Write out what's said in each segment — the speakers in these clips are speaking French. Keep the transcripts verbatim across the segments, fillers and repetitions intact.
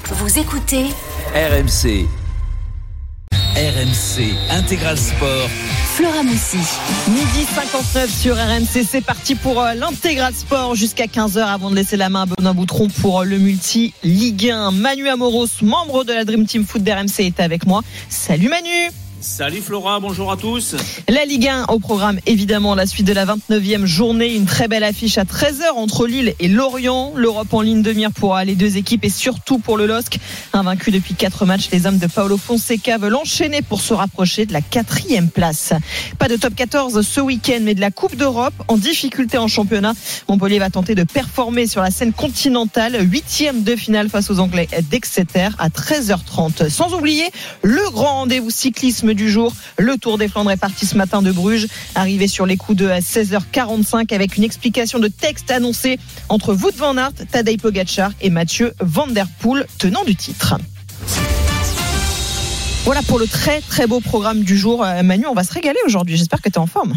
Vous écoutez R M C. R M C Intégral Sport. Flora Moussi. Midi cinquante-neuf sur R M C, c'est parti pour l'Intégral Sport jusqu'à quinze heures avant de laisser la main à Benoît Boutron pour le multi Ligue un. Manu Amoros, membre de la Dream Team Foot d'R M C, est avec moi. Salut Manu. Salut Flora, bonjour à tous. La Ligue un au programme, évidemment, la suite de la vingt-neuvième journée. Une très belle affiche à treize heures entre Lille et Lorient. L'Europe en ligne de mire pour les deux équipes et surtout pour le L O S C. Invaincus depuis quatre matchs, les hommes de Paulo Fonseca veulent enchaîner pour se rapprocher de la quatrième place. Pas de top quatorze ce week-end, mais de la Coupe d'Europe en difficulté en championnat. Montpellier va tenter de performer sur la scène continentale. Huitième de finale face aux Anglais d'Exeter à treize heures trente. Sans oublier le grand rendez-vous cyclisme du jour, le Tour des Flandres est parti ce matin de Bruges, arrivé sur les coups de seize heures quarante-cinq avec une explication de texte annoncée entre Wout van Aert, Tadej Pogačar et Mathieu Van Der Poel, tenant du titre. Voilà pour le très très beau programme du jour. Manu, on va se régaler aujourd'hui, j'espère que tu es en forme.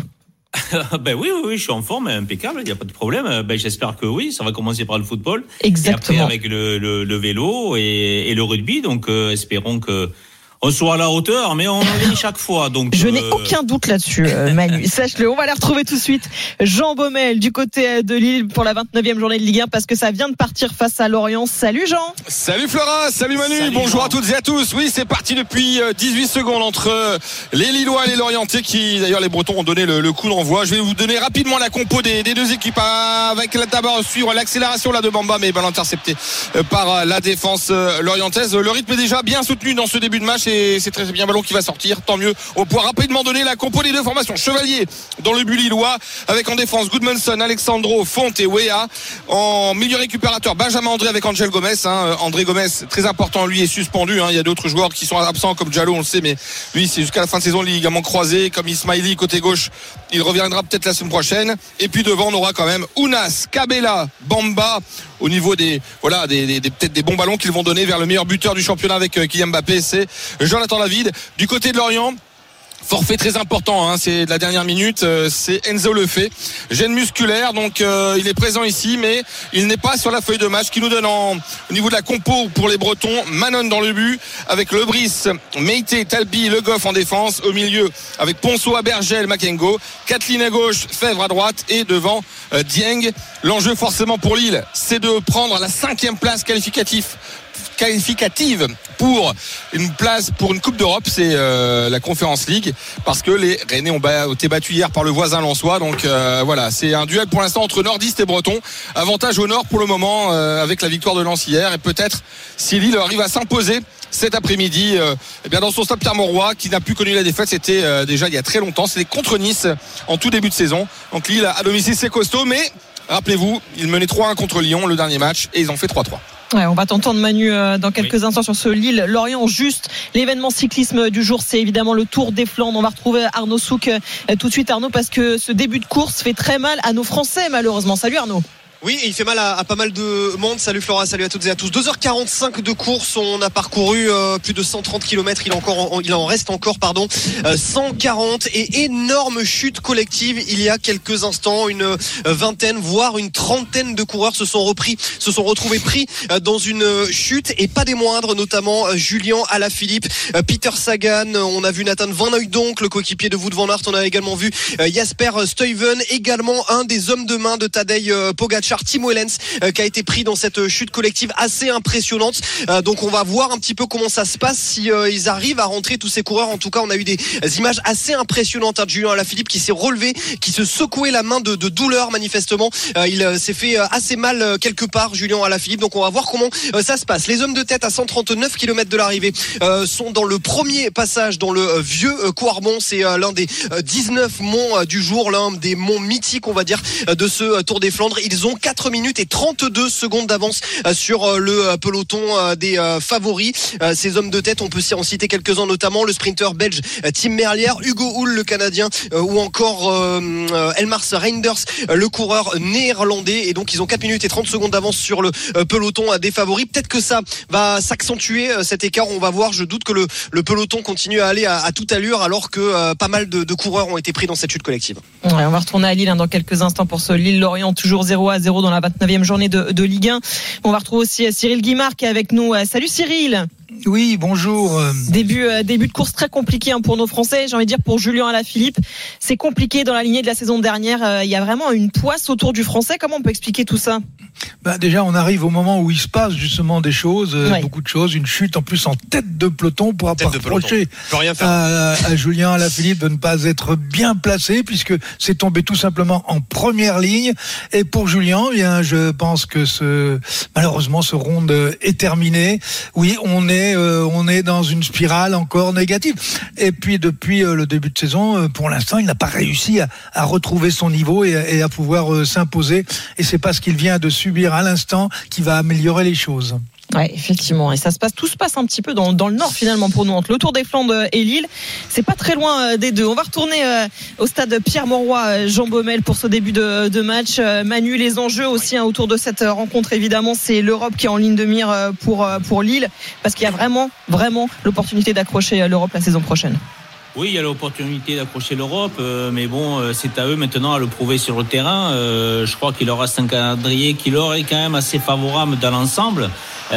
Ben oui, oui, oui, je suis en forme, impeccable, il n'y a pas de problème. Ben, j'espère que oui, ça va commencer par le football. Exactement. Et après avec le, le, le vélo et, et le rugby, donc euh, espérons que on soit à la hauteur, mais on en est chaque fois. Donc, je euh... n'ai aucun doute là-dessus, euh, Manu. Sache-le. On va les retrouver tout de suite. Jean Baumel du côté de Lille pour la vingt-neuvième journée de Ligue un parce que ça vient de partir face à Lorient. Salut Jean. Salut Flora, salut Manu, salut bonjour Jean. à toutes et à tous. Oui, c'est parti depuis dix-huit secondes entre les Lillois et les Lorientais qui, d'ailleurs, les Bretons ont donné le, le coup d'envoi. Je vais vous donner rapidement la compo des, des deux équipes avec d'abord suivre l'accélération là de Bamba, mais balle interceptée par la défense lorientaise. Le rythme est déjà bien soutenu dans ce début de match et c'est très bien. Ballon qui va sortir, tant mieux. On va pouvoir rapidement donner la compo des deux formations. Chevalier dans le but lillois avec en défense Goodmanson, Alexandro, Fonte et Wea. En milieu récupérateur Benjamin André avec Angel Gomez. Hein. André Gomez, très important, lui est suspendu. Hein. Il y a d'autres joueurs qui sont absents comme Diallo, on le sait, mais lui c'est jusqu'à la fin de saison, les ligaments croisés. Comme Ismaili côté gauche, il reviendra peut-être la semaine prochaine. Et puis devant, on aura quand même Ounas, Cabella, Bamba. Au niveau des voilà des, des, des peut-être des bons ballons qu'ils vont donner vers le meilleur buteur du championnat avec euh, Kylian Mbappé, c'est Jonathan David. Du côté de Lorient, forfait très important, hein, c'est de la dernière minute, euh, c'est Enzo Lefebvre, gêne musculaire, donc euh, il est présent ici, mais il n'est pas sur la feuille de match, qui nous donne en, au niveau de la compo pour les Bretons, Manon dans le but, avec Lebris, Meite, Talbi, Le Goff en défense, au milieu avec Ponceau, Abergel, Makengo, Kathleen à gauche, Fèvre à droite et devant euh, Dieng. L'enjeu forcément pour Lille, c'est de prendre la cinquième place qualificative qualificative pour une place pour une Coupe d'Europe, c'est euh, la Conference League, parce que les Rennais ont, ba- ont été battus hier par le voisin lensois, donc euh, voilà, c'est un duel pour l'instant entre nordistes et bretons, avantage au nord pour le moment euh, avec la victoire de Lens hier, et peut-être si Lille arrive à s'imposer cet après-midi euh, eh bien dans son stade Pierre-Mauroy, qui n'a plus connu la défaite, c'était euh, déjà il y a très longtemps, c'était contre Nice en tout début de saison, donc Lille à domicile c'est costaud, mais rappelez-vous, ils menaient trois un contre Lyon le dernier match et ils ont fait trois trois. Ouais, on va t'entendre Manu euh, dans quelques oui. instants sur ce Lille-Lorient. Juste l'événement cyclisme du jour, c'est évidemment le Tour des Flandres. On va retrouver Arnaud Souk euh, tout de suite, Arnaud, parce que ce début de course fait très mal à nos Français malheureusement. Salut Arnaud. Oui, et il fait mal à, à pas mal de monde. Salut Flora, salut à toutes et à tous. deux heures quarante-cinq de course, on a parcouru euh, plus de cent trente kilomètres. Il en, encore, en, il en reste encore, pardon, euh, cent quarante, et énorme chute collective. Il y a quelques instants, une euh, vingtaine, voire une trentaine de coureurs se sont repris, se sont retrouvés pris euh, dans une euh, chute, et pas des moindres, notamment euh, Julien Alaphilippe, euh, Peter Sagan. Euh, on a vu Nathan Van Hooydonk, le coéquipier de Wout van Aert. On a également vu euh, Jasper Stuyven, également un des hommes de main de Tadej euh, Pogačar, Timo Ehlens, euh, qui a été pris dans cette chute collective assez impressionnante. Euh, donc on va voir un petit peu comment ça se passe, si euh, ils arrivent à rentrer tous ces coureurs. En tout cas, on a eu des images assez impressionnantes, hein, de Julien Alaphilippe qui s'est relevé, qui se secouait la main de, de douleur manifestement. Euh, il euh, s'est fait euh, assez mal euh, quelque part, Julien Alaphilippe. Donc on va voir comment euh, ça se passe. Les hommes de tête à cent trente-neuf kilomètres de l'arrivée euh, sont dans le premier passage dans le euh, vieux euh, Coarbon. C'est euh, l'un des euh, dix-neuf monts euh, du jour, l'un des monts mythiques, on va dire, euh, de ce euh, Tour des Flandres. Ils ont quatre minutes et trente-deux secondes d'avance sur le peloton des favoris. Ces hommes de tête, on peut en citer quelques-uns, notamment le sprinter belge Tim Merlier, Hugo Hull, le Canadien, ou encore Elmar Reinders, le coureur néerlandais. Et donc ils ont quatre minutes et trente secondes d'avance sur le peloton des favoris. Peut-être que ça va s'accentuer, cet écart, on va voir. Je doute que le, le peloton continue à aller à, à toute allure, alors que euh, pas mal de, de coureurs ont été pris dans cette chute collective. Ouais, on va retourner à Lille hein, dans quelques instants pour ce Lille-Lorient, toujours zéro à zéro. zéro dans la vingt-neuvième journée de, de Ligue un. On va retrouver aussi Cyril Guimard qui est avec nous. Salut Cyril. Oui, bonjour. Début, euh, début de course très compliqué hein, pour nos Français. J'ai envie de dire pour Julien Alaphilippe, c'est compliqué dans la lignée de la saison dernière. Euh, il y a vraiment une poisse autour du Français. Comment on peut expliquer tout ça ? Ben déjà, on arrive au moment où il se passe justement des choses, euh, ouais. beaucoup de choses. Une chute en plus en tête de peloton pour pas reprocher à, à Julien Alaphilippe de ne pas être bien placé puisque c'est tombé tout simplement en première ligne. Et pour Julien, eh bien, je pense que ce, malheureusement, ce round est terminé. Oui, on est, euh, on est dans une spirale encore négative. Et puis depuis euh, le début de saison, euh, pour l'instant, il n'a pas réussi à, à retrouver son niveau et, et à pouvoir euh, s'imposer. Et c'est pas ce qu'il vient de subir à l'instant qui va améliorer les choses. Ouais, effectivement. Et ça se passe, tout se passe un petit peu dans, dans le nord finalement pour nous entre le Tour des Flandres et Lille. C'est pas très loin euh, des deux. On va retourner euh, au stade Pierre-Mauroy, euh, Jean Baumel pour ce début de, de match. Euh, Manu, les enjeux aussi hein, autour de cette rencontre évidemment, c'est l'Europe qui est en ligne de mire euh, pour euh, pour Lille parce qu'il y a vraiment vraiment l'opportunité d'accrocher euh, l'Europe la saison prochaine. Oui, il y a l'opportunité d'accrocher l'Europe, euh, mais bon, euh, c'est à eux maintenant à le prouver sur le terrain. Euh, je crois qu'il leur reste un calendrier qui leur est quand même assez favorable dans l'ensemble.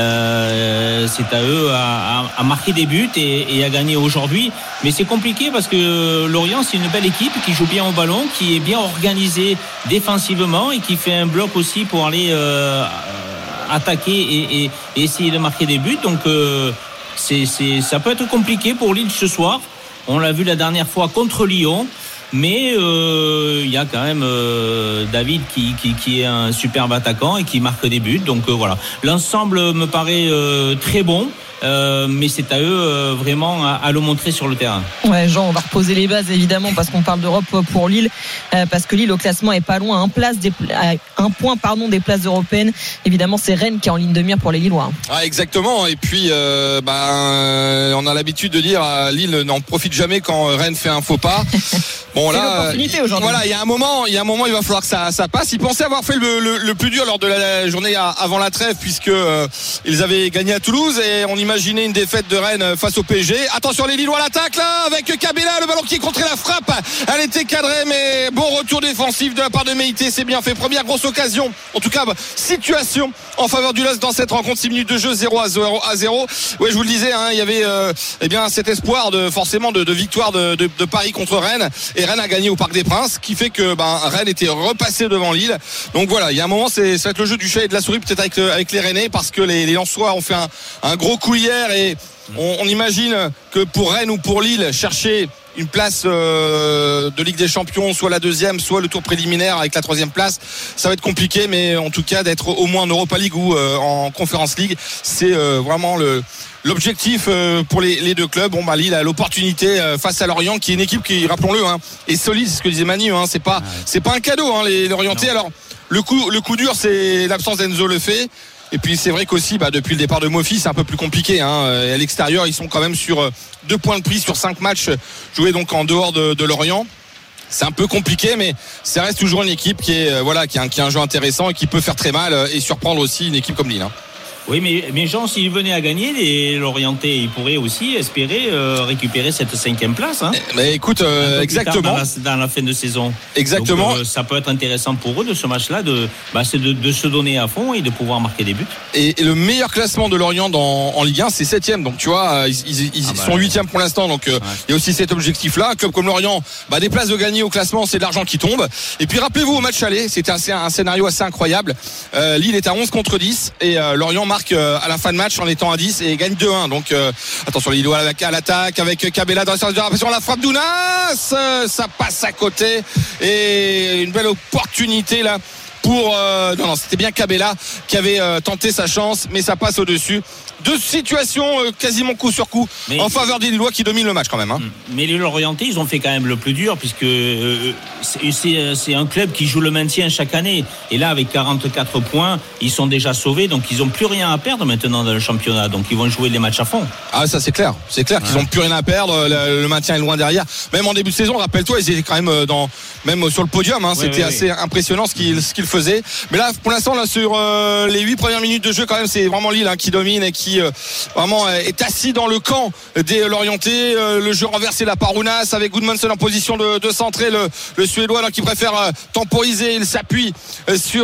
Euh, c'est à eux à, à, à marquer des buts et, et à gagner aujourd'hui. Mais c'est compliqué parce que Lorient, c'est une belle équipe qui joue bien au ballon, qui est bien organisée défensivement et qui fait un bloc aussi pour aller euh, attaquer et, et, et essayer de marquer des buts. Donc, euh, c'est, c'est, ça peut être compliqué pour Lille ce soir. On l'a vu la dernière fois contre Lyon, mais euh, il y a quand même euh, David qui, qui, qui est un superbe attaquant et qui marque des buts. Donc euh, voilà, l'ensemble me paraît euh, très bon. Euh, mais c'est à eux euh, vraiment à, à le montrer sur le terrain. Ouais, Jean, on va reposer les bases évidemment parce qu'on parle d'Europe pour Lille, euh, parce que Lille au classement est pas loin, à un, place des, à un point pardon des places européennes. Évidemment, c'est Rennes qui est en ligne de mire pour les Lillois. Ah, exactement. Et puis, euh, ben, on a l'habitude de dire à Lille n'en profite jamais quand Rennes fait un faux pas. Bon là, il, voilà, il y a un moment, il y a un moment, il va falloir que ça, ça passe. Ils pensaient avoir fait le, le, le plus dur lors de la journée avant la trêve, puisque euh, ils avaient gagné à Toulouse et on imaginait une défaite de Rennes face au P S G. Attention, les Lillois à l'attaque là, avec Kabela, le ballon qui est contré, la frappe. Elle était cadrée, mais bon retour défensif de la part de Meïté, c'est bien fait. Première grosse occasion, en tout cas situation en faveur du L O S dans cette rencontre. Six minutes de jeu, zéro à zéro. Ouais, je vous le disais, hein, il y avait euh, eh bien cet espoir de forcément de, de victoire de, de, de Paris contre Rennes. Et Rennes a gagné au Parc des Princes, qui fait que ben, Rennes était repassé devant Lille. Donc voilà, il y a un moment, c'est, ça va être le jeu du chat et de la souris, peut-être avec, avec les Rennais, parce que les, les Lensois ont fait un, un gros coup hier et on, on imagine que pour Rennes ou pour Lille, chercher une place euh, de Ligue des Champions, soit la deuxième, soit le tour préliminaire avec la troisième place, ça va être compliqué, mais en tout cas d'être au moins en Europa League ou euh, en Conference League, c'est euh, vraiment le l'objectif euh, pour les, les deux clubs. Bon bah Lille a l'opportunité euh, face à Lorient, qui est une équipe qui, rappelons-le, hein, est solide, c'est ce que disait Manu, hein, c'est pas c'est pas un cadeau, hein, les Lorientais. Non. Alors le coup le coup dur, c'est l'absence d'Enzo Lefebvre. Et puis c'est vrai qu'aussi bah, depuis le départ de Mofi, c'est un peu plus compliqué, hein. Et à l'extérieur, ils sont quand même sur deux points de prix sur cinq matchs joués donc en dehors de, de Lorient. C'est un peu compliqué, mais ça reste toujours une équipe qui est voilà qui a, qui a un jeu intéressant et qui peut faire très mal et surprendre aussi une équipe comme Lille, hein. Oui, mais, mais Jean, s'ils venaient à gagner, les Lorientais, ils pourraient aussi espérer euh, récupérer cette cinquième place. Hein. Mais écoute, euh, exactement. Dans la, dans la fin de saison. Exactement. Donc, euh, ça peut être intéressant pour eux de ce match-là, de, bah, c'est de, de se donner à fond et de pouvoir marquer des buts. Et, et le meilleur classement de Lorient dans, en Ligue un, c'est septième. Donc tu vois, ils, ils, ils ah bah, sont huitième pour l'instant. Donc il euh, ouais. y a aussi cet objectif-là. Un club comme Lorient, bah, des places de gagner au classement, c'est de l'argent qui tombe. Et puis rappelez-vous au match aller, c'était assez, un scénario assez incroyable. Euh, Lille est à onze contre dix et euh, Lorient marque euh, à la fin de match en étant à dix et gagne deux un. Donc euh, attention, les Lillois à l'attaque avec Kabela dans le sens de réparation, la frappe d'Ounas, euh, ça passe à côté et une belle opportunité là pour euh, non non c'était bien Kabela qui avait euh, tenté sa chance, mais ça passe au-dessus. Deux situations euh, quasiment coup sur coup mais en faveur des Lillois qui dominent le match quand même, hein. Mais les Lorientais, ils ont fait quand même le plus dur, puisque euh, c'est, c'est, c'est un club qui joue le maintien chaque année, et là avec quarante-quatre points ils sont déjà sauvés, donc ils n'ont plus rien à perdre maintenant dans le championnat, donc ils vont jouer les matchs à fond. Ah ça c'est clair, c'est clair ouais. qu'ils n'ont plus rien à perdre, le, le maintien est loin derrière. Même en début de saison, rappelle-toi, ils étaient quand même dans, même sur le podium, hein. Ouais, c'était ouais, assez ouais. impressionnant ce qu'ils, ce qu'ils faisait. Mais là, pour l'instant, là, sur euh, les huit premières minutes de jeu, quand même, c'est vraiment Lille hein, qui domine et qui euh, vraiment est assis dans le camp des Lorientais. Euh, le jeu renversé la par Ounas avec Gudmundsson en position de, de centrer le, le Suédois là, qui préfère euh, temporiser. Il s'appuie euh, sur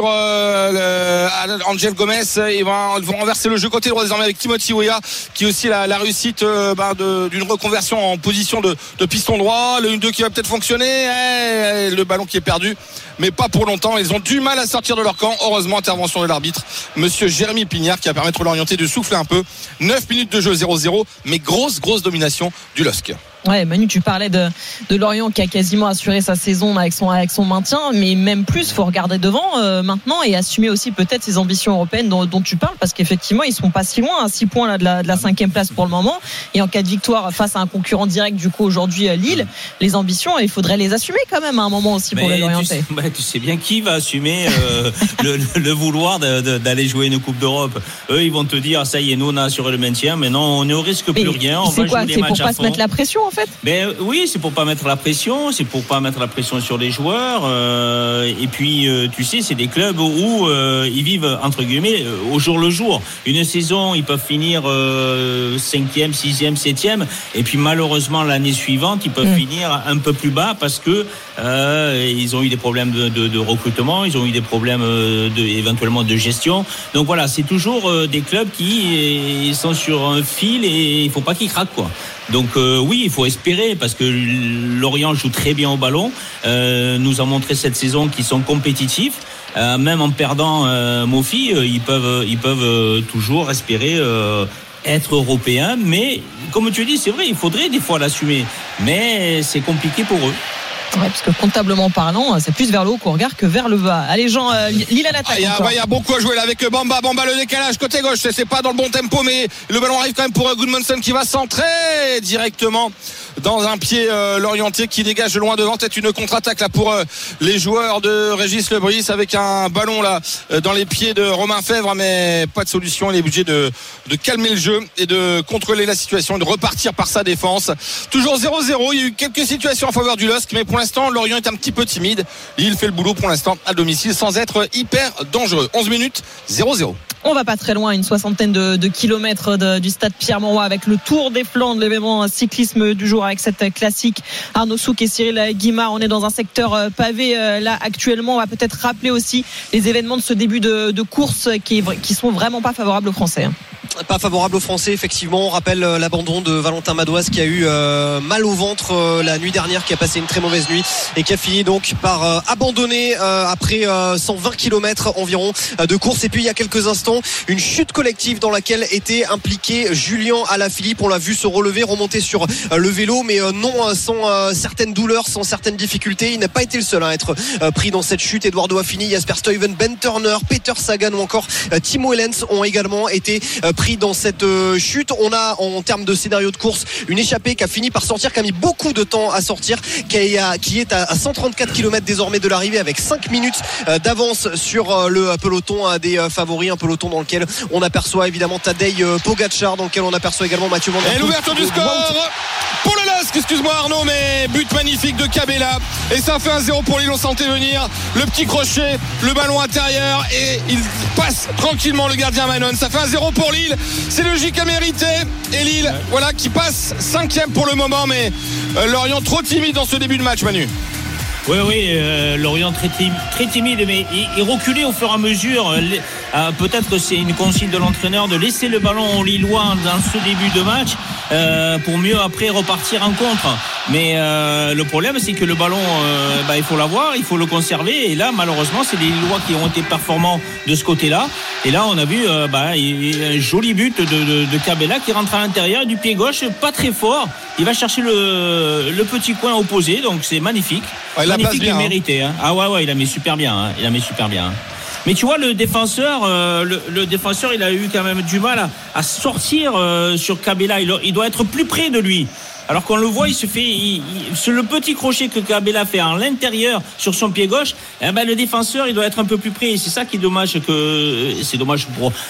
euh, le, Angel Gomez. Ils vont, ils vont renverser le jeu côté droit désormais avec Timothy Weah qui aussi la, la réussite euh, bah, de, d'une reconversion en position de, de piston droit. Le un deux qui va peut-être fonctionner. Et, et le ballon qui est perdu. Mais pas pour longtemps, ils ont du mal à sortir de leur camp. Heureusement, intervention de l'arbitre, monsieur Jérémy Pignard, qui va permettre à l'Orienté de souffler un peu. neuf minutes de jeu, zéro zéro, mais grosse grosse domination du L O S C. Ouais, Manu, tu parlais de, de Lorient qui a quasiment assuré sa saison avec son, avec son maintien, mais même plus, faut regarder devant euh, maintenant et assumer aussi peut-être ses ambitions européennes dont, dont tu parles, parce qu'effectivement, ils sont pas si loin, à six points là, de, la, de la cinquième place pour le moment. Et en cas de victoire face à un concurrent direct, du coup, aujourd'hui, Lille, les ambitions, il faudrait les assumer quand même à un moment aussi pour mais les Lorientais. Tu, bah, tu sais bien qui va assumer euh, le, le vouloir de, de, d'aller jouer une Coupe d'Europe. Eux, ils vont te dire, ça y est, nous, on a assuré le maintien, mais non, on ne risque plus mais rien. On c'est va quoi, jouer c'est les pour matchs pas à se fond. mettre la pression en fait. Ben oui, c'est pour pas mettre la pression, c'est pour pas mettre la pression sur les joueurs. Euh, et puis, euh, tu sais, c'est des clubs où euh, ils vivent entre guillemets euh, au jour le jour. Une saison, ils peuvent finir euh, cinquième, sixième, septième, et puis malheureusement l'année suivante, ils peuvent mmh. finir un peu plus bas parce que euh, ils ont eu des problèmes de, de, de recrutement, ils ont eu des problèmes de, éventuellement de gestion. Donc voilà, c'est toujours euh, des clubs qui sont sur un fil et il faut pas qu'ils craquent quoi. Donc euh, oui, il faut espérer parce que Lorient joue très bien au ballon, euh, nous a montré cette saison qu'ils sont compétitifs. Euh, même en perdant euh, Mofi, euh, ils peuvent, ils peuvent euh, toujours espérer euh, être européens. Mais comme tu dis, c'est vrai, il faudrait des fois l'assumer. Mais c'est compliqué pour eux. Ouais, parce que comptablement parlant, c'est plus vers le haut qu'on regarde que vers le bas. Allez Jean, euh, Lille à l'attaque. Il ah, y, y a beaucoup à jouer là avec Bamba. Bamba le décalage côté gauche, c'est, c'est pas dans le bon tempo, mais le ballon arrive quand même pour Gudmundsson qui va centrer directement dans un pied euh, Lorientais qui dégage de loin devant. Peut-être une contre-attaque là pour euh, les joueurs de Régis Lebris avec un ballon là euh, dans les pieds de Romain Fèvre, mais pas de solution. Il est obligé de, de calmer le jeu et de contrôler la situation et de repartir par sa défense. Toujours zéro zéro. Il y a eu quelques situations en faveur du L O S C, mais pour l'instant Lorient est un petit peu timide. Lille fait le boulot pour l'instant à domicile sans être hyper dangereux. onze minutes, zéro zéro. On va pas très loin, une soixantaine de, de kilomètres de, du stade Pierre-Mauroy avec le Tour des Flandres, l'événement cyclisme du jour avec cette classique. Arnaud Souk et Cyril Guimard, on est dans un secteur pavé là actuellement. On va peut-être rappeler aussi les événements de ce début de, de course qui, qui sont vraiment pas favorables aux Français. Pas favorable aux Français, effectivement. On rappelle l'abandon de Valentin Madoise qui a eu euh, mal au ventre euh, la nuit dernière, qui a passé une très mauvaise nuit et qui a fini donc par euh, abandonner euh, après euh, cent vingt kilomètres environ euh, de course. Et puis il y a quelques instants, une chute collective dans laquelle était impliqué Julien Alaphilippe. On l'a vu se relever, remonter sur euh, le vélo, mais euh, non euh, sans euh, certaines douleurs, sans certaines difficultés. Il n'a pas été le seul à être euh, pris dans cette chute. Eduardo Affini, Jasper Stuyven, Ben Turner, Peter Sagan ou encore euh, Timo Ehlens ont également été euh, pris dans cette euh, chute. On a en termes de scénario de course une échappée qui a fini par sortir, qui a mis beaucoup de temps à sortir, qui, a, qui est à, à cent trente-quatre kilomètres désormais de l'arrivée avec cinq minutes euh, d'avance sur euh, le peloton euh, des euh, favoris, un peloton dans lequel on aperçoit évidemment Tadej euh, Pogacar, dans lequel on aperçoit également Mathieu Van Der Poel. Et l'ouverture du score pour le L O S C, excuse-moi Arnaud, mais but magnifique de Cabella et ça fait un zéro pour Lille. On sentait venir le petit crochet, le ballon intérieur et il passe tranquillement le gardien Manon. Ça fait un zéro pour Lille, c'est logique à mériter. Et Lille, voilà, qui passe cinquième pour le moment, mais euh, Lorient trop timide dans ce début de match, Manu. Oui, oui, euh, Lorient très, tim- très timide, mais il, il reculait au fur et à mesure. Euh, peut-être que c'est une consigne de l'entraîneur de laisser le ballon aux Lillois dans ce début de match euh, pour mieux après repartir en contre. Mais euh, le problème, c'est que le ballon, euh, bah, il faut l'avoir, il faut le conserver. Et là, malheureusement, c'est les Lillois qui ont été performants de ce côté-là. Et là, on a vu euh, bah, un joli but de, de, de Cabella qui rentre à l'intérieur du pied gauche, pas très fort. Il va chercher le, le petit coin opposé, donc c'est magnifique. Ouais, magnifique bien, et mérité. Hein. Ah ouais, ouais, il a mis super bien. Hein. Il a mis super bien. Hein. Mais tu vois, le défenseur, euh, le, le défenseur, il a eu quand même du mal à, à sortir euh, sur Cabella. Il, il doit être plus près de lui. Alors qu'on le voit, il se fait, il, il, sur le petit crochet que Cabella fait à l'intérieur sur son pied gauche, eh ben le défenseur, il doit être un peu plus près. Et c'est ça qui est dommage, que c'est dommage pour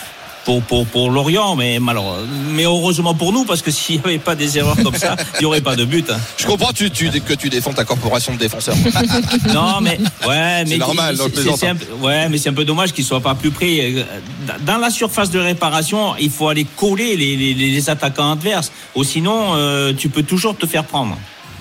pour, pour, pour Lorient, mais, alors, mais heureusement pour nous, parce que s'il n'y avait pas des erreurs comme ça, il n'y aurait pas de but. Hein. Je comprends tu, tu, que tu défends ta corporation de défenseurs. Non, mais, ouais, mais c'est normal. C'est, c'est, c'est un, ouais, mais c'est un peu dommage qu'il ne soit pas plus près. Dans la surface de réparation, il faut aller coller les, les, les attaquants adverses. Ou sinon, euh, tu peux toujours te faire prendre.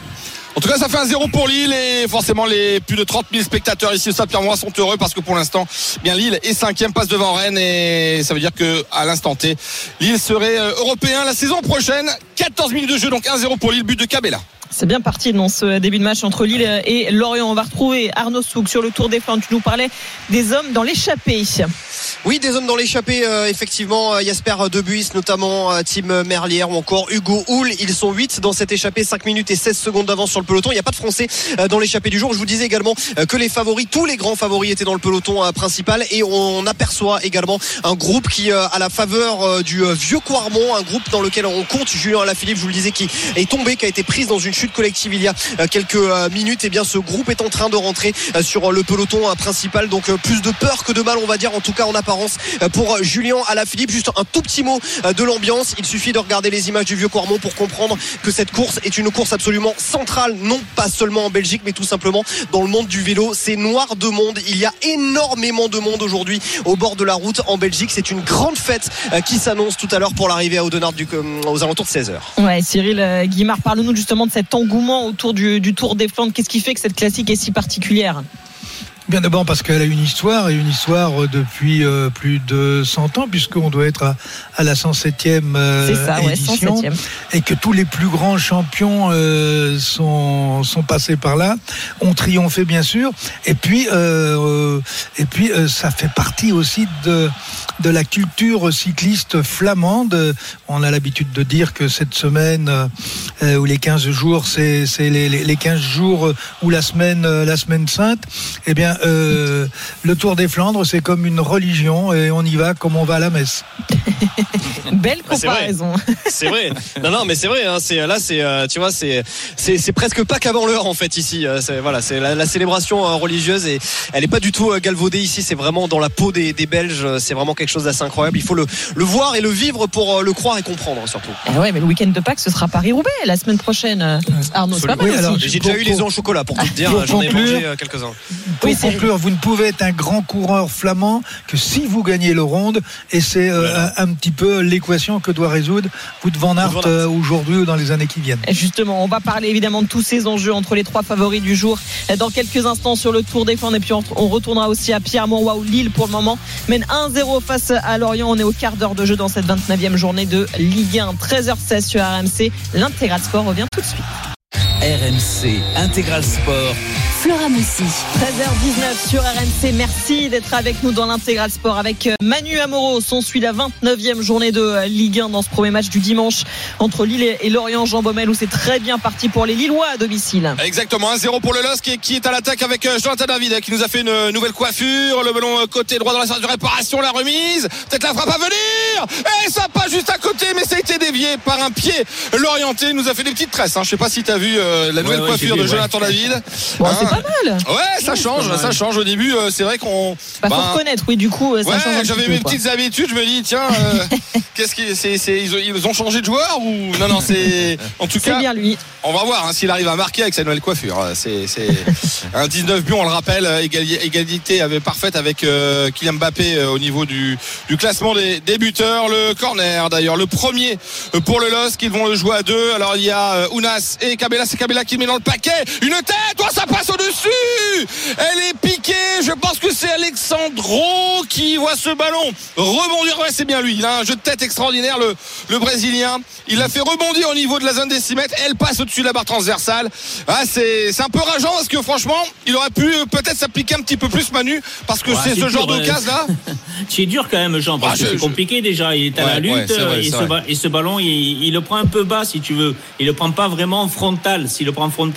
En tout cas, ça fait un zéro pour Lille et forcément les plus de trente mille spectateurs ici au Stade Pierre-Mauroy sont heureux parce que pour l'instant, bien Lille est cinquième, passe devant Rennes et ça veut dire que à l'instant T, Lille serait européen la saison prochaine. quatorze minutes de jeu, donc un zéro pour Lille, but de Cabella. C'est bien parti dans ce début de match entre Lille et Lorient. On va retrouver Arnaud Souk sur le Tour des Flandres. Tu nous parlais des hommes dans l'échappée. Oui, des hommes dans l'échappée, euh, effectivement. Jasper Debuis, notamment euh, Tim Merlier ou encore Hugo Houle. Ils sont huit dans cette échappée, cinq minutes et seize secondes d'avance sur le peloton. Il n'y a pas de Français euh, dans l'échappée du jour. Je vous disais également euh, que les favoris, tous les grands favoris étaient dans le peloton euh, principal. Et on aperçoit également un groupe qui, euh, à la faveur euh, du euh, vieux Quarmont, un groupe dans lequel on compte Julien Alaphilippe, je vous le disais, qui est tombé, qui a été prise dans une chute collective il y a euh, quelques euh, minutes. Et bien ce groupe est en train de rentrer euh, sur euh, le peloton euh, principal. Donc euh, plus de peur que de mal, on va dire, en tout cas en apparence, euh, pour Julien Alaphilippe. Juste un tout petit mot euh, de l'ambiance. Il suffit de regarder les images du vieux Quarmont pour comprendre que cette course est une course absolument centrale, non pas seulement en Belgique, mais tout simplement dans le monde du vélo. C'est noir de monde. Il y a énormément de monde aujourd'hui au bord de la route en Belgique. C'est une grande fête euh, qui s'annonce tout à l'heure pour l'arrivée à Audenard du, euh, aux alentours de seize heures. Ouais, Cyril euh, Guimard, parle-nous justement de cet engouement autour du, du Tour des Flandres. Qu'est-ce qui fait que cette classique est si particulière ? Bien d'abord parce qu'elle a une histoire, et une histoire depuis euh, plus de cent ans, puisqu'on doit être à, à la cent septième euh, C'est ça, ouais, édition, cent septième. Et que tous les plus grands champions euh, sont, sont passés par là, ont triomphé bien sûr, et puis, euh, et puis euh, ça fait partie aussi de, de la culture cycliste flamande. On a l'habitude de dire que cette semaine, euh, ou les quinze jours, c'est, c'est les, les quinze jours ou la semaine, la semaine sainte, eh bien, Euh, le Tour des Flandres, c'est comme une religion et on y va comme on va à la messe. Belle comparaison. C'est vrai. C'est vrai. Non, non, mais c'est vrai. Hein, c'est là, c'est euh, tu vois, c'est c'est c'est presque pas qu'avant l'heure en fait ici. C'est voilà, c'est la, la célébration euh, religieuse et elle est pas du tout euh, galvaudée ici. C'est vraiment dans la peau des, des Belges. C'est vraiment quelque chose d'assez incroyable. Il faut le le voir et le vivre pour euh, le croire et comprendre surtout. Ah ouais, mais le week-end de Pâques, ce sera Paris-Roubaix la semaine prochaine. Arnaud, c'est pas mal oui, alors, aussi. J'ai déjà eu les œufs au chocolat pour tout te dire. Pour J'en ai conclure, mangé euh, quelques-uns. Pour Oui, conclure, vous ne pouvez être un grand coureur flamand que si vous gagnez le Ronde, et c'est euh, voilà. un, un petit peu l'équation que doit résoudre Wout van Aert euh, aujourd'hui ou dans les années qui viennent. Justement, on va parler évidemment de tous ces enjeux entre les trois favoris du jour dans quelques instants sur le Tour des Flandres, et puis on, on retournera aussi à Pierre-Mauroy où Lille pour le moment mène un zéro face à Lorient. On est au quart d'heure de jeu dans cette vingt-neuvième journée de Ligue un. treize heures seize sur R M C. L'Intégral Sport revient tout de suite. R M C Intégral Sport. Flora Moussi. treize heures dix-neuf sur R M C. Merci d'être avec nous dans l'Intégral Sport avec Manu Amoros. On suit la vingt-neuvième journée de Ligue un dans ce premier match du dimanche entre Lille et Lorient. Jean Baumel, où c'est très bien parti pour les Lillois à domicile. Exactement, un zéro pour le L O S qui, qui est à l'attaque avec Jonathan David qui nous a fait une nouvelle coiffure. Le ballon côté droit dans la surface de réparation, la remise. Peut-être la frappe à venir. Et ça passe juste à côté, mais ça a été dévié par un pied l'orienté. Il nous a fait des petites tresses. Hein. Je sais pas si tu as vu euh, la nouvelle ouais, ouais, coiffure vu, de Jonathan ouais. David. Bon, hein. C'est pas mal. Ouais, ça change, ça change. Au début, euh, c'est vrai qu'on. Bah, bah, faut reconnaître, oui, du coup, ça ouais, change. J'avais peu, mes quoi. petites habitudes. Je me dis, tiens, euh, qu'est-ce qui, c'est, c'est, ils, ont, ils ont changé de joueur ou non, non, c'est. En tout c'est cas, bien lui. On va voir hein, s'il arrive à marquer avec sa nouvelle coiffure. C'est, c'est un dix-neuf buts, on le rappelle, égalité avait parfaite avec euh, Kylian Mbappé euh, au niveau du, du classement des, des buteurs. Le corner, d'ailleurs, le premier pour le L O S, qu'ils vont le jouer à deux. Alors il y a euh, Ounas et Cabella, c'est Cabella qui met dans le paquet. Une tête, oh, ça passe au-dessus. Elle est piquée. Je pense que c'est Alexandro qui voit ce ballon rebondir. Ouais, c'est bien lui. Il a un jeu de tête extraordinaire, le, le Brésilien. Il l'a fait rebondir au niveau de la zone des six mètres. Elle passe au-dessus de la barre transversale. Ah, c'est, c'est un peu rageant parce que franchement, il aurait pu peut-être s'appliquer un petit peu plus Manu parce que ouais, c'est, c'est ce dur, genre d'occasion là. C'est dur quand même, Jean, parce ah, que je, c'est compliqué déjà. Il est à ouais, la lutte ouais, vrai, et, ce ba- et ce ballon, il, il le prend un peu bas si tu veux. Il le prend pas vraiment frontal. S'il le prend frontal,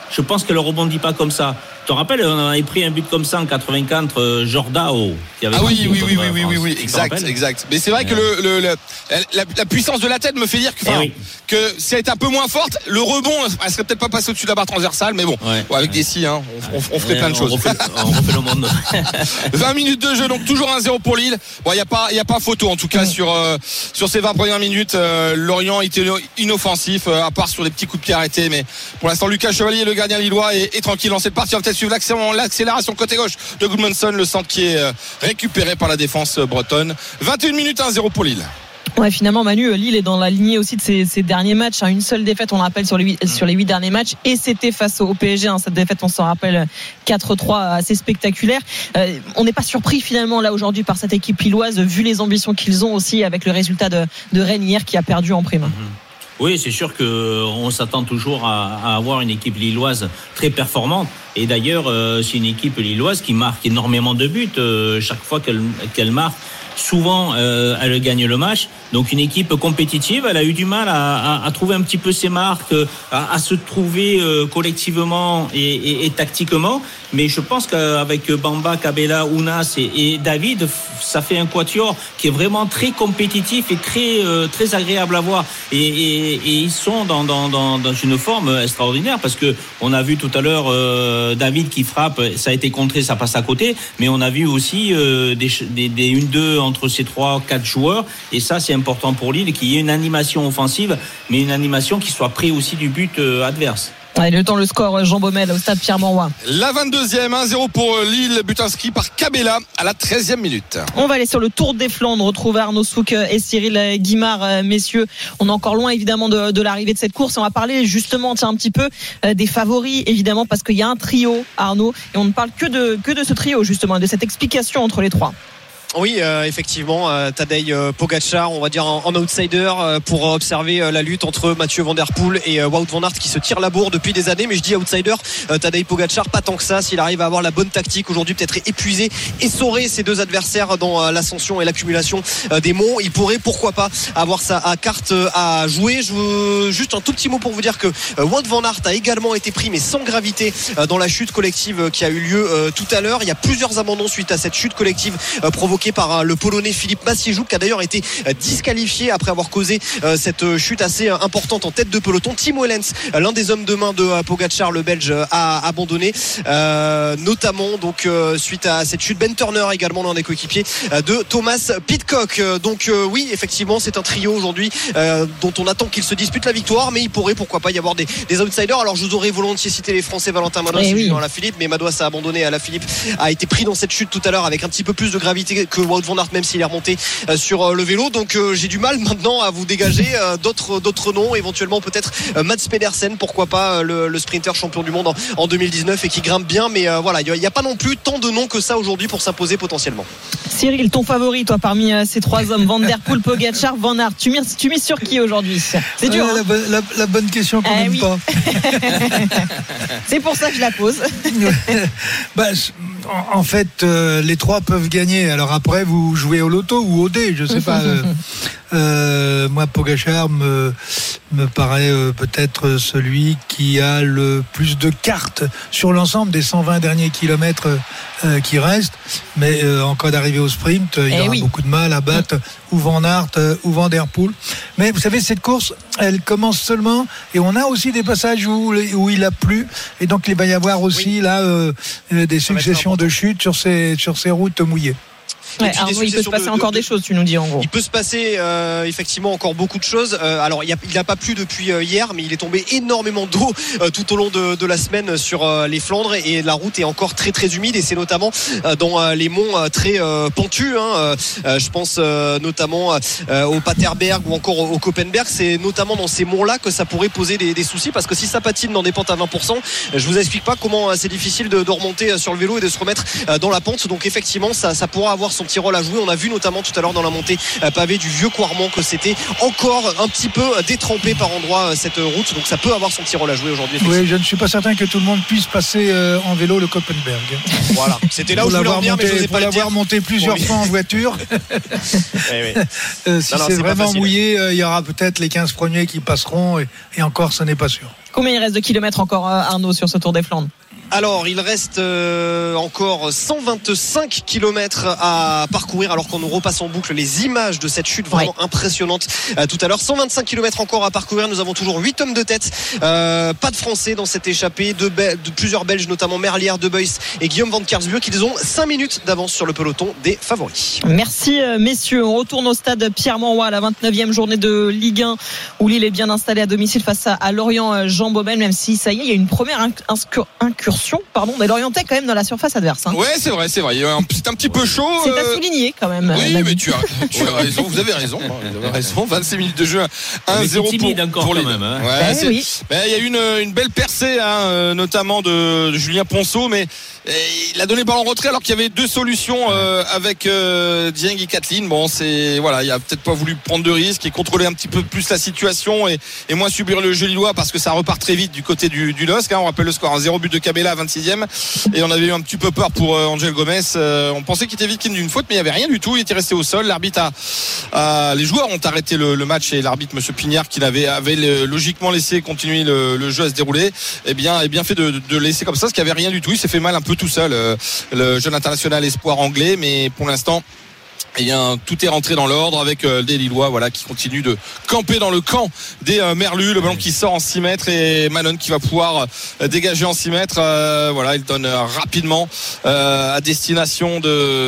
je pense qu'elle ne rebondit pas comme ça. Tu te rappelles, on avait pris un but comme ça en quatre-vingt-quatre, euh, Jordao. Ah oui, oui, oui, oui, oui, oui, oui, exact, exact. Mais c'est vrai que le, le, le la, la puissance de la tête me fait dire que, eh oui. que si elle était un peu moins forte, le rebond, elle serait peut-être pas passée au-dessus de la barre transversale, mais bon, ouais, ouais, avec ouais. des si, hein, on, on, on ferait ouais, plein de on choses. Refait, on refait le monde. vingt minutes de jeu, donc toujours un zéro pour Lille. Bon, il y a pas, il y a pas photo en tout cas mmh. sur euh, sur ces vingt premières minutes. Euh, Lorient était inoffensif, euh, à part sur des petits coups de pied arrêtés, mais pour l'instant, Lucas Chevalier, le gardien lillois, est, est tranquille dans cette partie. On va peut-être suivre l'accélération côté gauche de Goodmanson, le centre qui est euh, récupéré par la défense bretonne. vingt et une minutes, un zéro pour Lille. Ouais, finalement, Manu, Lille est dans la lignée aussi de ses, ses derniers matchs. Hein. Une seule défaite, on le rappelle, sur les huit, sur les huit derniers matchs. Et c'était face au P S G. Hein. Cette défaite, on s'en rappelle, quatre trois, assez spectaculaire. Euh, on n'est pas surpris finalement là aujourd'hui par cette équipe lilloise, vu les ambitions qu'ils ont aussi avec le résultat de, de Rennes hier qui a perdu en prime. Mm-hmm. Oui, c'est sûr qu'on s'attend toujours à, à avoir une équipe lilloise très performante. Et d'ailleurs, euh, c'est une équipe lilloise qui marque énormément de buts euh, chaque fois qu'elle, qu'elle marque. Souvent, euh, elle gagne le match. Donc, une équipe compétitive, elle a eu du mal à, à, à trouver un petit peu ses marques, à, à se trouver euh, collectivement et, et, et tactiquement. Mais je pense qu'avec Bamba, Cabella, Ounas et, et David, ça fait un quatuor qui est vraiment très compétitif et très euh, très agréable à voir. Et, et, et ils sont dans, dans, dans, dans une forme extraordinaire parce que on a vu tout à l'heure euh, David qui frappe, ça a été contré, ça passe à côté. Mais on a vu aussi euh, des, des, des une deux entre ces trois quatre joueurs. Et ça, c'est important pour Lille, qu'il y ait une animation offensive, mais une animation qui soit près aussi du but euh, adverse. Allez, le temps, le score, Jean Baumel au stade Pierre-Mauroy. La vingt-deuxième, un zéro pour Lille, but inscrit par Cabella à la treizième minute. On va aller sur le Tour des Flandres, retrouver Arnaud Souk et Cyril Guimard. Messieurs, on est encore loin évidemment de, de l'arrivée de cette course. On va parler justement tiens, un petit peu des favoris, évidemment, parce qu'il y a un trio, Arnaud, et on ne parle que de, que de ce trio, justement, de cette explication entre les trois. Oui, euh, effectivement, euh, Tadej euh, Pogačar, on va dire en, en outsider euh, pour observer euh, la lutte entre Mathieu Van Der Poel et euh, Wout van Aert qui se tire la bourre depuis des années. Mais je dis outsider, euh, Tadej Pogačar, pas tant que ça. S'il arrive à avoir la bonne tactique aujourd'hui, peut-être épuiser, essorer ses deux adversaires dans euh, l'ascension et l'accumulation euh, des monts, il pourrait pourquoi pas avoir sa à carte euh, à jouer. Je veux juste un tout petit mot pour vous dire que euh, Wout van Aert a également été pris, mais sans gravité, euh, dans la chute collective euh, qui a eu lieu euh, tout à l'heure. Il y a plusieurs abandons suite à cette chute collective euh, provoquée par le Polonais Philippe Massiejouk qui a d'ailleurs été disqualifié après avoir causé cette chute assez importante en tête de peloton. Timo Ehlens, l'un des hommes de main de Pogačar, le Belge, a abandonné euh, notamment donc euh, suite à cette chute. Ben Turner également, l'un des coéquipiers de Thomas Pidcock. Donc euh, oui, effectivement, c'est un trio aujourd'hui euh, dont on attend qu'il se dispute la victoire, mais il pourrait pourquoi pas y avoir des, des outsiders. Alors je vous aurais volontiers cité les Français, Valentin Madouas et oui. Julien Alaphilippe, mais Madouas a abandonné. Alaphilippe a été pris dans cette chute tout à l'heure avec un petit peu plus de gravité que Wout van Aert, même s'il est remonté euh, sur euh, le vélo. Donc euh, j'ai du mal maintenant à vous dégager euh, d'autres d'autres noms, éventuellement peut-être euh, Mats Pedersen, pourquoi pas euh, le, le sprinter champion du monde en, en deux mille dix-neuf et qui grimpe bien, mais euh, voilà, il n'y a, a pas non plus tant de noms que ça aujourd'hui pour s'imposer potentiellement. Cyril, ton favori toi parmi euh, ces trois hommes, Van Der Poel, Pogačar, Van Aert, tu mises, tu mises sur qui aujourd'hui? C'est dur, euh, hein la, la, la bonne question qu'on n'aime oui. pas. C'est pour ça que je la pose. bah, en, en fait euh, les trois peuvent gagner. Alors après vous jouez au loto ou au dé, je sais pas. euh, euh, moi Pogačar me, me paraît euh, peut-être celui qui a le plus de cartes sur l'ensemble des cent vingt derniers kilomètres euh, qui restent, mais euh, en cas d'arrivée au sprint euh, il y aura oui. beaucoup de mal à battre mmh. ou Van Aert euh, ou Van Der Poel. Mais vous savez, cette course elle commence seulement et on a aussi des passages où, où il a plu et donc il va y avoir aussi oui. là euh, des successions de chutes sur ces, sur ces routes mouillées. Ouais, alors, il peut se passer de, encore de, des choses, tu nous dis en gros. Il peut se passer euh, effectivement encore beaucoup de choses. Euh, alors il n'a pas plu depuis euh, hier, mais il est tombé énormément d'eau euh, tout au long de, de la semaine sur euh, les Flandres et la route est encore très très humide et c'est notamment euh, dans euh, les monts euh, très euh, pentus. Hein, euh, je pense euh, notamment euh, au Paterberg ou encore au, au Koppenberg. C'est notamment dans ces monts-là que ça pourrait poser des, des soucis parce que si ça patine dans des pentes à vingt pour cent, je vous explique pas comment euh, c'est difficile de, de remonter sur le vélo et de se remettre euh, dans la pente. Donc effectivement, ça, ça pourra avoir son petit rôle à jouer. On a vu notamment tout à l'heure dans la montée pavée du vieux Coirmont que c'était encore un petit peu détrempé par endroit cette route, donc ça peut avoir son petit rôle à jouer aujourd'hui. Oui, je ne suis pas certain que tout le monde puisse passer euh, en vélo le Koppenberg. Voilà, c'était là où je voulais en venir, mais je n'osais pas le dire. Pour l'avoir monté plusieurs fois en voiture. oui, oui. Euh, si non, non, c'est, c'est vraiment mouillé, il euh, y aura peut-être les quinze premiers qui passeront et, et encore, ce n'est pas sûr. Combien il reste de kilomètres encore, Arnaud, sur ce Tour des Flandres ? Alors, il reste euh, encore cent vingt-cinq kilomètres à parcourir, alors qu'on nous repasse en boucle les images de cette chute vraiment ouais. impressionnante euh, tout à l'heure. cent vingt-cinq kilomètres encore à parcourir. Nous avons toujours huit hommes de tête. Euh, pas de Français dans cette échappée. De, Be- de plusieurs Belges, notamment Merlier, De Buys et Guillaume Van Kersburg, qui ont cinq minutes d'avance sur le peloton des favoris. Merci messieurs. On retourne au stade Pierre-Mauroy à la vingt-neuvième journée de Ligue un, où Lille est bien installée à domicile face à, à Lorient Jean Baumel, même si ça y est, il y a une première incursion pardon, mais l'Orientais quand même dans la surface adverse. Hein. Ouais, c'est vrai, c'est vrai. C'est un petit peu chaud. C'est à souligner quand même. Oui, mais tu as, tu as raison. Vous avez raison. Vous avez raison. vingt-six minutes de jeu, un zéro pour, pour les même. Hein. Ouais, ben, oui. ben, il y a eu une, une belle percée, hein, notamment de, de Julien Ponceau, mais il a donné ballon en retrait alors qu'il y avait deux solutions euh, avec euh, Dieng et Kathleen. Bon, c'est voilà, il a peut-être pas voulu prendre de risques et contrôler un petit peu plus la situation et, et moins subir le jeu lillois parce que ça repart très vite du côté du, du L O S C. Hein. On rappelle le score, un zéro but de Cabella à vingt-sixième et on avait eu un petit peu peur pour euh, Angel Gomez. Euh, on pensait qu'il était victime d'une faute, mais il n'y avait rien du tout. Il était resté au sol. L'arbitre a, a les joueurs ont arrêté le, le match et l'arbitre, Monsieur Pignard, qui avait, avait le, logiquement laissé continuer le, le jeu à se dérouler, eh bien, eh bien fait de, de laisser comme ça, parce qu'il n'y avait rien du tout. Il s'est fait mal un peu tout seul, euh, le jeune international espoir anglais, mais pour l'instant, eh bien, tout est rentré dans l'ordre avec euh, des Lillois, voilà, qui continuent de camper dans le camp des euh, Merlus. Le ballon qui sort en six mètres et Manon qui va pouvoir euh, dégager en six mètres. Euh, voilà, il donne euh, rapidement euh, à destination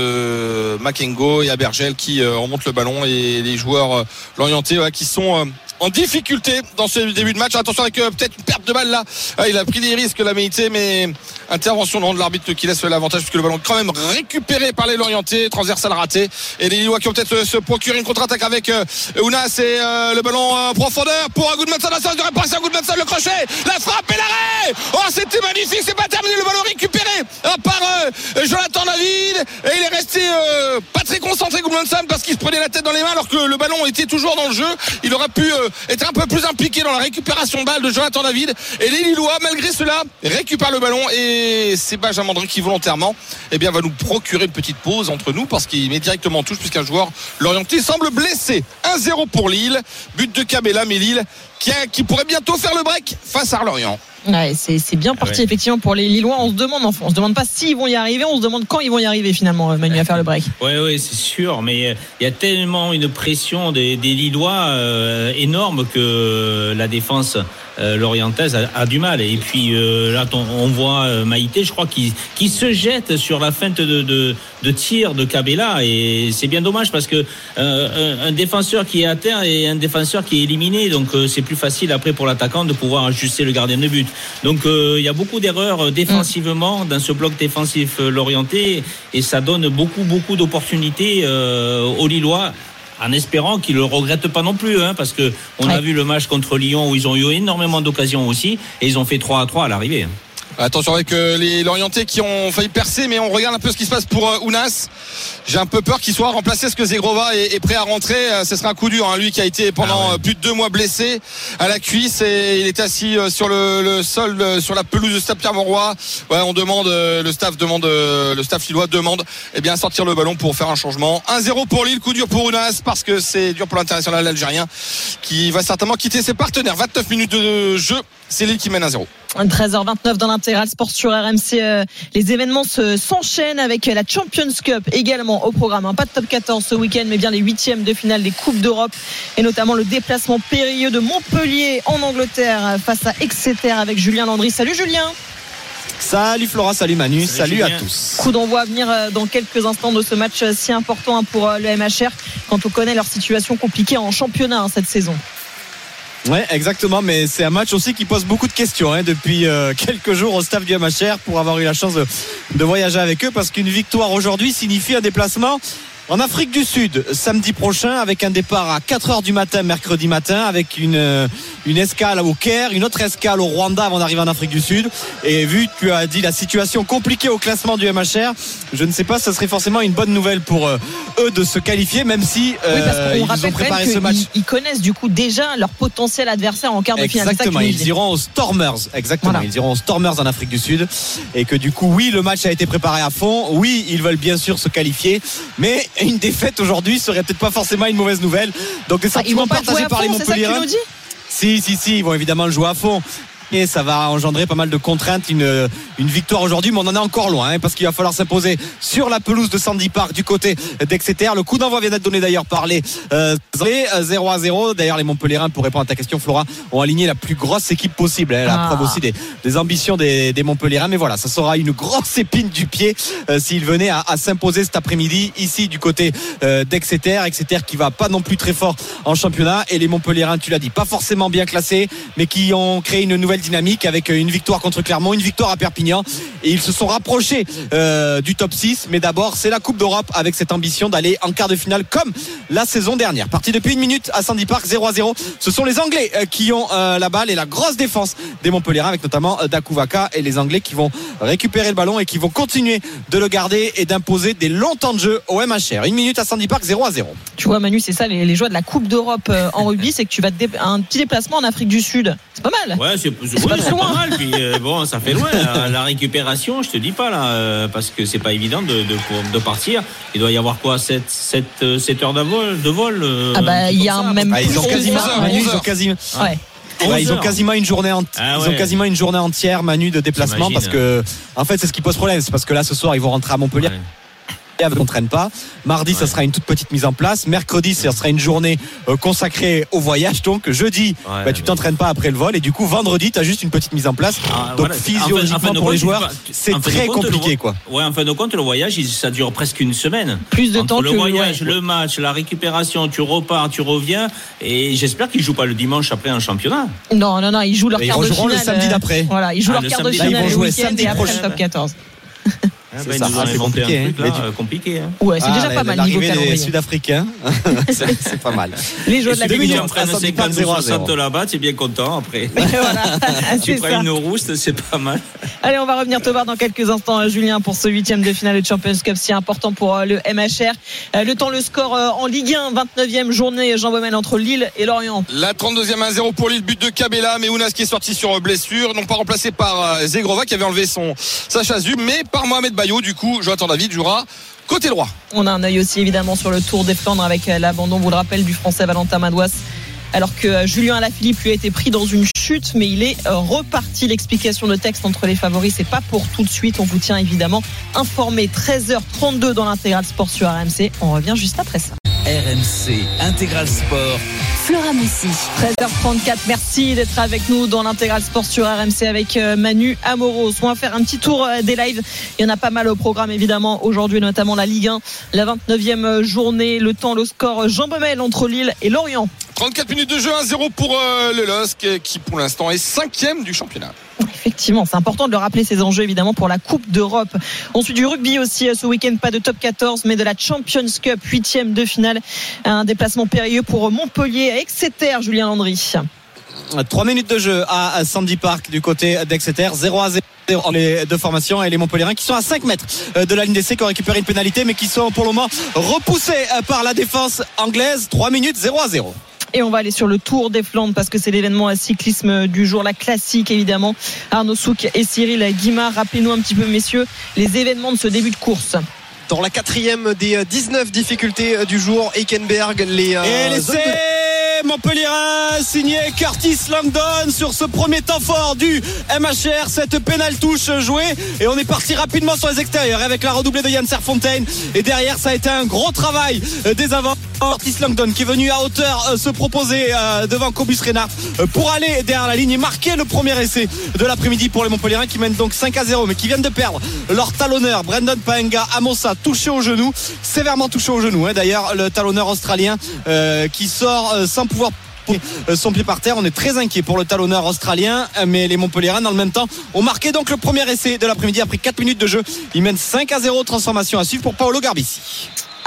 de Makengo et à Bergel qui euh, remonte le ballon et les joueurs euh, l'orientés voilà, qui sont euh, en difficulté dans ce début de match. Attention avec euh, peut-être une perte de balle là. Ah, il a pris des risques la Méité, mais intervention non, de l'arbitre qui laisse l'avantage puisque le ballon est quand même récupéré par les Lorientais, transversal raté. Et les Lillois qui ont peut-être euh, se procurer une contre-attaque avec euh, Ounas et euh, le ballon en profondeur pour Goodmanson. Ça devrait passer à Goodmanson, le crochet, la frappe et l'arrêt. Oh, c'était magnifique, c'est pas terminé. Le ballon récupéré euh, par euh, Jonathan David et il est resté euh, pas très concentré Goodmanson parce qu'il se prenait la tête dans les mains alors que le ballon était toujours dans le jeu. Il aurait pu euh, être un peu plus impliqué dans la récupération de balle de Jonathan David et les Lillois malgré cela récupèrent le ballon et c'est Benjamin André qui volontairement eh bien, va nous procurer une petite pause entre nous parce qu'il met directement en touche puisqu'un joueur l'orienté semble blessé. un zéro pour Lille, but de Cabella, mais Lille qui, a, qui pourrait bientôt faire le break face à Lorient. Ouais, c'est, c'est bien parti ah ouais. effectivement pour les Lillois. On se demande, enfin, on se demande pas s'ils vont y arriver, on se demande quand ils vont y arriver finalement, Manu, à faire le break. Oui, oui, c'est sûr, mais il y a tellement une pression des, des Lillois euh, énorme que la défense euh, lorientaise a, a du mal. Et puis euh, là, on, on voit euh, Maïté, je crois, qui, qui se jette sur la feinte de, de, de tir de Cabella, et c'est bien dommage parce que euh, un, un défenseur qui est à terre et un défenseur qui est éliminé, donc euh, c'est plus facile après pour l'attaquant de pouvoir ajuster le gardien de but. Donc euh, il y a beaucoup d'erreurs défensivement dans ce bloc défensif euh, l'orienté et ça donne beaucoup beaucoup d'opportunités euh, aux Lillois, en espérant qu'ils ne le regrettent pas non plus, hein, parce que on ouais. a vu le match contre Lyon où ils ont eu énormément d'occasions aussi et ils ont fait trois à trois à l'arrivée. Attention avec euh, les Lorientais qui ont failli percer, mais on regarde un peu ce qui se passe pour euh, Ounas. J'ai un peu peur qu'il soit remplacé parce que Zegrova est, est prêt à rentrer. Euh, ce serait un coup dur, hein, lui qui a été pendant ah ouais. plus de deux mois blessé à la cuisse et il est assis euh, sur le, le sol, euh, sur la pelouse de Stade Pierre-Mauroy. Ouais, on demande, euh, le staff demande, euh, le staff lillois demande, eh bien sortir le ballon pour faire un changement. un zéro pour Lille, coup dur pour Ounas parce que c'est dur pour l'international algérien qui va certainement quitter ses partenaires. vingt-neuf minutes de jeu, c'est Lille qui mène un zéro. treize heures vingt-neuf dans l'intégral sport sur R M C. Euh, les événements se, s'enchaînent avec la Champions Cup également au programme. Hein. Pas de top quatorze ce week-end, mais bien les huitièmes de finale des Coupes d'Europe et notamment le déplacement périlleux de Montpellier en Angleterre face à Exeter avec Julien Landry. Salut Julien. Salut Flora, salut Manu, salut, salut à tous. Coup d'envoi à venir dans quelques instants de ce match si important pour le M H R quand on connaît leur situation compliquée en championnat cette saison. Ouais, exactement, mais c'est un match aussi qui pose beaucoup de questions hein, depuis euh, quelques jours au staff du M H R pour avoir eu la chance de, de voyager avec eux, parce qu'une victoire aujourd'hui signifie un déplacement En Afrique du Sud, samedi prochain, avec un départ à quatre heures du matin, mercredi matin, avec une, une escale au Caire, une autre escale au Rwanda avant d'arriver en Afrique du Sud. Et vu que tu as dit la situation compliquée au classement du M H R, je ne sais pas, ce serait forcément une bonne nouvelle pour euh, eux de se qualifier, même si euh, oui, parce qu'on ils rappelle ont préparé ce match. Ils, ils connaissent du coup déjà leur potentiel adversaire en quart de finale. Exactement, ils iront aux Stormers. Exactement, voilà. Ils iront aux Stormers en Afrique du Sud. Et que du coup, oui, le match a été préparé à fond. Oui, ils veulent bien sûr se qualifier, mais une défaite aujourd'hui serait peut-être pas forcément une mauvaise nouvelle. Donc des sentiments ah, partagés par les Montpelliérains. Si, si, si, ils vont évidemment le jouer à fond. Et ça va engendrer pas mal de contraintes, une, une victoire aujourd'hui, mais on en est encore loin, hein, parce qu'il va falloir s'imposer sur la pelouse de Sandy Park du côté d'Exeter. Le coup d'envoi vient d'être donné d'ailleurs par les euh, zéro à zéro. D'ailleurs, les Montpelliérains, pour répondre à ta question, Flora, ont aligné la plus grosse équipe possible, hein, la ah. preuve aussi des, des ambitions des, des Montpelliérains. Mais voilà, ça sera une grosse épine du pied euh, s'ils venaient à, à s'imposer cet après-midi ici du côté euh, d'Exeter. Exeter qui va pas non plus très fort en championnat, et les Montpelliérains, tu l'as dit, pas forcément bien classés, mais qui ont créé une nouvelle dynamique avec une victoire contre Clermont, une victoire à Perpignan, et ils se sont rapprochés euh, du top six. Mais d'abord, c'est la Coupe d'Europe avec cette ambition d'aller en quart de finale comme la saison dernière. Parti depuis une minute à Sandy Park, zéro à zéro. Ce sont les Anglais euh, qui ont euh, la balle et la grosse défense des Montpelliérains, avec notamment euh, Dakuvaka, et les Anglais qui vont récupérer le ballon et qui vont continuer de le garder et d'imposer des longs temps de jeu au M H R. Une minute à Sandy Park, zéro à zéro. Tu vois, Manu, c'est ça les, les joies de la Coupe d'Europe euh, en rugby, c'est que tu vas te dé- un petit déplacement en Afrique du Sud. C'est pas mal. Ouais, c'est, c'est, c'est oui, pas, c'est pas mal. Puis euh, bon, ça fait loin. La, la récupération, je te dis pas là, euh, parce que c'est pas évident de, de, de partir. Il doit y avoir quoi, sept heures de vol, de vol euh, Ah bah il y a un même. Ah, ils ont quasiment, Manu, ils ont quasiment. Ouais. Ouais, ils ont quasiment une journée ent- ah ouais. ils ont quasiment une journée entière, Manu, de déplacement. T'imagines, parce que en fait c'est ce qui pose problème, c'est parce que là ce soir ils vont rentrer à Montpellier. Ouais. On n'entraîne pas. Mardi, ouais. ça sera une toute petite mise en place. Mercredi, ça sera une journée euh, consacrée au voyage. Donc jeudi, ouais, bah, tu t'entraînes pas après le vol. Et du coup, vendredi, tu as juste une petite mise en place. Ah, donc voilà. physiologiquement en fin, en fin pour les joueurs, pas, c'est très compte, compliqué, le, quoi. Ouais, en fin de compte, le voyage, ça dure presque une semaine. Plus de Entre temps le que voyage, ouais. le match, la récupération, tu repars, tu reviens. Et j'espère qu'ils jouent pas le dimanche après un championnat. Non, non, non, ils jouent leur quart de finale. Ils joueront le samedi d'après. Voilà, ils jouent leur quart de finale le week-end et après le top quatorze. Ah ben, ça, ils nous ont inventé compliqué, un truc là, hein. euh, compliqué. Hein. Ouais, c'est ah, déjà pas mal niveau calendrier. L'arrivée des Sud-Africains, c'est, c'est pas mal. Les joueurs de la Dès que tu division. en prennes cinquante ou soixante là-bas, tu es bien content après. Voilà, tu prends une rouste, c'est pas mal. Allez, on va revenir te voir dans quelques instants, Julien, pour ce huitième de finale de Champions Cup si important pour le M H R. Le temps, le score en Ligue un, vingt-neuvième journée, Jean Baumel entre Lille et Lorient. La trente-deuxième un zéro pour Lille, but de Kabela, mais Ounas qui est sorti sur blessure, non pas remplacé par Zegrova qui avait enlevé son sa chasuble, mais par Mohamed Bayo. Du coup, Jonathan David jouera côté droit. On a un œil aussi évidemment sur le Tour des Flandres avec l'abandon, vous le rappelle, du Français Valentin Madouas, alors que Julien Alaphilippe lui a été pris dans une chute, mais il est reparti. L'explication de texte entre les favoris, c'est pas pour tout de suite. On vous tient évidemment informé. treize heures trente-deux dans l'Intégral Sport sur R M C. On revient juste après ça. R M C Intégral Sport. Flora Moussi. treize heures trente-quatre, merci d'être avec nous dans l'Intégral Sport sur R M C avec Manu Amoros. On va faire un petit tour des lives. Il y en a pas mal au programme évidemment aujourd'hui, notamment la Ligue un, la vingt-neuvième journée. Le temps, le score, Jean Baumel entre Lille et Lorient. trente-quatre minutes de jeu, un zéro pour euh, le L O S C qui pour l'instant est cinquième du championnat. Effectivement, c'est important de le rappeler, ces enjeux évidemment pour la Coupe d'Europe. On suit du rugby aussi ce week-end, pas de top quatorze mais de la Champions Cup, huitième de finale. Un déplacement périlleux pour Montpellier à Exeter, Julien Landry. Trois minutes de jeu à Sandy Park du côté d'Exeter, zéro à zéro les deux formations, et les Montpelliérains qui sont à cinq mètres de la ligne d'essai, qui ont récupéré une pénalité mais qui sont pour le moment repoussés par la défense anglaise. Trois minutes, zéro à zéro. Et on va aller sur le Tour des Flandres parce que c'est l'événement cyclisme du jour, la classique évidemment. Arnaud Souk et Cyril Guimard, rappelez-nous un petit peu messieurs les événements de ce début de course. Dans la quatrième des dix-neuf difficultés du jour, Eikenberg, les... Euh, et l'essai Montpelliérain signé Curtis Langdon sur ce premier temps fort du M H R. Cette pénale touche jouée et on est parti rapidement sur les extérieurs avec la redoublée de Yann Serfontein, et derrière ça a été un gros travail des avants. Curtis Langdon qui est venu à hauteur se proposer devant Cobus Reinhardt pour aller derrière la ligne et marquer le premier essai de l'après-midi pour les Montpelliérains qui mènent donc cinq à zéro, mais qui viennent de perdre leur talonneur Brendan Paenga Amosa, touché au genou, sévèrement touché au genou, hein. D'ailleurs le talonneur australien euh, qui sort euh, sans pouvoir son pied par terre. On est très inquiet pour le talonneur australien, mais les Montpelliérains dans le même temps ont marqué donc le premier essai de l'après-midi après quatre minutes de jeu. Ils mènent cinq à zéro, transformation à suivre pour Paolo Garbisi.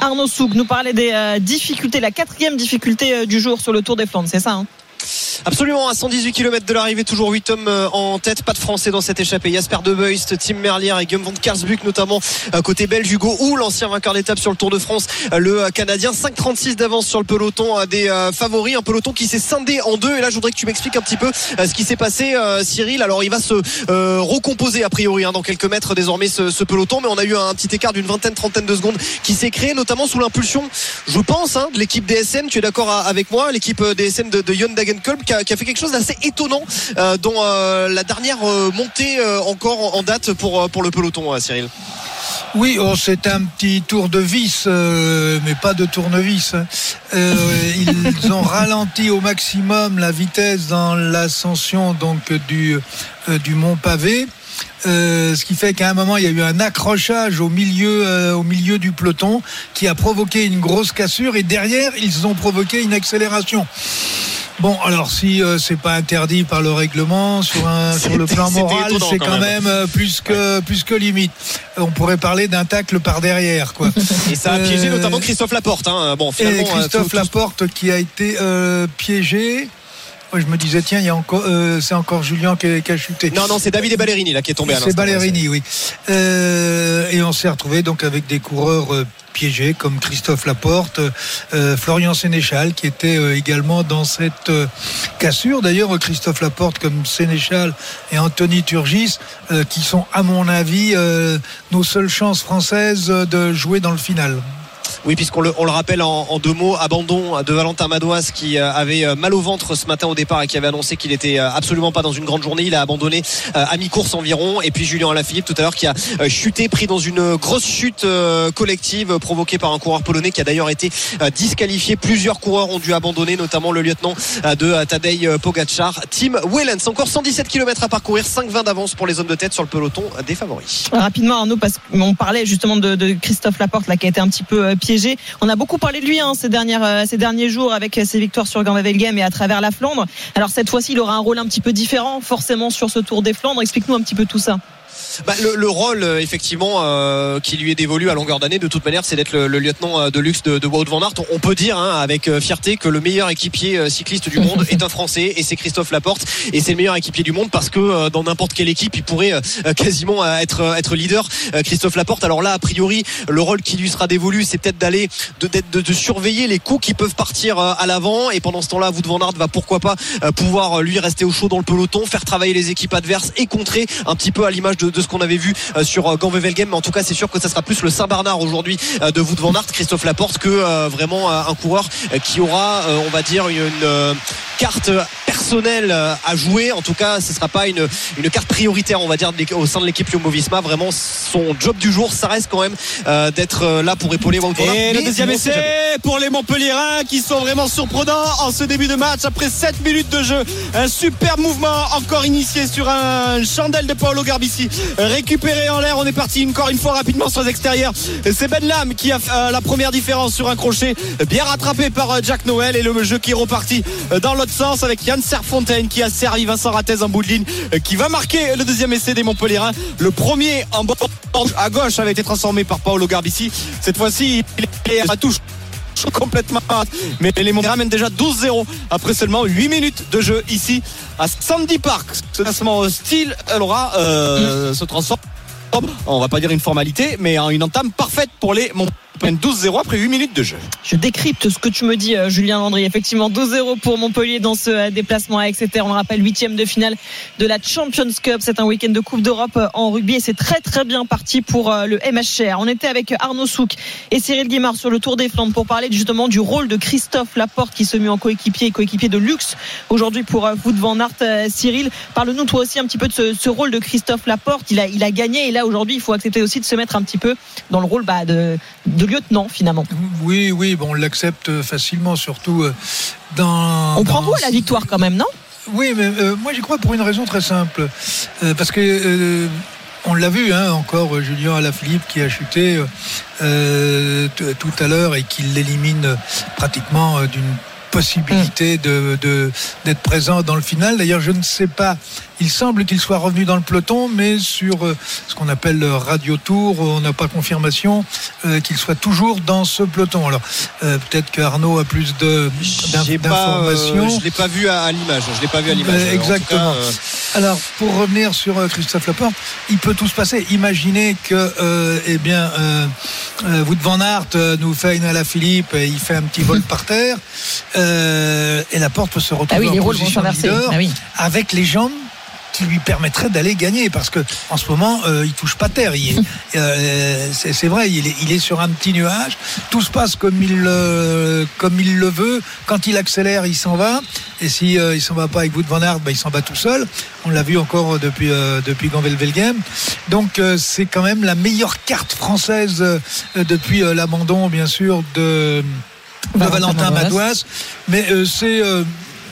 Arnaud Souk nous parlait des euh, difficultés, la quatrième difficulté euh, du jour sur le Tour des Flandres, c'est ça hein? Absolument, à cent dix-huit kilomètres de l'arrivée, toujours huit hommes en tête, pas de Français dans cette échappée. Jasper De Beust, Tim Merlier et Guillaume van Kaarsbuk notamment côté belge. Hugo Houle, l'ancien vainqueur d'étape sur le Tour de France, le Canadien, cinq trente-six d'avance sur le peloton des favoris, un peloton qui s'est scindé en deux. Et là je voudrais que tu m'expliques un petit peu ce qui s'est passé, Cyril. Alors il va se euh, recomposer a priori hein, dans quelques mètres désormais ce, ce peloton, mais on a eu un petit écart d'une vingtaine, trentaine de secondes qui s'est créé notamment sous l'impulsion, je pense, hein, de l'équipe D S M. Tu es d'accord avec moi, l'équipe D S M de, de Jon Dagenkolb qui a, qui a fait quelque chose d'assez étonnant euh, dans euh, la dernière euh, montée euh, encore en date pour, pour le peloton, euh, Cyril. Oui, oh, c'est un petit tour de vis, euh, mais pas de tournevis. Euh, ils ont ralenti au maximum la vitesse dans l'ascension donc du, euh, du Mont Pavé. Euh, ce qui fait qu'à un moment il y a eu un accrochage au milieu, euh, au milieu du peloton qui a provoqué une grosse cassure et derrière ils ont provoqué une accélération. Bon, alors si euh, c'est pas interdit par le règlement sur un sur le plan moral, c'est quand, quand même, même euh, plus que ouais. plus que limite. On pourrait parler d'un tacle par derrière, quoi. Et ça a piégé euh, notamment Christophe Laporte. Hein. Bon, finalement, et Christophe tout, Laporte tout... qui a été euh, piégé. Ouais, je me disais tiens, il y a encore, euh, c'est encore Julien qui a, qui a chuté. Non, non, c'est David et Ballerini là qui est tombé. À c'est Ballerini, oui. Euh, et on s'est retrouvé donc avec des coureurs euh, piégés comme Christophe Laporte, euh, Florian Sénéchal qui était euh, également dans cette euh, cassure. D'ailleurs, Christophe Laporte comme Sénéchal et Anthony Turgis, euh, qui sont à mon avis euh, nos seules chances françaises de jouer dans le final. Oui, puisqu'on le, on le rappelle en, en deux mots, abandon de Valentin Madouas qui avait mal au ventre ce matin au départ et qui avait annoncé qu'il était absolument pas dans une grande journée. Il a abandonné à mi-course environ. Et puis Julien Alaphilippe tout à l'heure qui a chuté, pris dans une grosse chute collective provoquée par un coureur polonais qui a d'ailleurs été disqualifié. Plusieurs coureurs ont dû abandonner, notamment le lieutenant de Tadej Pogačar, Tim Wellens. Encore cent dix-sept kilomètres à parcourir, cinq vingt d'avance pour les hommes de tête sur le peloton des favoris. Rapidement Arnaud, parce qu'on parlait justement de, de Christophe Laporte là, qui a été un petit peu piégé. On a beaucoup parlé de lui hein, ces, dernières, euh, ces derniers jours avec ses victoires sur Gand-Wevelgem et à travers la Flandre. Alors cette fois-ci, il aura un rôle un petit peu différent forcément sur ce Tour des Flandres. Explique-nous un petit peu tout ça. Bah, le, le rôle effectivement euh, qui lui est dévolu à longueur d'année de toute manière, c'est d'être le, le lieutenant de luxe de, de Wout van Aert. On peut dire hein, avec fierté que le meilleur équipier cycliste du monde est un Français et c'est Christophe Laporte, et c'est le meilleur équipier du monde parce que euh, dans n'importe quelle équipe il pourrait euh, quasiment être, être leader, euh, Christophe Laporte. Alors là a priori le rôle qui lui sera dévolu, c'est peut-être d'aller de, de, de surveiller les coups qui peuvent partir euh, à l'avant, et pendant ce temps là Wout van Aert va pourquoi pas euh, pouvoir lui rester au chaud dans le peloton, faire travailler les équipes adverses et contrer un petit peu à l'image de, de ce qu'on avait vu sur Gand-Wevelgem. Mais en tout cas c'est sûr que ça sera plus le Saint-Bernard aujourd'hui de Wout van Aert, Christophe Laporte, que euh, vraiment un coureur qui aura euh, on va dire une, une euh, carte personnelle à jouer. En tout cas ce ne sera pas une, une carte prioritaire on va dire au sein de l'équipe Jumbo-Visma. Vraiment son job du jour ça reste quand même euh, d'être là pour épauler Wout van Aert. Et le deuxième essai pour les Montpelliérains qui sont vraiment surprenants en ce début de match après sept minutes de jeu. Un super mouvement encore initié sur un chandelle de Paolo Garbisi, récupéré en l'air. On est parti encore une fois rapidement sur les extérieurs. C'est Ben Lam qui a euh, la première différence sur un crochet, bien rattrapé par euh, Jack Noël, et le jeu qui est reparti euh, dans l'autre sens avec Yann Serfontaine qui a servi Vincent Rattez en bout de ligne, euh, qui va marquer le deuxième essai des Montpelliérains. Le premier en bord à gauche avait été transformé par Paolo Garbisi. Cette fois-ci il est à touche complètement, mais les Montpelliérains mènent déjà douze zéro après seulement huit minutes de jeu ici à Sandy Park. Ce classement hostile Laura euh, se transforme, on va pas dire une formalité, mais en une entame parfaite pour les Montpelliérains. douze zéro après huit minutes de jeu. Je décrypte ce que tu me dis, Julien Landry. Effectivement, douze zéro pour Montpellier dans ce déplacement à Exeter. On le rappelle, huitième de finale de la Champions Cup. C'est un week-end de Coupe d'Europe en rugby et c'est très très bien parti pour le M H C R. On était avec Arnaud Souk et Cyril Guimard sur le Tour des Flandres pour parler justement du rôle de Christophe Laporte qui se met en coéquipier et coéquipier de luxe aujourd'hui pour Wout van Aert. Cyril, parle-nous toi aussi un petit peu de ce, ce rôle de Christophe Laporte. Il a, il a gagné et là aujourd'hui il faut accepter aussi de se mettre un petit peu dans le rôle bah, de, de lieutenant finalement. Oui, oui, bon, on l'accepte facilement, surtout dans. On prend dans... goût à la victoire quand même, non ? Oui, mais euh, moi j'y crois pour une raison très simple, euh, parce que euh, on l'a vu, hein, encore Julien Alaphilippe qui a chuté euh, t- tout à l'heure et qui l'élimine pratiquement d'une possibilité de, de, d'être présent dans le final. D'ailleurs, je ne sais pas, il semble qu'il soit revenu dans le peloton, mais sur euh, ce qu'on appelle le radio tour, on n'a pas confirmation euh, qu'il soit toujours dans ce peloton. Alors, euh, peut-être qu'Arnaud a plus de, J'ai d'informations. Pas, euh, je ne l'ai pas vu à, à l'image. Je l'ai pas vu à l'image. Euh, exactement. Cas, euh... Alors, pour revenir sur euh, Christophe Laporte, il peut tout se passer. Imaginez que, euh, eh bien, euh, euh, Wout van Aert euh, nous fait une Alaphilippe et il fait un petit vol par terre, euh, et Laporte peut se retrouver ah oui, en position leader ah oui. avec les jambes qui lui permettrait d'aller gagner, parce que en ce moment euh, il touche pas terre. Il est, euh, c'est, c'est vrai, il est, il est sur un petit nuage. Tout se passe comme il euh, comme il le veut. Quand il accélère, il s'en va. Et si euh, il s'en va pas avec Wout van Aert, ben, il s'en va tout seul. On l'a vu encore depuis euh, depuis Ganvel-Velgem. Donc euh, c'est quand même la meilleure carte française euh, depuis euh, l'abandon, bien sûr, de, de Valentin Madouas. Mais euh, c'est euh,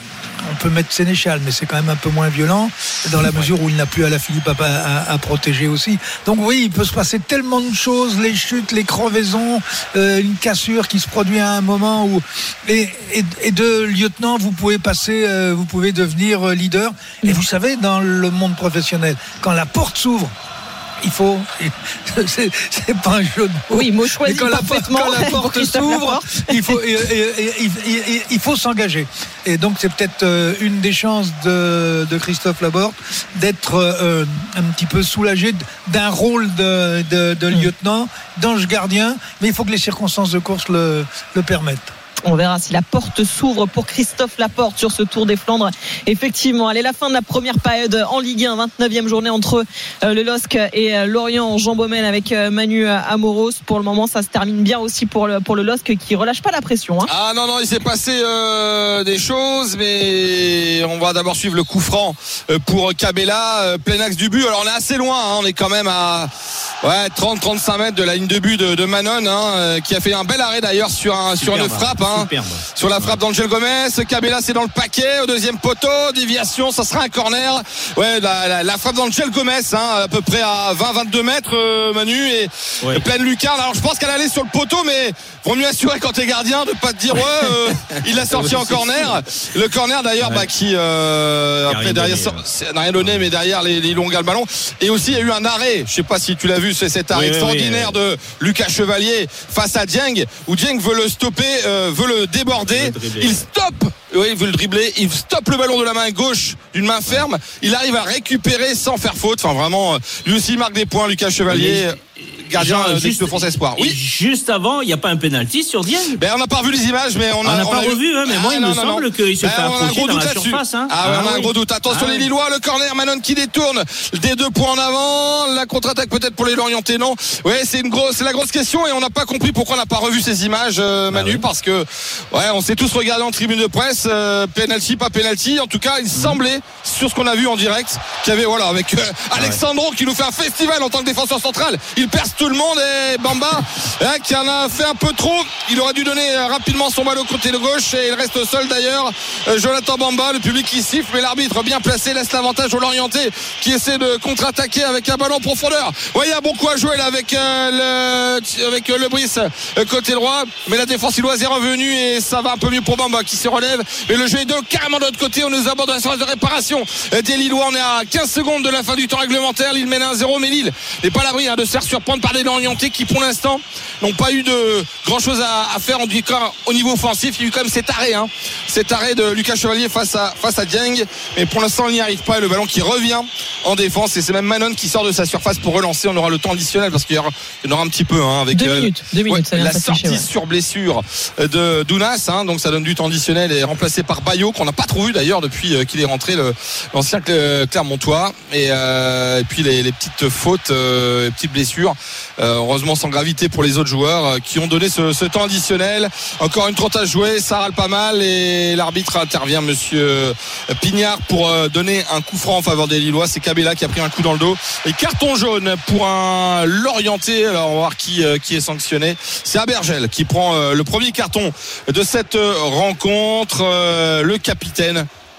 on peut mettre Sénéchal, mais c'est quand même un peu moins violent dans la mesure où il n'a plus Alaphilippe à, à, à protéger aussi. Donc oui, il peut se passer tellement de choses, les chutes, les crevaisons, euh, une cassure qui se produit à un moment où et, et, et de lieutenant vous pouvez passer, euh, vous pouvez devenir leader. Et vous savez, dans le monde professionnel, quand la porte s'ouvre, il faut, c'est, c'est pas un jeu de mots. Oui, mot choisi quand parfaitement. La, quand la porte s'ouvre, il faut, et, et, et, il, il faut s'engager. Et donc c'est peut-être euh, une des chances de, de Christophe Laporte d'être euh, un petit peu soulagé d'un rôle de, de, de lieutenant, d'ange gardien, mais il faut que les circonstances de course le, le permettent. On verra si la porte s'ouvre pour Christophe Laporte sur ce Tour des Flandres. Effectivement, allez, la fin de la première période en Ligue un, vingt-neuvième journée entre euh, le L O S C et euh, Lorient, Jean Baumel avec euh, Manu Amoros. Pour le moment, ça se termine bien aussi pour le, pour le L O S C qui relâche pas la pression. Hein. Ah non, non, il s'est passé euh, des choses, mais on va d'abord suivre le coup franc pour Cabella, euh, plein axe du but. Alors on est assez loin, hein, on est quand même à ouais, trente à trente-cinq mètres de la ligne de but de, de Manon, hein, euh, qui a fait un bel arrêt d'ailleurs sur, un, sur une frappe. Hein. Superbe. Sur la frappe d'Angel Gomez, Cabella c'est dans le paquet au deuxième poteau, déviation, ça sera un corner. Ouais, la, la, la frappe d'Angel Gomez, hein, à peu près à vingt à vingt-deux mètres, euh, Manu, et ouais. Pleine lucarne. Alors je pense qu'elle allait sur le poteau, mais vaut mieux assurer quand t'es gardien de pas te dire ouais, euh, il l'a sorti en corner. Le corner d'ailleurs, ouais. bah qui euh, après derrière ça n'a rien donné, mais derrière les, les longues le ballon. Et aussi il y a eu un arrêt. Je sais pas si tu l'as vu, c'est cet arrêt oui, extraordinaire oui, oui. de Lucas Chevalier face à Dieng, où Dieng veut le stopper, euh, veut le déborder, il stoppe, oui, il veut le dribbler, il stoppe le ballon de la main gauche d'une main ferme, il arrive à récupérer sans faire faute. Enfin vraiment, lui aussi il marque des points, Lucas Chevalier. Gardien de France Espoir. Oui. Juste avant, il n'y a pas un penalty sur Dieng. Ben on n'a pas revu les images, mais on a. On n'a pas a revu, hein, mais ah, moi il non, me non, semble non. qu'il se ben, fait approcher dans la surface. Hein. Ah, ah, ouais, on a oui. un gros doute. Attention ah, les Lillois, oui. le corner, Manon qui détourne des deux points en avant, la contre-attaque peut-être pour les Lorientais, non. Ouais, c'est une grosse, c'est la grosse question et on n'a pas compris pourquoi on n'a pas revu ces images, euh, Manu, ah, oui. parce que ouais, on s'est tous regardé en tribune de presse, euh, penalty, pas penalty. En tout cas, il mmh. semblait sur ce qu'on a vu en direct qu'il y avait voilà avec euh, Alexandro ah, ouais. qui nous fait un festival en tant que défenseur central. Il perce tout le monde et Bamba hein, qui en a fait un peu trop. Il aurait dû donner rapidement son ballon côté de gauche et il reste seul d'ailleurs. euh, Jonathan Bamba, le public qui siffle, mais l'arbitre bien placé laisse l'avantage aux Lorientais qui essaie de contre-attaquer avec un ballon en profondeur. Ouais, il y a bon coup à jouer là avec euh, le avec euh, le Brice euh, côté droit, mais la défense illoise est revenue et ça va un peu mieux pour Bamba qui se relève, mais le jeu est de carrément de l'autre côté. On nous aborde la surface de réparation des Lillois. On est à quinze secondes de la fin du temps réglementaire. Lille mène un zéro, mais Lille n'est pas à l'abri hein, de se faire surprendre par des Lorientais qui pour l'instant n'ont pas eu de grand chose à, à faire en du cas au niveau offensif. Il y a eu quand même cet arrêt hein, cet arrêt de Lucas Chevalier face à face à Dieng, mais pour l'instant il n'y arrive pas et le ballon qui revient en défense et c'est même Manon qui sort de sa surface pour relancer. On aura le temps additionnel parce qu'il y aura, il y en aura un petit peu hein, avec deux minutes, euh, deux minutes, ouais, la sortie ouais. sur blessure de Dounas hein, donc ça donne du temps additionnel et remplacé par Bayo qu'on n'a pas trop vu d'ailleurs depuis euh, qu'il est rentré le, l'ancien Clermontois et, euh, et puis les, les petites fautes euh, les petites blessures euh, heureusement sans gravité pour les autres joueurs euh, qui ont donné ce, ce temps additionnel. Encore une trente à jouer, ça râle pas mal et l'arbitre intervient, monsieur Pignard, pour euh, donner un coup franc en faveur des Lillois. C'est Cabella qui a pris un coup dans le dos et carton jaune pour un Lorientais. Alors on va voir qui, euh, qui est sanctionné. C'est Abergel qui prend euh, le premier carton de cette rencontre, euh, le capitaine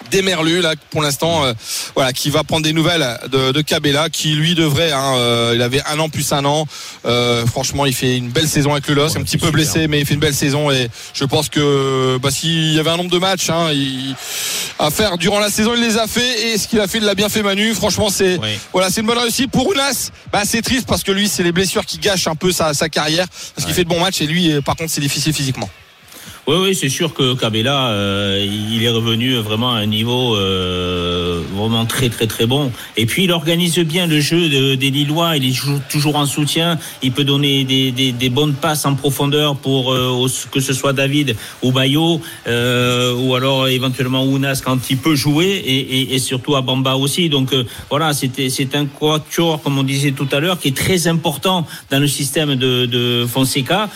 d'Emerlu là pour l'instant euh, voilà qui va prendre des nouvelles de, de Cabella qui lui devrait hein, euh, il avait un an plus un an euh, franchement il fait une belle saison avec le L O S, ouais, un petit peu super. Blessé mais il fait une belle saison et je pense que bah, s'il y avait un nombre de matchs hein, il, à faire durant la saison il les a fait et ce qu'il a fait il l'a bien fait Manu franchement c'est oui. voilà c'est une bonne réussite pour Ounas. Bah, c'est triste parce que lui c'est les blessures qui gâchent un peu sa, sa carrière parce ouais. qu'il fait de bons matchs et lui par contre c'est difficile physiquement. Oui, oui, c'est sûr que Cabella, euh, il est revenu vraiment à un niveau euh, vraiment très, très, très bon. Et puis, il organise bien le jeu de, des Lillois. Il est toujours, toujours en soutien. Il peut donner des, des, des bonnes passes en profondeur pour euh, que ce soit David ou Bayo, euh, ou alors éventuellement Ounas quand il peut jouer, et, et, et surtout à Bamba aussi. Donc euh, voilà, c'était, c'est un quatuor, comme on disait tout à l'heure, qui est très important dans le système de, de Fonseca.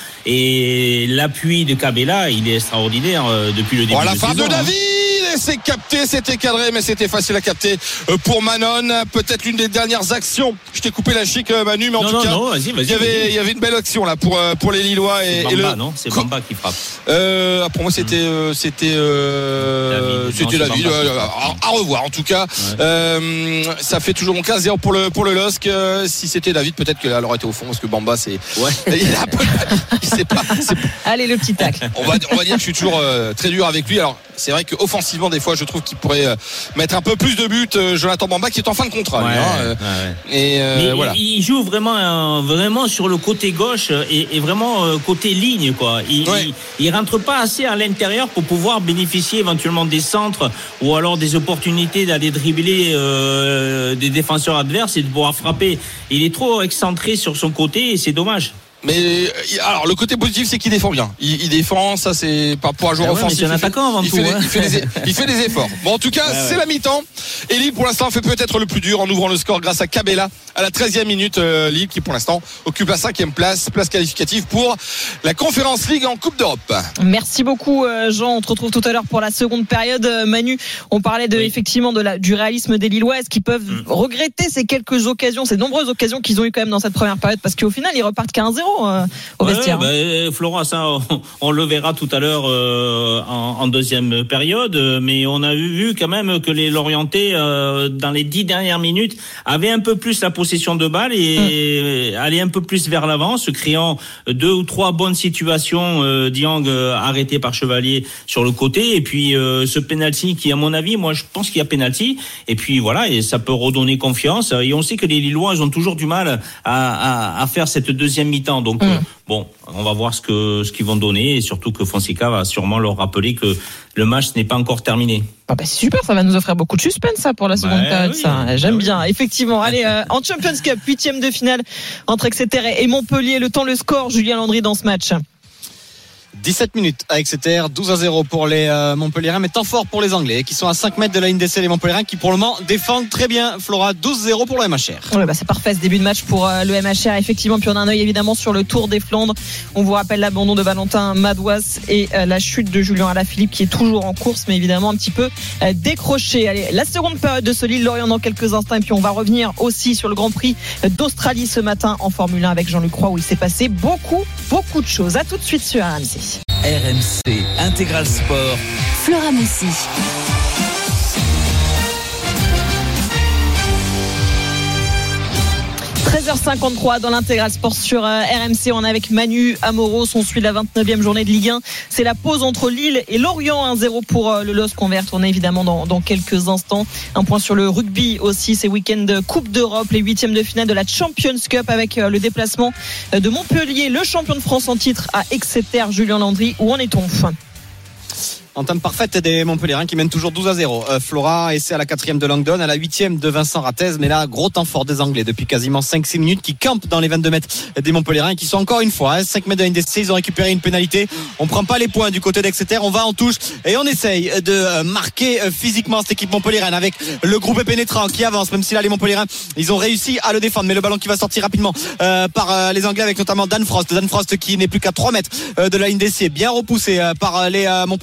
Et l'appui de Cabella, il est extraordinaire euh, depuis le début oh, la de fin saison, de David hein. C'est capté, c'était cadré mais c'était facile à capter pour Manon, peut-être l'une des dernières actions. Je t'ai coupé la chic Manu mais en non, tout non, cas non, vas-y, vas-y, il y avait vas-y. il y avait une belle action là pour pour les Lillois et, Bamba, et le non c'est Bamba qui frappe euh, pour moi c'était euh, c'était euh, David. c'était non, David euh, à, à revoir en tout cas ouais. euh, ça fait toujours donc un zéro pour le pour le L O S C. Euh, si c'était David peut-être qu'elle aurait été au fond parce que Bamba c'est ouais. il a peu, il sait pas c'est... allez le petit tacle on va on va dire que je suis toujours euh, très dur avec lui. Alors c'est vrai qu'offensivement des fois je trouve qu'il pourrait euh, mettre un peu plus de buts. euh, Jonathan Bamba qui est en fin de contrat ouais, lui, hein, euh, ouais. et euh, mais voilà il joue vraiment euh, vraiment sur le côté gauche et, et vraiment euh, côté ligne quoi. Il, ouais. il, il rentre pas assez à l'intérieur pour pouvoir bénéficier éventuellement des centres ou alors des opportunités d'aller dribbler euh, des défenseurs adverses et de pouvoir frapper. Il est trop excentré sur son côté et c'est dommage. Mais alors le côté positif c'est qu'il défend bien. Il, il défend, ça c'est pas pour un joueur ah ouais, offensif. C'est un attaquant avant il tout. Fait, hein. il, fait des, il fait des efforts. Bon en tout cas ouais, c'est ouais. la mi-temps. Et Lille pour l'instant fait peut-être le plus dur en ouvrant le score grâce à Cabella à la treizième minute. Euh, Lille qui pour l'instant occupe la cinquième place, place qualificative pour la Conference League en Coupe d'Europe. Merci beaucoup Jean. On te retrouve tout à l'heure pour la seconde période. Manu, on parlait de oui. effectivement de la, du réalisme des Lillois. Est-ce qu'ils peuvent mmh. regretter ces quelques occasions, ces nombreuses occasions qu'ils ont eu quand même dans cette première période parce qu'au final ils repartent qu'à un zéro euh, au Ouais, bah, Florent, ça, on, on le verra tout à l'heure euh, en, en deuxième période, mais on a vu quand même que les Lorientais, euh, dans les dix dernières minutes, avaient un peu plus la possession de balle et mmh. allaient un peu plus vers l'avant, se créant deux ou trois bonnes situations. Euh, Dieng euh, arrêté par Chevalier sur le côté, et puis euh, ce penalty qui, à mon avis, moi je pense qu'il y a penalty, et puis voilà, et ça peut redonner confiance. Et on sait que les Lillois, ils ont toujours du mal à, à, à faire cette deuxième mi-temps, donc. Mmh. Euh, Bon, on va voir ce que ce qu'ils vont donner et surtout que Fonseca va sûrement leur rappeler que le match n'est pas encore terminé. Ah bah c'est super, ça va nous offrir beaucoup de suspense ça pour la seconde bah période. Oui, ça, j'aime bah bien. Oui. Effectivement, allez euh, en Champions Cup, huitième de finale entre Exeter et Montpellier. Le temps, le score, Julien Landry dans ce match. dix-sept minutes à Exeter, douze à zéro pour les euh, Montpelliérains, mais temps fort pour les Anglais qui sont à cinq mètres de la ligne d'essai, les Montpelliérains qui pour le moment défendent très bien. Flora, douze zéro pour le M H R. Ouais, bah c'est parfait ce début de match pour euh, le M H R effectivement. Puis on a un œil évidemment sur le Tour des Flandres. On vous rappelle l'abandon de Valentin Madouas et euh, la chute de Julien Alaphilippe qui est toujours en course mais évidemment un petit peu euh, décroché. Allez, la seconde période de ce Lille-Lorient dans quelques instants et puis on va revenir aussi sur le Grand Prix d'Australie ce matin en Formule un avec Jean-Luc Roy où il s'est passé beaucoup beaucoup de choses. À tout de suite sur R M C. R M C Intégral Sport. Flora Moussi. treize heures cinquante-trois dans l'Intégral Sport sur R M C. On est avec Manu Amoros. On suit la vingt-neuvième journée de Ligue un. C'est la pause entre Lille et Lorient. un zéro pour le L O S C qu'on va retourner évidemment dans, dans quelques instants. Un point sur le rugby aussi. C'est week-end de Coupe d'Europe, les huitièmes de finale de la Champions Cup avec le déplacement de Montpellier, le champion de France en titre à Exeter. Julien Landry, où en est-on ? Entame parfaite des Montpelliérains qui mènent toujours douze à zéro. Euh, Flora essaie à la quatrième de Langdon, à la huitième de Vincent Rattez, mais là gros temps fort des Anglais depuis quasiment cinq six minutes qui campent dans les vingt-deux mètres des Montpelliérains et qui sont encore une fois hein, cinq mètres de N D C. Ils ont récupéré une pénalité. On prend pas les points du côté d'Exeter, on va en touche et on essaye de marquer physiquement cette équipe montpelliéraine avec le groupe pénétrant qui avance, même si là les Montpelliérains ils ont réussi à le défendre, mais le ballon qui va sortir rapidement euh, par euh, les Anglais avec notamment Dan Frost. Dan Frost qui n'est plus qu'à trois mètres euh, de la ligne d'essai, bien repoussé euh, par euh, les euh, Montpelliérains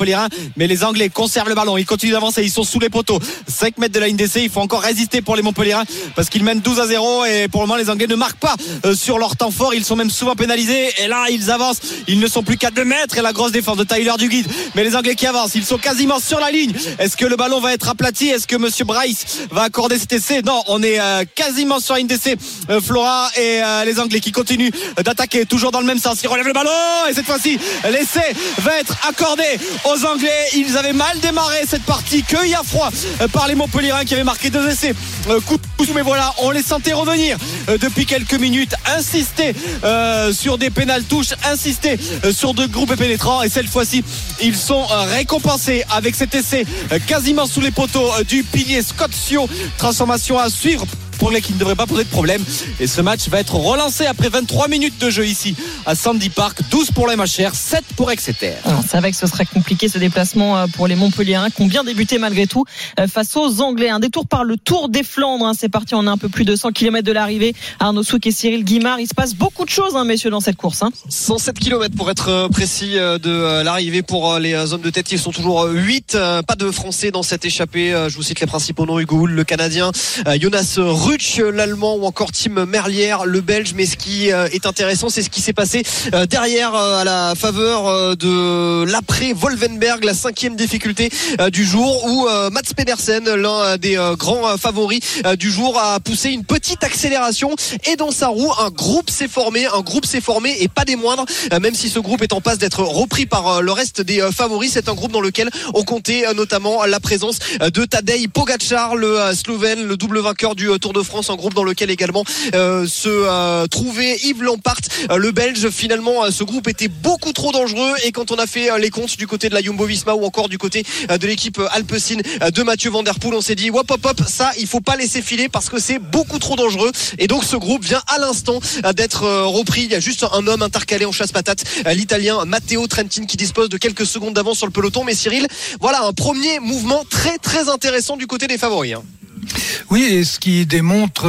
mais les Anglais conservent le ballon, ils continuent d'avancer, ils sont sous les poteaux, cinq mètres de la ligne d'essai, il faut encore résister pour les Montpelliérains parce qu'ils mènent douze à zéro et pour le moment les Anglais ne marquent pas sur leur temps fort, ils sont même souvent pénalisés et là ils avancent, ils ne sont plus qu'à deux mètres et la grosse défense de Tyler Duguid, mais les Anglais qui avancent, ils sont quasiment sur la ligne. Est-ce que le ballon va être aplati? Est-ce que monsieur Bryce va accorder cet essai? Non, on est euh, quasiment sur la ligne d'essai, euh, Flora, et euh, les Anglais qui continuent d'attaquer toujours dans le même sens, ils relèvent le ballon et cette fois-ci l'essai va être accordé aux Anglais. Ils avaient mal démarré cette partie, qu'il y a froid euh, par les Montpelliérains qui avaient marqué deux essais euh, coup de pouce, mais voilà, on les sentait revenir euh, depuis quelques minutes, insister euh, sur des pénales touches, insister euh, sur deux groupes pénétrants et cette fois-ci ils sont euh, récompensés avec cet essai euh, quasiment sous les poteaux euh, du pilier Scott Sio. Transformation à suivre pour les qui ne devraient pas poser de problème et ce match va être relancé après vingt-trois minutes de jeu ici à Sandy Park. Douze pour les M H R, sept pour Exeter. On savait que ce serait compliqué ce déplacement pour les Montpelliérains qui ont bien débuté malgré tout face aux Anglais. Un détour par le Tour des Flandres, c'est parti, on est un peu plus de cent kilomètres de l'arrivée. Arnaud Souk et Cyril Guimard, il se passe beaucoup de choses, hein, messieurs, dans cette course. Hein. cent sept kilomètres pour être précis de l'arrivée pour les hommes de tête. Ils sont toujours huit, pas de Français dans cette échappée. Je vous cite les principaux noms: Hugo Hull, le Canadien, Jonas Rutsch, l'Allemand, ou encore Tim Merlier, le Belge. Mais ce qui est intéressant, c'est ce qui s'est passé derrière à la faveur de l'après Wolvenberg, la cinquième difficulté du jour, où Mats Pedersen, l'un des grands favoris du jour, a poussé une petite accélération et dans sa roue un groupe s'est formé, un groupe s'est formé et pas des moindres, même si ce groupe est en passe d'être repris par le reste des favoris. C'est un groupe dans lequel on comptait notamment la présence de Tadej Pogačar, le Slovène, le double vainqueur du Tour de France, un groupe dans lequel également euh, se euh, trouvait Yves Lampaert, euh, le Belge. Finalement, euh, ce groupe était beaucoup trop dangereux et quand on a fait euh, les comptes du côté de la Jumbo-Visma ou encore du côté euh, de l'équipe euh, Alpecin euh, de Mathieu Van Der Poel, on s'est dit hop hop hop, ça il faut pas laisser filer parce que c'est beaucoup trop dangereux. Et donc ce groupe vient à l'instant euh, d'être euh, repris. Il y a juste un homme intercalé en chasse-patate, euh, l'Italien Matteo Trentin, qui dispose de quelques secondes d'avance sur le peloton. Mais Cyril, voilà un premier mouvement très très intéressant du côté des favoris. Hein. Oui, et ce qui démontre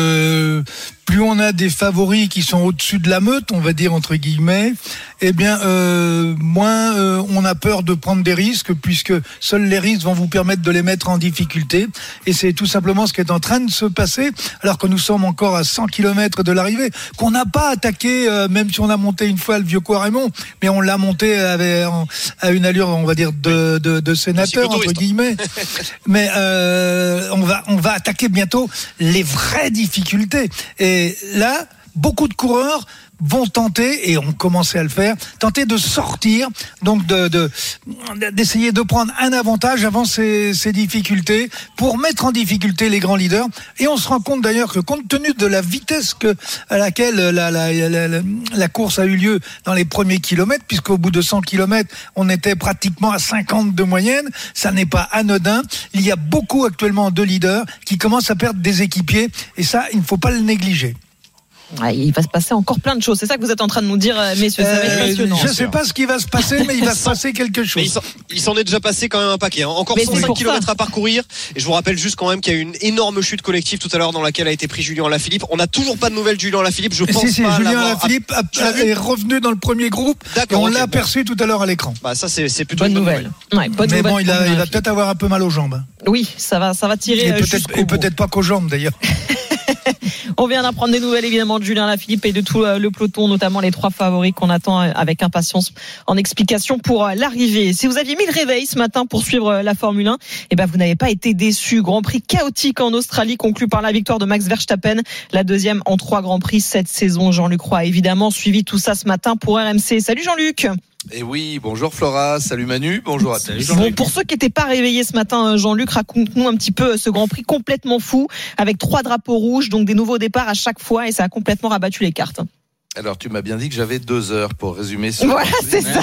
que plus on a des favoris qui sont au-dessus de la meute, on va dire entre guillemets, eh bien euh, moins euh, on a peur de prendre des risques, puisque seuls les risques vont vous permettre de les mettre en difficulté. Et c'est tout simplement ce qui est en train de se passer, alors que nous sommes encore à cent kilomètres de l'arrivée, qu'on n'a pas attaqué, euh, même si on a monté une fois le vieux Quaremont, mais on l'a monté avec, à une allure, on va dire, de, de, de sénateur, entre guillemets. Mais euh, on va on va attaquer bientôt les vraies difficultés. Et là, beaucoup de coureurs vont tenter, et ont commencé à le faire, tenter de sortir, donc de, de, d'essayer de prendre un avantage avant ces, ces difficultés, pour mettre en difficulté les grands leaders. Et on se rend compte d'ailleurs que compte tenu de la vitesse que, à laquelle la, la, la, la, la course a eu lieu dans les premiers kilomètres, puisqu'au bout de cent kilomètres, on était pratiquement à cinquante de moyenne, ça n'est pas anodin. Il y a beaucoup actuellement de leaders qui commencent à perdre des équipiers, et ça, il ne faut pas le négliger. Ouais, il va se passer encore plein de choses. C'est ça que vous êtes en train de nous dire, messieurs. Ça va être passionnant. Je ne sais pas ce qui va se passer, mais il va se passer quelque chose. Il s'en, il s'en est déjà passé quand même un paquet. Hein. Encore mais cent cinq kilomètres à parcourir. Et je vous rappelle juste quand même qu'il y a eu une énorme chute collective tout à l'heure dans laquelle a été pris Julien Alaphilippe. On n'a toujours pas de nouvelles de Julien Alaphilippe. Je pense si, si, pas Julien Alaphilippe est revenu dans le premier groupe. D'accord, et on okay, l'a bon. aperçu tout à l'heure à l'écran. Bah ça c'est, c'est plutôt bonne une bonne nouvelle. nouvelle. Ouais, bonne mais nouvelle bon, il, a, il va peut-être avoir un peu mal aux jambes. Oui, ça va, ça va tirer. Et peut-être, et peut-être pas qu'aux jambes d'ailleurs. On vient d'apprendre des nouvelles évidemment de Julien Alaphilippe et de tout le peloton, notamment les trois favoris qu'on attend avec impatience en explication pour l'arrivée. Si vous aviez mis le réveil ce matin pour suivre la Formule un, eh ben vous n'avez pas été déçus. Grand Prix chaotique en Australie, conclu par la victoire de Max Verstappen, la deuxième en trois Grands Prix cette saison. Jean-Luc Roy a évidemment suivi tout ça ce matin pour R M C. Salut Jean-Luc. Et oui, bonjour Flora, salut Manu, bonjour à tous. Bon, pour ceux qui n'étaient pas réveillés ce matin, Jean-Luc, raconte-nous un petit peu ce Grand Prix complètement fou, avec trois drapeaux rouges, donc des nouveaux départs à chaque fois, et ça a complètement rabattu les cartes. Alors, tu m'as bien dit que j'avais deux heures pour résumer ce Voilà, c'est ça.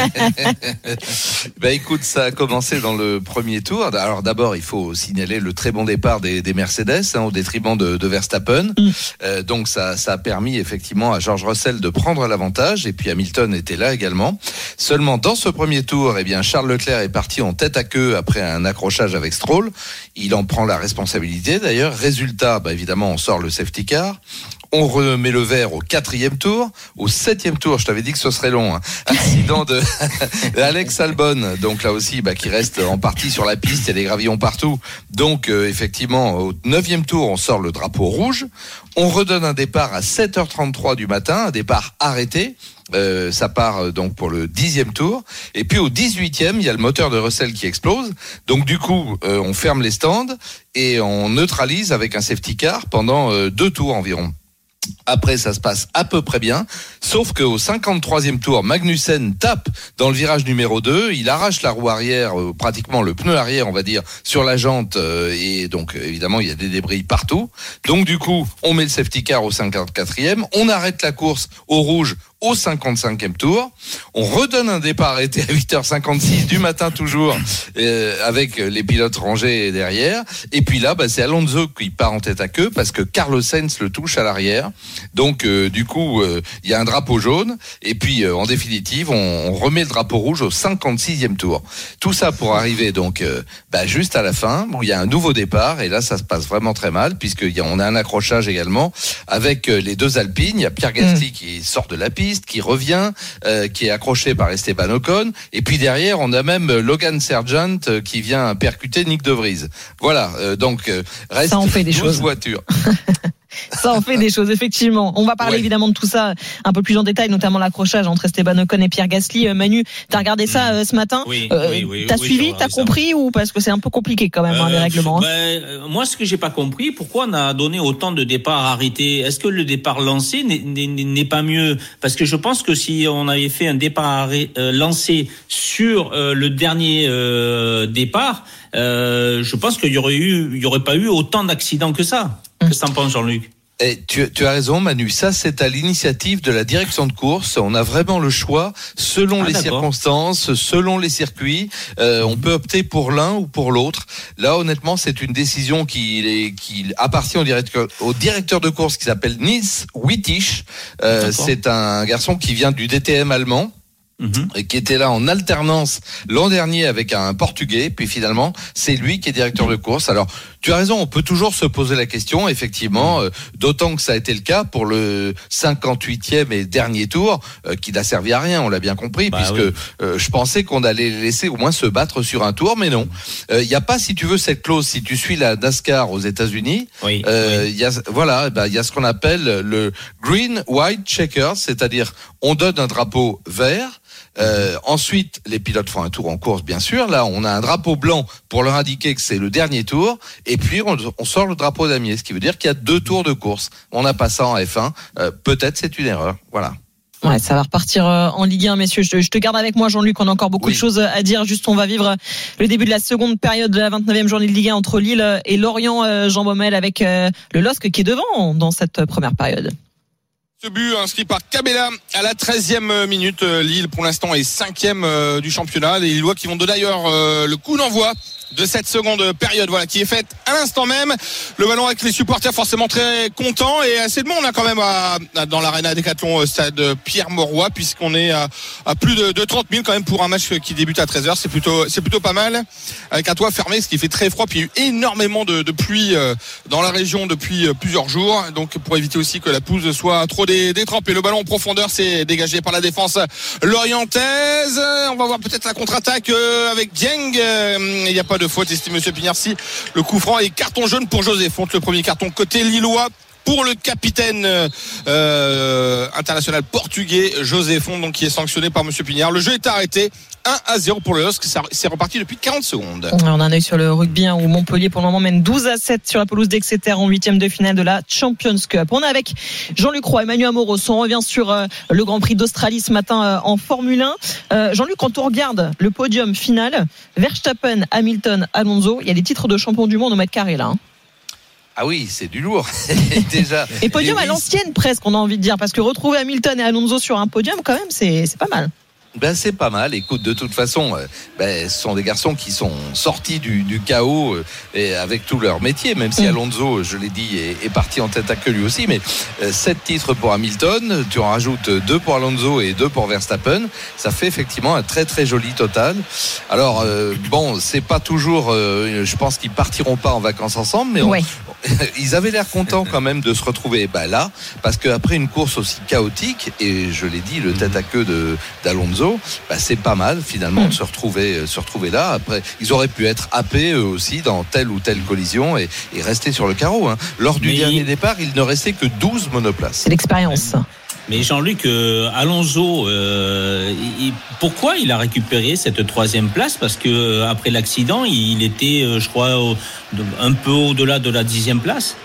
Ben, écoute, ça a commencé dans le premier tour. Alors, d'abord, il faut signaler le très bon départ des, des Mercedes, hein, au détriment de, de Verstappen. Mm. Euh, donc, ça, ça a permis effectivement à George Russell de prendre l'avantage. Et puis, Hamilton était là également. Seulement, dans ce premier tour, eh bien, Charles Leclerc est parti en tête à queue après un accrochage avec Stroll. Il en prend la responsabilité, d'ailleurs. Résultat, bah, évidemment, on sort le safety car. On remet le vert au quatrième tour. Au septième tour, je t'avais dit que ce serait long. Hein. Accident de Alex Albon. Donc là aussi, bah, qui reste en partie sur la piste. Il y a des gravillons partout. Donc euh, effectivement, au neuvième tour, on sort le drapeau rouge. On redonne un départ à sept heures trente-trois du matin, un départ arrêté. Euh, ça part donc pour le dixième tour. Et puis au dix-huitième, il y a le moteur de Russell qui explose. Donc du coup, euh, on ferme les stands et on neutralise avec un safety car pendant euh, deux tours environ. Après, ça se passe à peu près bien, sauf qu'au cinquante-troisième tour, Magnussen tape dans le virage numéro deux, il arrache la roue arrière, euh, pratiquement le pneu arrière, on va dire, sur la jante, euh, et donc évidemment, il y a des débris partout. Donc du coup, on met le safety car au cinquante-quatrième, on arrête la course au rouge au cinquante-cinquième tour, on redonne un départ arrêté à huit heures cinquante-six du matin toujours, euh, avec les pilotes rangés derrière, et puis là, bah, c'est Alonso qui part en tête à queue, parce que Carlos Sainz le touche à l'arrière. Donc euh, du coup, il euh, y a un drapeau jaune et puis euh, en définitive, on, on remet le drapeau rouge au cinquante-sixième tour. Tout ça pour arriver donc euh, bah, juste à la fin où il y a un nouveau départ et là ça se passe vraiment très mal puisqu'on a, a un accrochage également avec euh, les deux Alpines. Il y a Pierre Gasly mmh. qui sort de la piste, qui revient, euh, qui est accroché par Esteban Ocon et puis derrière on a même Logan Sargent euh, qui vient percuter Nick De Vries. Voilà, euh, donc euh, reste ça en fait des douze choses. voitures. Ça en fait des choses, effectivement. On va parler ouais. évidemment de tout ça un peu plus en détail, notamment l'accrochage entre Esteban Ocon et Pierre Gasly. Euh, Manu, t'as regardé ça euh, ce matin Oui, euh, oui, oui. T'as oui, suivi, t'as compris ça. Ou parce que c'est un peu compliqué quand même euh, hein, les règlements. Ben, euh, moi, ce que j'ai pas compris, pourquoi on a donné autant de départs arrêtés ? Est-ce que le départ lancé n'est, n'est, n'est pas mieux ? Parce que je pense que si on avait fait un départ arrêt, euh, lancé sur euh, le dernier euh, départ, euh, je pense qu'il y aurait eu, il y aurait pas eu autant d'accidents que ça. Mmh. Qu'est-ce que t'en penses, Jean-Luc ? Et tu, tu as raison, Manu. Ça, c'est à l'initiative de la direction de course. On a vraiment le choix selon ah, les d'accord. circonstances, selon les circuits. Euh, on peut opter pour l'un ou pour l'autre. Là, honnêtement, c'est une décision qui, est, qui appartient au directeur, au directeur de course qui s'appelle Nils Wittich. Euh, c'est un garçon qui vient du D T M allemand. Mmh. Et qui était là en alternance l'an dernier avec un Portugais, puis finalement c'est lui qui est directeur de course. Alors tu as raison, on peut toujours se poser la question, effectivement, euh, d'autant que ça a été le cas pour le cinquante-huitième et dernier tour, euh, qui n'a servi à rien, on l'a bien compris, bah, puisque oui. euh, je pensais qu'on allait les laisser au moins se battre sur un tour, mais non. Il euh, n'y a pas, si tu veux, cette clause, si tu suis la NASCAR aux États-Unis, oui, euh, oui. y a, voilà, il bah, y a ce qu'on appelle le green white checker, c'est-à-dire on donne un drapeau vert. Euh, ensuite, les pilotes font un tour en course, bien sûr. Là, on a un drapeau blanc pour leur indiquer que c'est le dernier tour. Et puis, on, on sort le drapeau damier, ce qui veut dire qu'il y a deux tours de course. On n'a pas ça en F un. Euh, peut-être c'est une erreur. Voilà. Ouais, ça va repartir en Ligue un, messieurs. Je te garde avec moi, Jean-Luc. On a encore beaucoup oui. de choses à dire. Juste, on va vivre le début de la seconde période de la vingt-neuvième journée de Ligue un entre Lille et Lorient. Jean Baumel avec le L O S C qui est devant dans cette première période. Ce but inscrit par Cabella à la treizième minute. Lille pour l'instant est cinquième du championnat. Les Lillois qui vont donner d'ailleurs le coup d'envoi de cette seconde période, voilà, qui est faite à l'instant même. Le ballon avec les supporters forcément très contents et assez de monde, on a quand même à, à, dans l'Arena Décathlon stade Pierre-Mauroy, puisqu'on est à, à plus de, de trente mille quand même pour un match qui débute à treize heures. C'est plutôt, c'est plutôt pas mal, avec un toit fermé, ce qui fait très froid. Puis il y a eu énormément de, de pluie dans la région depuis plusieurs jours, donc pour éviter aussi que la pelouse soit trop détrempée. Le ballon en profondeur, c'est dégagé par la défense lorientaise. On va voir peut-être la contre-attaque avec Dieng. Il n'y a pas de de faute, estime Monsieur Pignarcy. Le coup franc et carton jaune pour José Fonte, le premier carton côté lillois pour le capitaine euh, international portugais José Fonte, donc qui est sanctionné par Monsieur Pignard. Le jeu est arrêté. un à zéro pour le L O S C, c'est reparti depuis quarante secondes. On a un œil sur le rugby hein, où Montpellier pour le moment mène douze à sept sur la pelouse d'Exeter en huitième de finale de la Champions Cup. On est avec Jean-Luc Roy et Manu Amoros. On revient sur euh, le Grand Prix d'Australie ce matin euh, en Formule un. Euh, Jean-Luc, quand on regarde le podium final, Verstappen, Hamilton, Alonso, il y a des titres de champion du monde au mètre carré là. Hein. Ah oui, c'est du lourd. Déjà. Et podium à l'ancienne presque, on a envie de dire, parce que retrouver Hamilton et Alonso sur un podium quand même, c'est, c'est pas mal. Ben c'est pas mal. Écoute, de toute façon, euh, ben, ce sont des garçons qui sont sortis du, du chaos euh, et avec tout leur métier, même si Alonso, je l'ai dit, est, est parti en tête à queue lui aussi. Mais euh, sept titres pour Hamilton, tu en rajoutes deux pour Alonso et deux pour Verstappen. Ça fait effectivement un très très joli total. Alors euh, bon, c'est pas toujours. Euh, je pense qu'ils partiront pas en vacances ensemble, mais on, ouais. ils avaient l'air contents quand même de se retrouver ben, là, parce qu'après une course aussi chaotique, et je l'ai dit, le tête à queue de, d'Alonso. Bah c'est pas mal finalement mmh. de se retrouver, euh, se retrouver là. Après, ils auraient pu être happés eux aussi dans telle ou telle collision et, et rester sur le carreau. Hein. Lors du Mais dernier il... départ, il ne restait que douze monoplaces. C'est l'expérience. Mais Jean-Luc, euh, Alonso, euh, il, pourquoi il a récupéré cette troisième place ? Parce que euh, après l'accident, il était, euh, je crois, au, un peu au-delà de la dixième place.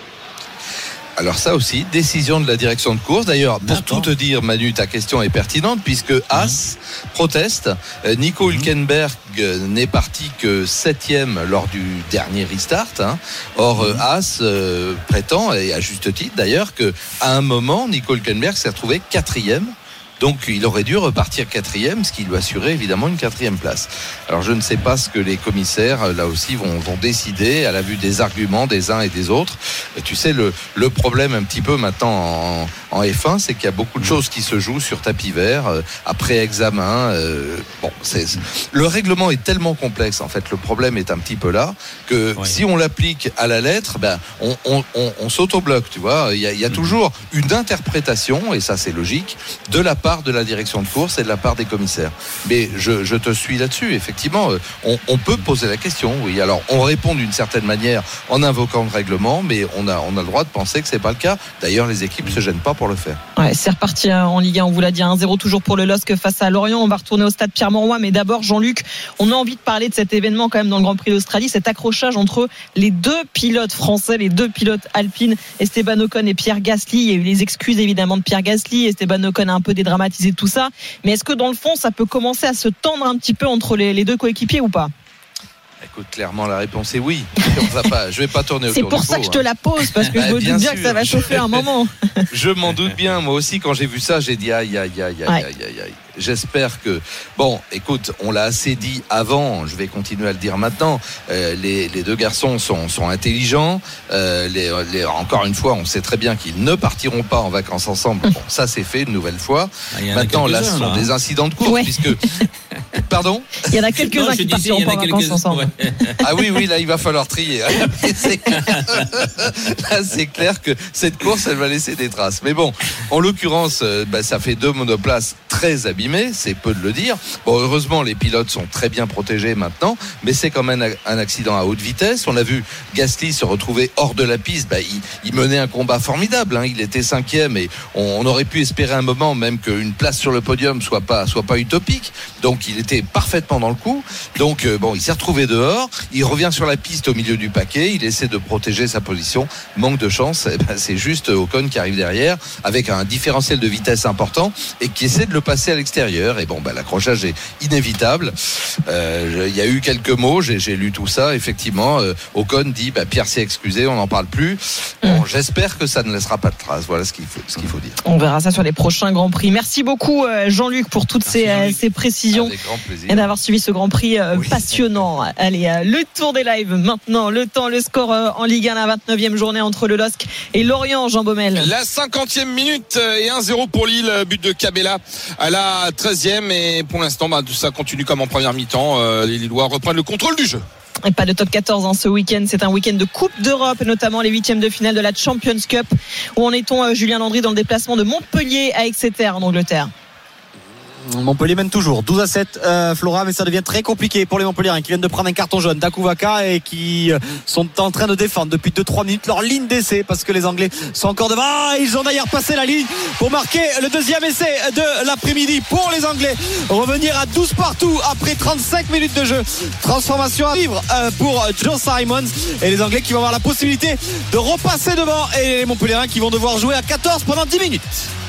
Alors ça aussi, décision de la direction de course. D'ailleurs, pour D'accord. tout te dire, Manu, ta question est pertinente puisque Haas mmh. proteste. Nico Hülkenberg mmh. n'est parti que septième lors du dernier restart. Hein. Or, mmh. Haas euh, prétend, et à juste titre d'ailleurs, qu'à un moment, Nico Hülkenberg s'est retrouvé quatrième. Donc il aurait dû repartir quatrième, ce qui lui assurait évidemment une quatrième place. Alors je ne sais pas ce que les commissaires là aussi vont, vont décider à la vue des arguments des uns et des autres. Tu sais, le, le problème un petit peu maintenant en, en F un, c'est qu'il y a beaucoup de choses qui se jouent sur tapis vert, euh, après examen. Euh, bon, c'est, c'est, le règlement est tellement complexe, en fait, le problème est un petit peu là, que ouais. si on l'applique à la lettre, ben, on, on, on, on s'auto-bloque, tu vois. Il y a, il y a toujours une interprétation, et ça c'est logique, de la part de la direction de course et de la part des commissaires. Mais je, je te suis là-dessus, effectivement, on, on peut poser la question, oui. Alors, on répond d'une certaine manière en invoquant le règlement, mais on a, on a le droit de penser que c'est pas le cas. D'ailleurs, les équipes ne se gênent pas pour le faire. Ouais, c'est reparti en Ligue un, on vous l'a dit, un zéro toujours pour le L O S C face à Lorient. On va retourner au stade Pierre-Mauroy, mais d'abord, Jean-Luc, on a envie de parler de cet événement quand même dans le Grand Prix d'Australie, cet accrochage entre les deux pilotes français, les deux pilotes alpines, Esteban Ocon et Pierre Gasly. Il y a eu les excuses évidemment de Pierre Gasly, Esteban Ocon a un peu dédramatisé tout ça, mais est-ce que dans le fond ça peut commencer à se tendre un petit peu entre les, les deux coéquipiers ou pas ? Écoute, clairement la réponse est oui. On va pas, je vais pas tourner autour C'est du pour pot, ça que hein. je te la pose, parce que je me doute bien que ça va chauffer un moment. Je m'en doute bien. Moi aussi, quand j'ai vu ça, j'ai dit aïe aïe aïe aïe aïe aïe aïe. J'espère que... Bon, écoute, on l'a assez dit avant, je vais continuer à le dire maintenant, euh, les, les deux garçons sont, sont intelligents, euh, les, les, encore une fois, on sait très bien qu'ils ne partiront pas en vacances ensemble. Bon, ça c'est fait une nouvelle fois. Ah, maintenant, là, ce sont là. des incidents de course, ouais. puisque... Pardon ? Il y en a quelques-uns non, qui partiront pas en vacances ensemble. Ouais. Ah oui, oui, là, il va falloir trier. C'est... Là, c'est clair que cette course, elle va laisser des traces. Mais bon, en l'occurrence, euh, bah, ça fait deux monoplaces très abîmées, c'est peu de le dire. Bon, heureusement, les pilotes sont très bien protégés maintenant, mais c'est quand même un accident à haute vitesse. On a vu Gasly se retrouver hors de la piste. Bah, il, il menait un combat formidable. Hein. Il était cinquième et on, on aurait pu espérer un moment même qu'une place sur le podium soit pas, soit pas utopique. Donc, il était parfaitement dans le coup. Donc, euh, bon, il s'est retrouvé dehors. Il revient sur la piste au milieu du paquet. Il essaie de protéger sa position. Manque de chance. Eh ben, c'est juste Ocon qui arrive derrière avec un différentiel de vitesse important et qui essaie de le passer à l'extérieur. Et bon, bah, l'accrochage est inévitable. Euh, il y a eu quelques mots. J'ai, j'ai lu tout ça. Effectivement, euh, Ocon dit bah, Pierre s'est excusé. On n'en parle plus. Bon, mmh. J'espère que ça ne laissera pas de traces. Voilà ce qu'il faut, ce qu'il faut dire. On verra ça sur les prochains Grands Prix. Merci beaucoup, Jean-Luc, pour toutes ces, euh, ces précisions et d'avoir suivi ce Grand Prix euh, oui. passionnant. Allez, euh, le tour des lives maintenant. Le temps, le score euh, en Ligue un, la vingt-neuvième journée entre le L O S C et Lorient, Jean Baumel. La cinquantième minute et un zéro pour Lille, but de Cabella à la treizième. Et pour l'instant, bah, tout ça continue comme en première mi-temps. Euh, les Lillois reprennent le contrôle du jeu. Et pas de top quatorze hein, ce week-end, c'est un week-end de Coupe d'Europe, notamment les huitièmes de finale de la Champions Cup. Où en est-on, euh, Julien Landry, dans le déplacement de Montpellier à Exeter en Angleterre? Montpellier mène toujours douze à sept, euh, Flora, mais ça devient très compliqué pour les Montpelliérains qui viennent de prendre un carton jaune d'Akuvaka et qui euh, sont en train de défendre depuis deux trois minutes leur ligne d'essai parce que les Anglais sont encore devant. Ah, ils ont d'ailleurs passé la ligne pour marquer le deuxième essai de l'après-midi pour les Anglais. Revenir à douze partout après trente-cinq minutes de jeu. Transformation à vivre euh, pour Joe Simons et les Anglais qui vont avoir la possibilité de repasser devant et les Montpelliérains qui vont devoir jouer à quatorze pendant dix minutes.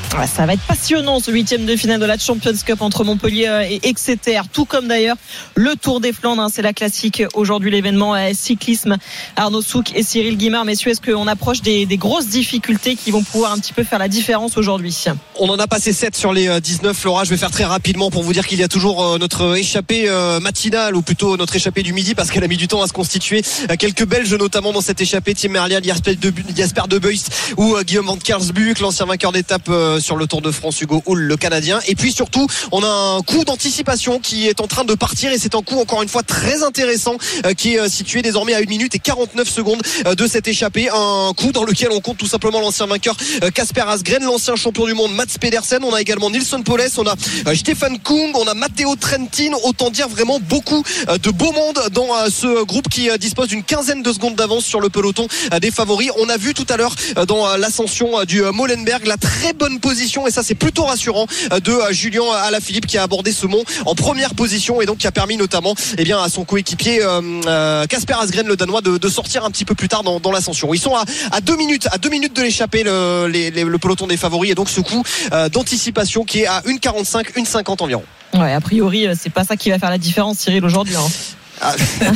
Ouais, ça va être passionnant ce huitième de finale de la Champions Cup entre Montpellier et Exeter, tout comme d'ailleurs le Tour des Flandres, hein, c'est la classique aujourd'hui, l'événement euh, cyclisme. Arnaud Souk et Cyril Guimard, messieurs, est-ce qu'on approche des, des grosses difficultés qui vont pouvoir un petit peu faire la différence aujourd'hui? On en a passé sept sur les dix-neuf, Laura. Je vais faire très rapidement pour vous dire qu'il y a toujours notre échappée matinale, ou plutôt notre échappée du midi, parce qu'elle a mis du temps à se constituer. Quelques Belges notamment dans cette échappée, Tim Merlier, Jasper De Beust ou Guillaume Van Kersbuck, l'ancien vainqueur d'étape sur le Tour de France, Hugo Hull, le Canadien. Et puis surtout, on a un coup d'anticipation qui est en train de partir, et c'est un coup encore une fois très intéressant qui est situé désormais à une minute et quarante-neuf secondes de cette échappée. Un coup dans lequel on compte tout simplement l'ancien vainqueur Kasper Asgreen, l'ancien champion du monde Mats Pedersen. On a également Nilsson Poles, on a Stefan Kung, on a Matteo Trentin. Autant dire vraiment beaucoup de beau monde dans ce groupe qui dispose d'une quinzaine de secondes d'avance sur le peloton des favoris. On a vu tout à l'heure dans l'ascension du Molenberg la très bonne position, et ça c'est plutôt rassurant, de Julien Alaphilippe qui a abordé ce mont en première position, et donc qui a permis notamment eh bien, à son coéquipier Kasper euh, Asgreen, le Danois, de, de sortir un petit peu plus tard dans, dans l'ascension. Ils sont à, à deux minutes à deux minutes de l'échapper, le, les, les, le peloton des favoris, et donc ce coup euh, d'anticipation qui est à une quarante-cinq, une cinquante environ. Ouais, a priori c'est pas ça qui va faire la différence, Cyril, aujourd'hui, hein. Ah.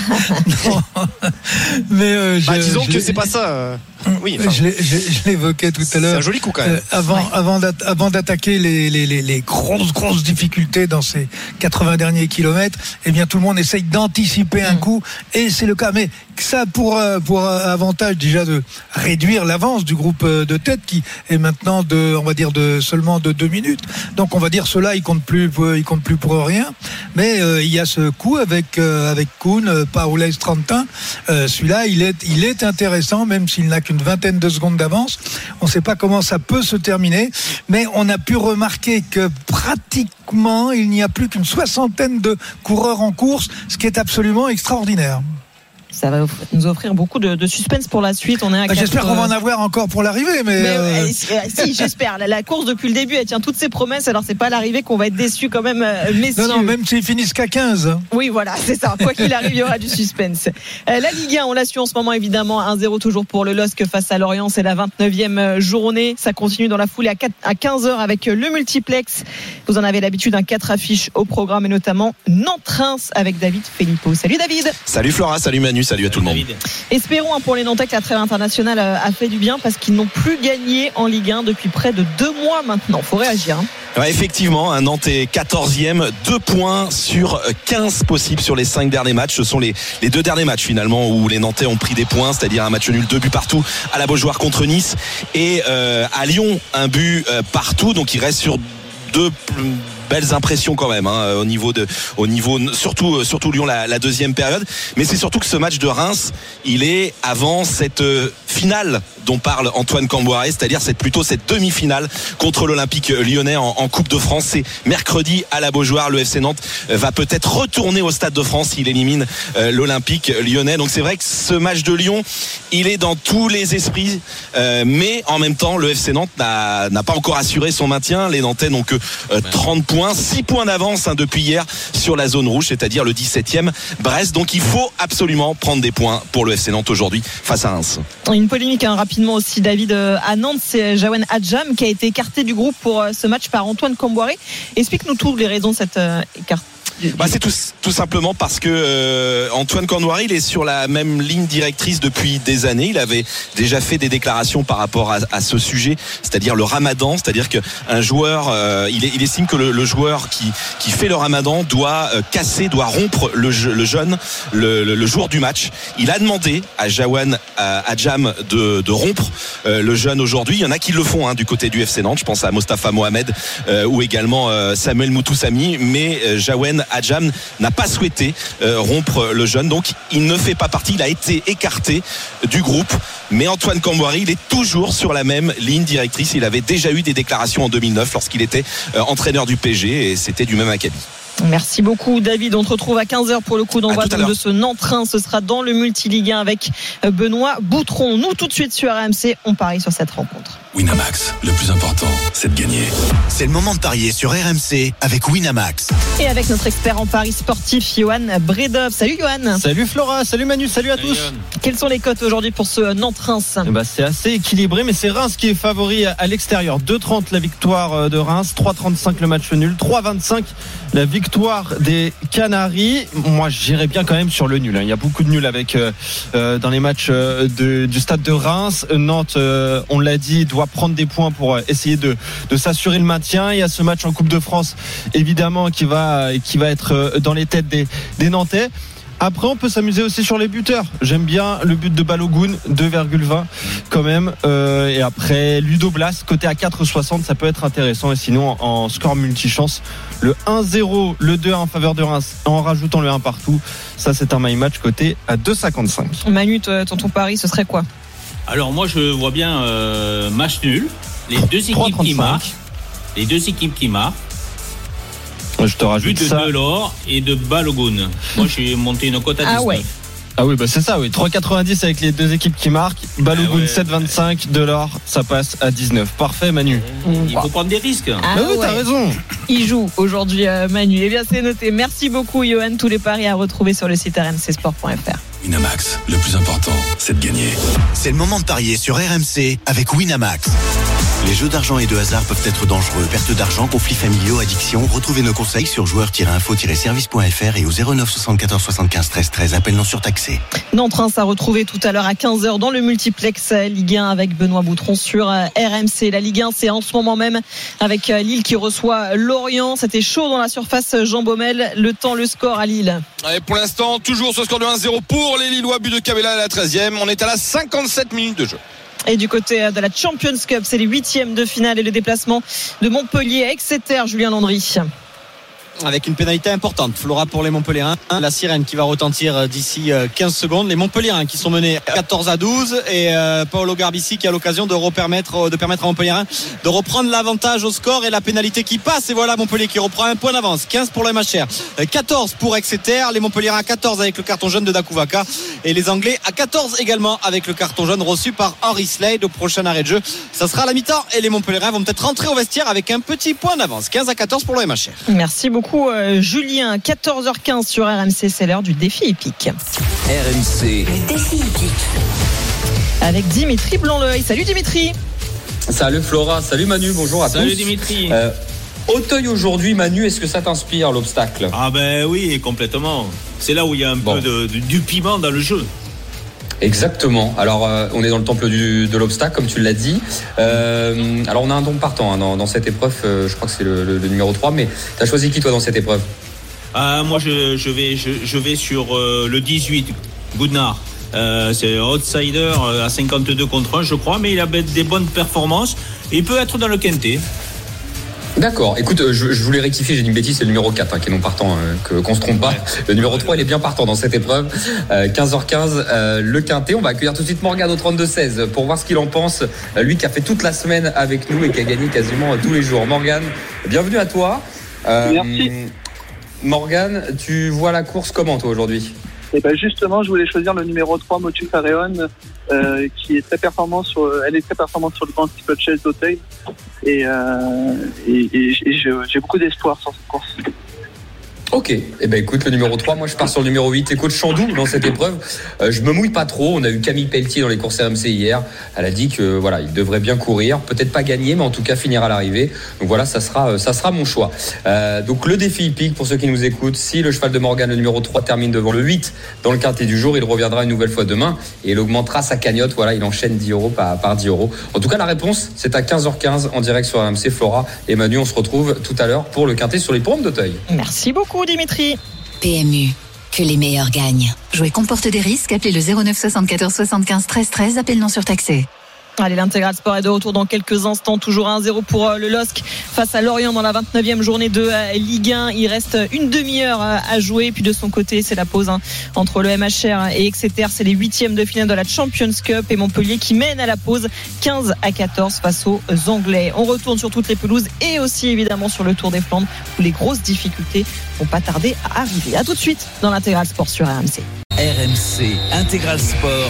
Non. Mais euh, bah, je, disons je, que c'est pas ça. Euh... Oui, enfin, je, je, je l'évoquais tout à l'heure. C'est un joli coup quand même. Euh, avant, ouais. avant, avant d'attaquer les, les, les, les grosses, grosses difficultés dans ces quatre-vingts derniers kilomètres, eh bien tout le monde essaye d'anticiper un mmh. coup, et c'est le cas. Mais ça pour pour avantage déjà de réduire l'avance du groupe de tête qui est maintenant de, on va dire de seulement de deux minutes. Donc on va dire cela, il compte plus, il compte plus pour rien. Mais euh, il y a ce coup avec euh, avec Kuhn, Paulès Trentin. Euh, celui-là, il est il est intéressant, même s'il n'a qu'une vingtaine de secondes d'avance. On ne sait pas comment ça peut se terminer, mais on a pu remarquer que pratiquement il n'y a plus qu'une soixantaine de coureurs en course, ce qui est absolument extraordinaire. Ça va nous offrir beaucoup de, de suspense pour la suite. On est à bah, j'espère qu'on va en avoir encore pour l'arrivée, mais, mais euh... si, j'espère. La, la course depuis le début, elle tient toutes ses promesses. Alors c'est pas à l'arrivée qu'on va être déçu quand même, messieurs. Non, non, même s'ils finissent qu'à quinze. Oui, voilà, c'est ça. Quoi qu'il arrive, il y aura du suspense. Euh, la Ligue un, on la suit en ce moment évidemment. un zéro toujours pour le L O S C face à Lorient. C'est la vingt-neuvième journée. Ça continue dans la foulée à, quatre, à quinze heures avec le multiplex. Vous en avez l'habitude, un quatre affiches au programme, et notamment Nantes-Reims avec David Filippo. Salut David. Salut Flora, salut Manu, salut à tout le monde. Espérons hein, pour les Nantais que la trêve internationale a fait du bien, parce qu'ils n'ont plus gagné en Ligue un depuis près de deux mois maintenant. Faut réagir. Hein. Ouais, effectivement, un Nantais quatorzième, deux points sur quinze possibles sur les cinq derniers matchs. Ce sont les, les deux derniers matchs finalement où les Nantais ont pris des points, c'est-à-dire un match nul, deux buts partout à la Beaujoire contre Nice, et euh, à Lyon un but euh, partout. Donc il reste sur deux belles impressions quand même hein, au niveau de au niveau surtout surtout Lyon la, la deuxième période, mais c'est surtout que ce match de Reims, il est avant cette euh, finale dont parle Antoine Camboiré, c'est-à-dire cette, plutôt cette demi-finale contre l'Olympique lyonnais en, en Coupe de France. C'est mercredi à la Beaujoire. Le F C Nantes va peut-être retourner au Stade de France s'il élimine euh, l'Olympique lyonnais. Donc c'est vrai que ce match de Lyon, il est dans tous les esprits, euh, mais en même temps le F C Nantes n'a, n'a pas encore assuré son maintien. Les Nantais n'ont que euh, trente points, six points d'avance hein, depuis hier sur la zone rouge, c'est-à-dire le dix-septième Brest. Donc il faut absolument prendre des points pour le F C Nantes aujourd'hui face à Reims. Une polémique hein, rapidement aussi, David, à Nantes, c'est Jawen Adjam qui a été écarté du groupe pour ce match par Antoine Camboiré. Explique-nous toutes les raisons de cette écart. Bah, c'est tout, tout simplement parce que euh, Antoine Camboiré, il est sur la même ligne directrice depuis des années. Il avait déjà fait des déclarations par rapport à, à ce sujet, c'est-à-dire le ramadan, c'est-à-dire qu'un joueur, euh, il, est, il estime que le, le joueur qui, qui fait le ramadan doit euh, casser, doit rompre le, le jeûne le, le, le jour du match. Il a demandé à Jawan Adjam de, de rompre euh, le jeûne aujourd'hui. Il y en a qui le font hein, du côté du F C Nantes. Je pense à Mostafa Mohamed euh, ou également euh, Samuel Moutoussamy, mais euh, Jawan Adjam n'a pas souhaité euh, rompre le jeûne, donc il ne fait pas partie, il a été écarté du groupe. Mais Antoine Camboiré, il est toujours sur la même ligne directrice. Il avait déjà eu des déclarations en deux mille neuf lorsqu'il était euh, entraîneur du P S G, et c'était du même acabit. Merci beaucoup David, on te retrouve à quinze heures pour le coup d'envoi de ce Nantes-Reims. Ce sera dans le Multiligue un avec Benoît Boutron. Nous tout de suite sur R M C, on parie sur cette rencontre. Winamax, le plus important, c'est de gagner. C'est le moment de parier sur R M C avec Winamax. Et avec notre expert en paris sportif, Johan Bredov. Salut Johan. Salut Flora, salut Manu, salut à Salut tous. Johan. Quelles sont les cotes aujourd'hui pour ce Nantes-Reims? Eh ben, c'est assez équilibré, mais c'est Reims qui est favori à l'extérieur. deux trente la victoire de Reims, trois trente-cinq le match nul, trois vingt-cinq la victoire des Canaries. Moi, j'irais bien quand même sur le nul. Il y a beaucoup de nuls avec euh, dans les matchs de, du stade de Reims. Nantes, euh, on l'a dit, doit prendre des points pour essayer de, de s'assurer le maintien. Il y a ce match en Coupe de France, évidemment, qui va, qui va être dans les têtes des, des Nantais. Après, on peut s'amuser aussi sur les buteurs. J'aime bien le but de Balogun, deux virgule vingt quand même. Euh, et après, Ludo Blas, côté à quatre soixante, ça peut être intéressant. Et sinon, en score multichance, le un zéro, le deux un en faveur de Reims, en rajoutant le un partout. Ça, c'est un my match côté à deux cinquante-cinq. Manu, ton ton pari, ce serait quoi? Alors moi je vois bien euh, match nul, les deux équipes qui marquent, les deux équipes qui marquent. Je te rajoute but de ça. Delors et de Balogun. Moi j'ai monté une cote à dix-neuf. Ah ouais. Ah oui, bah c'est ça, oui. trois quatre-vingt-dix avec les deux équipes qui marquent. Balogun Ah ouais, sept vingt-cinq, Delors, ça passe à dix-neuf. Parfait, Manu. Il faut prendre des risques. Ah bah oui, ouais. t'as raison. Il joue aujourd'hui, euh, Manu. Eh bien, c'est noté. Merci beaucoup, Johan. Tous les paris à retrouver sur le site r m c sport point f r. Winamax, le plus important, c'est de gagner. C'est le moment de parier sur R M C avec Winamax. Les jeux d'argent et de hasard peuvent être dangereux. Perte d'argent, conflits familiaux, addiction. Retrouvez nos conseils sur joueurs tiret info tiret service point f r et au zéro neuf soixante-quatorze soixante-quinze treize treize. Appel non surtaxé. Nantes-Reims à retrouver tout à l'heure à quinze heures dans le multiplex Ligue un avec Benoît Boutron sur R M C. La Ligue un, c'est en ce moment même avec Lille qui reçoit Lorient. C'était chaud dans la surface Jean Baumel. Le temps, le score à Lille. Et pour l'instant, toujours ce score de un zéro pour les Lillois, but de Cabella à la treizième. On est à la cinquante-sept minutes de jeu. Et du côté de la Champions Cup, c'est les huitièmes de finale et le déplacement de Montpellier à Exeter, Julien Landry. Avec une pénalité importante, Flora, pour les Montpelliérains. La sirène qui va retentir d'ici quinze secondes. Les Montpelliérains qui sont menés quatorze à douze et euh, Paolo Garbici qui a l'occasion de, repermettre, de permettre à Montpelliérains de reprendre l'avantage au score et la pénalité qui passe. Et voilà Montpellier qui reprend un point d'avance. quinze pour le M H R, quatorze pour Exeter. Les Montpelliérains à quatorze avec le carton jaune de Dakouvaka et les Anglais à quatorze également avec le carton jaune reçu par Henry Slade au prochain arrêt de jeu. Ça sera à la mi-temps et les Montpelliérains vont peut-être rentrer au vestiaire avec un petit point d'avance. quinze à quatorze pour le M H R. Merci beaucoup. Euh, Julien, quatorze heures quinze sur R M C, c'est l'heure du défi épique. R M C. Défi épique. Avec Dimitri Blanc-L'œil. Salut Dimitri. Salut Flora, salut Manu, bonjour à tous. Salut Dimitri. Euh, Auteuil aujourd'hui, Manu, est-ce que ça t'inspire l'obstacle? Ah ben oui, complètement. C'est là où il y a un bon. peu de, de, du piment dans le jeu. Exactement. Alors, euh, on est dans le temple du, de l'obstacle, comme tu l'as dit. Euh, alors, on a un don partant hein, dans, dans cette épreuve. Euh, je crois que c'est le, le, le numéro trois. Mais tu as choisi qui, toi, dans cette épreuve? Ah, moi, je, je, vais, je, je vais sur euh, le dix-huit, Goodnar. Euh, c'est outsider à cinquante-deux contre un, je crois. Mais il a des bonnes performances. Et il peut être dans le quintet. D'accord, écoute, je, je voulais rectifier, j'ai dit une bêtise, c'est le numéro quatre hein, qui est non partant, hein, que, qu'on se trompe pas. Ouais. Le numéro trois, il est bien partant dans cette épreuve. Euh, quinze heures quinze, euh, le quintet. On va accueillir tout de suite Morgane au trente-deux seize pour voir ce qu'il en pense. Euh, lui qui a fait toute la semaine avec nous et qui a gagné quasiment tous les jours. Morgane, bienvenue à toi. Euh, Merci. Morgane, tu vois la course comment toi aujourd'hui? Et ben justement, je voulais choisir le numéro trois, Motu Faréon, euh, qui est très performant sur, elle est très performante sur le Grand Steeplechase d'Auteuil. Et, euh, et, et, et j'ai, j'ai beaucoup d'espoir sur cette course. Ok, et eh ben écoute, le numéro trois, moi je pars sur le numéro huit, Écho de Chandou dans cette épreuve. Euh, je me mouille pas trop, on a eu Camille Pelletier dans les courses R M C hier. Elle a dit que voilà, il devrait bien courir, peut-être pas gagner, mais en tout cas finir à l'arrivée. Donc voilà, ça sera, ça sera mon choix. Euh, donc le défi hippique, pour ceux qui nous écoutent, si le cheval de Morgane, le numéro trois, termine devant le huit dans le quintet du jour, il reviendra une nouvelle fois demain et il augmentera sa cagnotte. Voilà, il enchaîne dix euros par, par dix euros. En tout cas, la réponse, c'est à quinze heures quinze en direct sur R M C. Flora et Manu, on se retrouve tout à l'heure pour le quintet sur les pommes d'Auteuil. Merci beaucoup, Dimitri. P M U, que les meilleurs gagnent. Jouer comporte des risques, appelez le zéro neuf soixante-quatorze soixante-quinze treize treize, appel non surtaxé. Allez, l'intégral sport est de retour dans quelques instants. Toujours un zéro pour le L O S C face à Lorient dans la vingt-neuvième journée de Ligue un. Il reste une demi-heure à jouer. Puis de son côté, c'est la pause hein, entre le M H R et Exeter. C'est les huitièmes de finale de la Champions Cup et Montpellier qui mène à la pause quinze à quatorze face aux Anglais. On retourne sur toutes les pelouses et aussi évidemment sur le Tour des Flandres où les grosses difficultés vont pas tarder à arriver. À tout de suite dans l'intégral sport sur R M C. R M C Intégral Sport,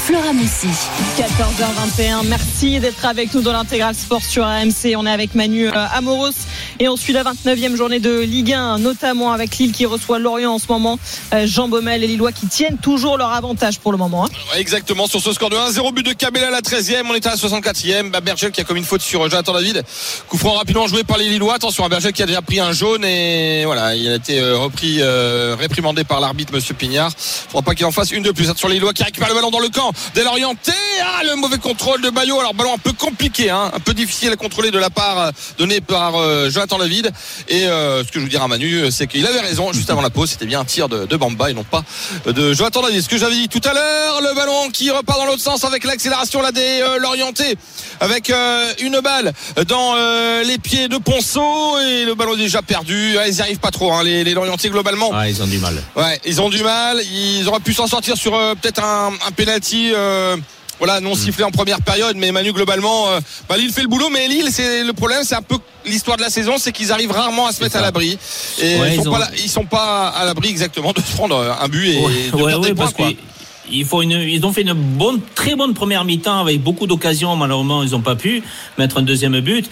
Flora Moussi. quatorze heures vingt et un, merci d'être avec nous dans l'intégral sport sur R M C. On est avec Manu euh, Amoros et on suit la vingt-neuvième journée de Ligue un, notamment avec Lille qui reçoit Lorient en ce moment. Euh, Jean Baumel et Lillois qui tiennent toujours leur avantage pour le moment. Hein. Ouais, exactement, sur ce score de un zéro, but de Cabella à la treizième, on était à la soixante-quatrième. Bah, Bergel qui a commis une faute sur Jonathan David. Coup franc rapidement joué par les Lillois. Attention à Bergel qui a déjà pris un jaune et voilà, il a été euh, repris, euh, réprimandé par l'arbitre Monsieur Pignard. Faudra pas qu'il en fasse une de plus. Sur les Lillois qui récupère le ballon dans le camp de l'Orienté. Ah, le mauvais contrôle de Bayo. Alors ballon un peu compliqué, hein, un peu difficile à contrôler de la part euh, donnée par euh, Jonathan David. Et euh, ce que je vous dirais à Manu, c'est qu'il avait raison juste avant la pause. C'était bien un tir de, de Bamba et non pas de Jonathan David. Ce que j'avais dit tout à l'heure, le ballon qui repart dans l'autre sens avec l'accélération là des euh, Lorientais, avec euh, une balle dans euh, les pieds de Ponceau et le ballon est déjà perdu. Ah, ils n'y arrivent pas trop, hein, les, les Lorientais globalement. Ah, ils ont du mal. Ouais, ils ont du mal. Ils auraient pu s'en sortir sur euh, peut-être un, un penalty. Euh, Voilà, non sifflé en première période, mais Manu globalement, euh, bah, Lille fait le boulot, mais Lille, c'est le problème, c'est un peu l'histoire de la saison, c'est qu'ils arrivent rarement à se mettre à l'abri. Et ouais, ils, sont ils, ont... pas là, ils sont pas à l'abri exactement de se prendre un but et ouais, de ouais, perdre ouais, des points, parce quoi. Que... Il faut une, ils ont fait une bonne, très bonne première mi-temps avec beaucoup d'occasions. Malheureusement, ils n'ont pas pu mettre un deuxième but.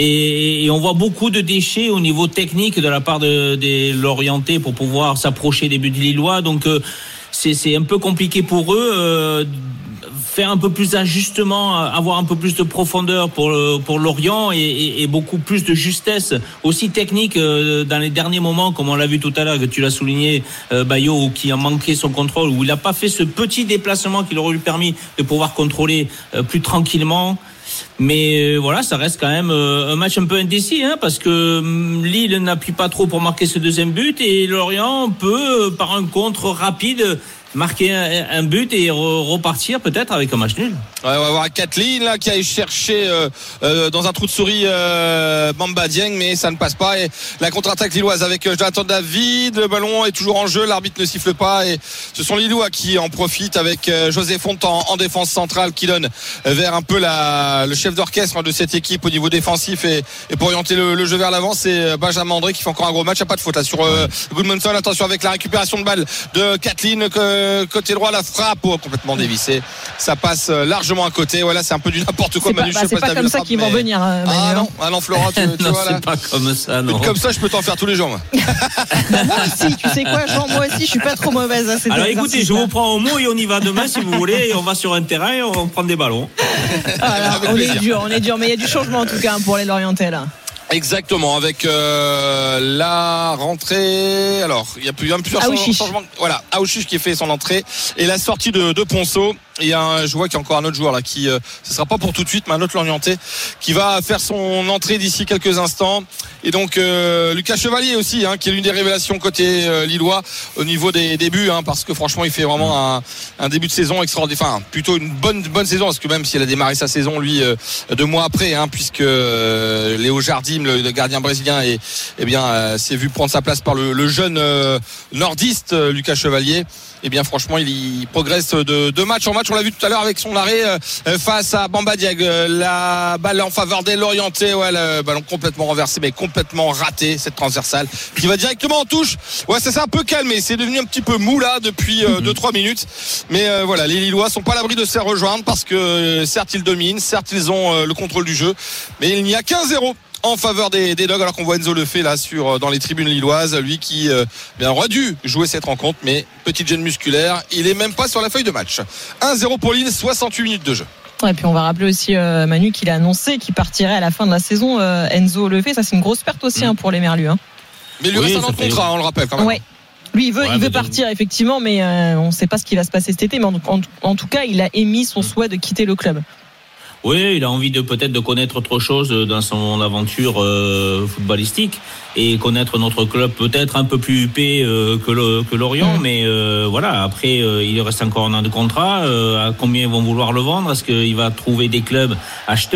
Et, et on voit beaucoup de déchets au niveau technique de la part de, des Lorientais pour pouvoir s'approcher des buts lillois. Donc, euh, c'est, c'est un peu compliqué pour eux. Euh, faire un peu plus d'ajustement, avoir un peu plus de profondeur pour pour Lorient et, et, et beaucoup plus de justesse aussi technique euh, dans les derniers moments, comme on l'a vu tout à l'heure, que tu l'as souligné, euh, Bayo, qui a manqué son contrôle, où il n'a pas fait ce petit déplacement qui leur aurait permis de pouvoir contrôler euh, plus tranquillement. Mais euh, voilà, ça reste quand même euh, un match un peu indécis, hein, parce que euh, Lille n'appuie pas trop pour marquer ce deuxième but et Lorient peut, euh, par un contre rapide, marquer un, un but et re- repartir peut-être avec un match nul. Ouais, on va voir Kathleen là qui a cherché euh, euh, dans un trou de souris euh, Bamba Dieng, mais ça ne passe pas. Et la contre-attaque lilloise avec euh, Jonathan David, le ballon est toujours en jeu, l'arbitre ne siffle pas et ce sont les Lillois qui en profitent avec euh, José Fonte en, en défense centrale qui donne vers un peu la, le chef d'orchestre de cette équipe au niveau défensif et, et pour orienter le, le jeu vers l'avant, c'est Benjamin André qui fait encore un gros match. Il n'y a pas de faute là sur euh, Goodmanson. Attention avec la récupération de balle de Kathleen, que côté droit, la frappe oh, complètement dévissée, ça passe largement à côté. Voilà, c'est un peu du n'importe quoi. C'est Manu, pas, bah, c'est pas, pas comme ça frappe, qu'ils vont mais... venir. Euh, ah non, ah non, Flora, tu, tu non, vois c'est là. Pas comme ça, non. Comme ça, je peux t'en faire tous les jours. Moi, bah, moi aussi, tu sais quoi, Jean, moi aussi, je suis pas trop mauvaise à ces Alors écoutez, je vous prends au mot et on y va demain si vous voulez. Et on va sur un terrain et on prend des ballons. Voilà, on est dur, on est dur, mais il y a du changement en tout cas pour les Lorientais là. Exactement, avec euh, la rentrée. Alors, il y a plus un plusieurs changements. Voilà, Aouchiche qui fait son entrée et la sortie de, de Ponceau. Il y a un, je vois qu'il y a encore un autre joueur là qui, euh, ce sera pas pour tout de suite, mais un autre Lorientais qui va faire son entrée d'ici quelques instants. Et donc euh, Lucas Chevalier aussi, hein, qui est l'une des révélations côté euh, lillois au niveau des débuts, hein, parce que franchement il fait vraiment un, un début de saison extraordinaire, enfin plutôt une bonne bonne saison, parce que même si elle a démarré sa saison lui euh, deux mois après, hein, puisque euh, Léo Jardim, le, le gardien brésilien, est, eh bien euh, s'est vu prendre sa place par le, le jeune euh, nordiste euh, Lucas Chevalier. Et eh bien franchement il, il progresse de, de match en match. On l'a vu tout à l'heure avec son arrêt euh, face à Bamba Dieng, euh, la balle en faveur des Lorientais, ouais, le ballon complètement renversé mais complètement raté, cette transversale qui va directement en touche. Ouais, ça s'est un peu calmé, c'est devenu un petit peu mou là depuis euh, deux trois minutes, mais euh, voilà, les Lillois sont pas à l'abri de se faire rejoindre parce que euh, certes ils dominent, certes ils ont euh, le contrôle du jeu, mais il n'y a qu'un zéro en faveur des, des Dogs, alors qu'on voit Enzo Lefebvre là sur dans les tribunes lilloises, lui qui euh, bien aurait dû jouer cette rencontre, mais petite gêne musculaire, il est même pas sur la feuille de match. un zéro pour Lille, soixante-huit minutes de jeu. Et puis on va rappeler aussi euh, Manu qu'il a annoncé qu'il partirait à la fin de la saison. euh, Enzo Lefebvre, ça c'est une grosse perte aussi, mmh. hein, pour les Merlus. Hein. Mais il lui oui, reste un autre contrat, hein, on le rappelle quand même. Ouais. Lui, il veut, ouais, il veut partir donc... effectivement, mais euh, on ne sait pas ce qui va se passer cet été. Mais en, en, en tout cas, il a émis son souhait de quitter le club. Oui, il a envie de peut-être de connaître autre chose dans son aventure euh, footballistique et connaître notre club peut-être un peu plus huppé euh, que, le, que Lorient, mmh. mais euh, voilà. Après, euh, il reste encore un an de contrat. Euh, à combien ils vont vouloir le vendre ? Est-ce qu'il va trouver des clubs acheteurs ?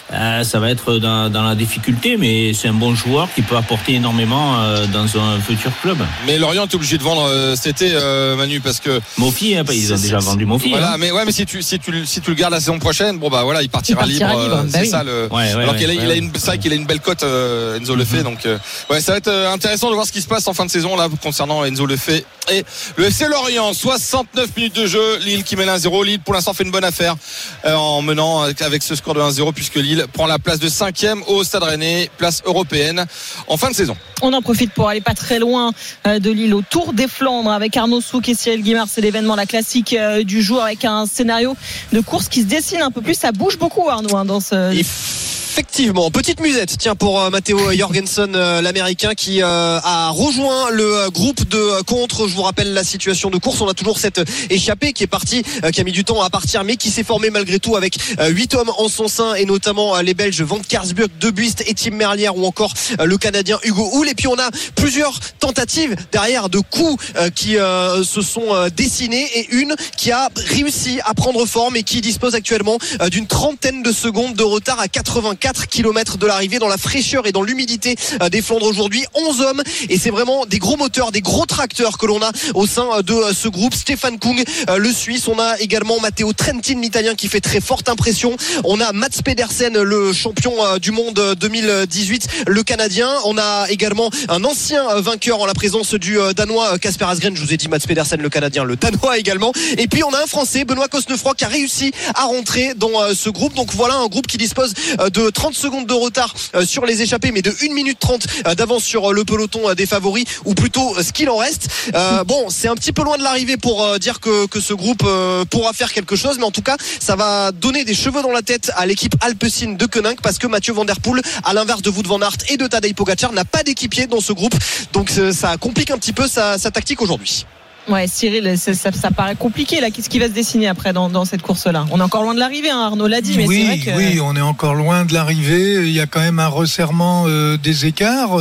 Euh, ça va être dans, dans la difficulté, mais c'est un bon joueur qui peut apporter énormément euh, dans un futur club. Mais Lorient est obligé de vendre euh, cet été, euh, Manu, parce que Mofi, hein, ils ont déjà vendu Mofi. Voilà, hein. mais ouais, mais si tu si tu si tu le gardes la saison prochaine, bon bah voilà, il partira, il partira libre. libre. Euh, bah c'est oui. ça le. Ouais, ouais, alors ouais, qu'il a, ouais. il a une, c'est vrai qu'il a une belle cote, euh, Enzo Lefebvre. Donc euh, ouais, ça va être euh, intéressant de voir ce qui se passe en fin de saison là concernant Enzo Lefebvre et le F C Lorient. soixante-neuf minutes de jeu, Lille qui mène un zéro. Lille pour l'instant fait une bonne affaire euh, en menant avec ce score de un zéro, puisque Lille prend la place de cinquième au Stade Rennais, place européenne en fin de saison. On en profite pour aller pas très loin de Lille, au Tour des Flandres, avec Arnaud Souk et Cyril Guimard. C'est l'événement, la classique du jour, avec un scénario de course qui se dessine un peu plus. Ça bouge beaucoup, Arnaud, hein, dans ce... Et effectivement, petite musette, tiens, pour euh, Matteo Jorgensen, euh, l'américain qui euh, a rejoint le euh, groupe de euh, contre. Je vous rappelle la situation de course. On a toujours cette échappée qui est partie, euh, qui a mis du temps à partir, mais qui s'est formée malgré tout avec huit euh, hommes en son sein, et notamment euh, les Belges Van Kersburg, De Buist et Tim Merlier, ou encore euh, le Canadien Hugo Houle. Et puis on a plusieurs tentatives derrière de coups euh, qui euh, se sont euh, dessinés, et une qui a réussi à prendre forme et qui dispose actuellement euh, d'une trentaine de secondes de retard à quatre-vingt-quatre kilomètres de l'arrivée, dans la fraîcheur et dans l'humidité des Flandres aujourd'hui. onze hommes, et c'est vraiment des gros moteurs, des gros tracteurs que l'on a au sein de ce groupe. Stéphane Kung, le Suisse. On a également Matteo Trentin, l'Italien, qui fait très forte impression. On a Mats Pedersen, le champion du monde deux mille dix-huit, le Canadien. On a également un ancien vainqueur en la présence du Danois Kasper Asgreen. Je vous ai dit Mats Pedersen, le Canadien, le Danois également. Et puis on a un Français, Benoît Cosnefroy, qui a réussi à rentrer dans ce groupe. Donc voilà un groupe qui dispose de trente secondes de retard sur les échappés, mais de une minute trente d'avance sur le peloton des favoris, ou plutôt ce qu'il en reste. Euh, bon, c'est un petit peu loin de l'arrivée pour dire que, que ce groupe pourra faire quelque chose, mais en tout cas ça va donner des cheveux dans la tête à l'équipe Alpecin de Koenig, parce que Mathieu Van Der Poel, à l'inverse de Wout van Aert et de Tadej Pogacar, n'a pas d'équipier dans ce groupe, donc ça complique un petit peu sa, sa tactique aujourd'hui. Ouais, Cyril, ça, ça, ça paraît compliqué là. Qu'est-ce qui va se dessiner après dans, dans cette course-là? On est encore loin de l'arrivée, hein, Arnaud l'a dit, mais oui, c'est vrai que... oui, on est encore loin de l'arrivée. Il y a quand même un resserrement euh, des écarts.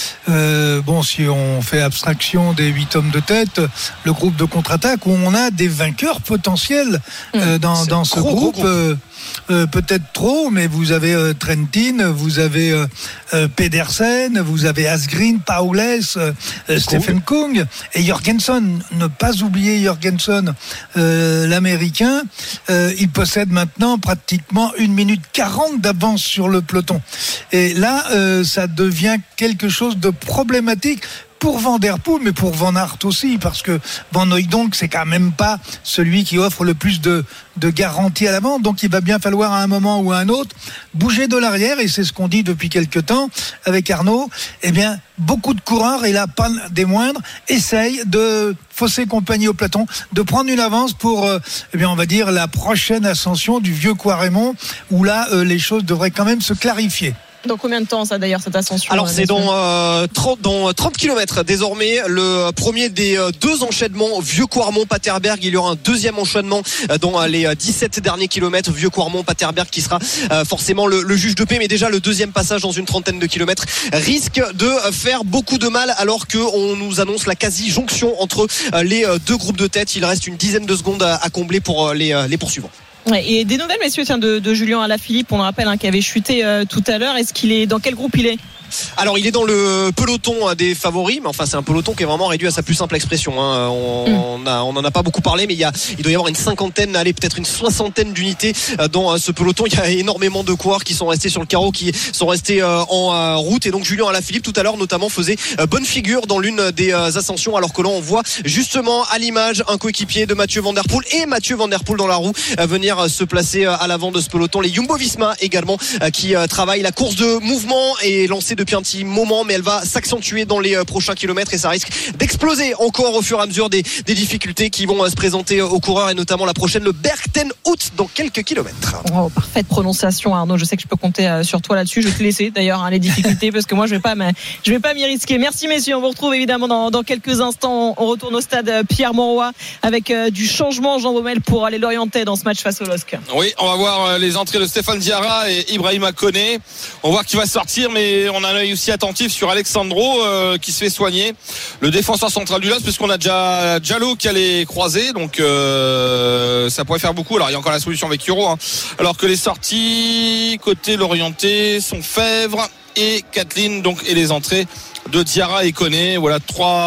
Euh, bon, si on fait abstraction des huit hommes de tête, le groupe de contre-attaque, où on a des vainqueurs potentiels euh, dans, dans ce gros, groupe. gros groupe. Euh, Euh, peut-être trop, mais vous avez euh, Trentin, vous avez euh, euh, Pedersen, vous avez Asgreen, Paules, euh, euh, Stephen Kung et Jorgensen. Ne pas oublier Jorgensen, euh, l'américain. Euh, il possède maintenant pratiquement une minute quarante d'avance sur le peloton. Et là, euh, ça devient quelque chose de problématique pour Van Der Poel, mais pour Van Aert aussi, parce que Van Hooijdonk, c'est quand même pas celui qui offre le plus de, de garanties à l'avant. Donc il va bien falloir à un moment ou à un autre bouger de l'arrière, et c'est ce qu'on dit depuis quelque temps avec Arnaud. Eh bien, beaucoup de coureurs, et là pas des moindres, essayent de fausser compagnie au peloton, de prendre une avance pour, euh, eh bien, on va dire, la prochaine ascension du vieux Quaremont, où là, euh, les choses devraient quand même se clarifier. Dans combien de temps ça d'ailleurs, cette ascension? Alors c'est dans, euh, trente, dans trente kilomètres désormais, le premier des euh, deux enchaînements Vieux-Quaremont-Paterberg. Il y aura un deuxième enchaînement euh, dans euh, les dix-sept derniers kilomètres, Vieux-Quaremont-Paterberg, qui sera euh, forcément le, le juge de paix. Mais déjà le deuxième passage dans une trentaine de kilomètres risque de faire beaucoup de mal, alors qu'on nous annonce la quasi-jonction entre euh, les euh, deux groupes de tête. Il reste une dizaine de secondes à, à combler pour euh, les, euh, les poursuivants. Ouais, et des nouvelles, messieurs, tiens, de, de Julien Alaphilippe, on le rappelle, hein, qui avait chuté euh, tout à l'heure. Est-ce qu'il est dans quel groupe il est? Alors il est dans le peloton des favoris, mais enfin c'est un peloton qui est vraiment réduit à sa plus simple expression, hein. on, mm. on, a, on en a pas beaucoup parlé, mais il, y a, il doit y avoir une cinquantaine, allez peut-être une soixantaine d'unités dans ce peloton. Il y a énormément de coureurs qui sont restés sur le carreau, qui sont restés en route, et donc Julien Alaphilippe tout à l'heure notamment faisait bonne figure dans l'une des ascensions, alors que là on voit justement à l'image un coéquipier de Mathieu Van Der Poel, et Mathieu Van Der Poel dans la roue venir se placer à l'avant de ce peloton. Les Jumbo-Visma également qui travaillent la course de mouvement, et lancée depuis un petit moment, mais elle va s'accentuer dans les prochains kilomètres, et ça risque d'exploser encore au fur et à mesure des, des difficultés qui vont se présenter aux coureurs, et notamment la prochaine, le Berg-ten-Hout, dans quelques kilomètres. Oh, parfaite prononciation, Arnaud. Je sais que je peux compter sur toi là-dessus. Je vais te laisser d'ailleurs, hein, les difficultés, parce que moi je vais pas, je vais pas m'y risquer. Merci messieurs. On vous retrouve évidemment dans, dans quelques instants. On retourne au stade Pierre-Mauroy avec euh, du changement, Jean Baumel, pour aller l'orienter dans ce match face au L O S C. Oui, on va voir les entrées de Stéphane Diarra et Ibrahima Koné. On va voir qui va sortir, mais on a un œil aussi attentif sur Alexandro euh, qui se fait soigner, le défenseur central du L O S, parce qu'on a déjà Diallo qui allait croiser, donc euh, ça pourrait faire beaucoup. Alors il y a encore la solution avec Euro, hein. Alors que les sorties côté l'orienté sont Fèvre et Kathleen, donc, et les entrées de Diarra et Koné. Voilà,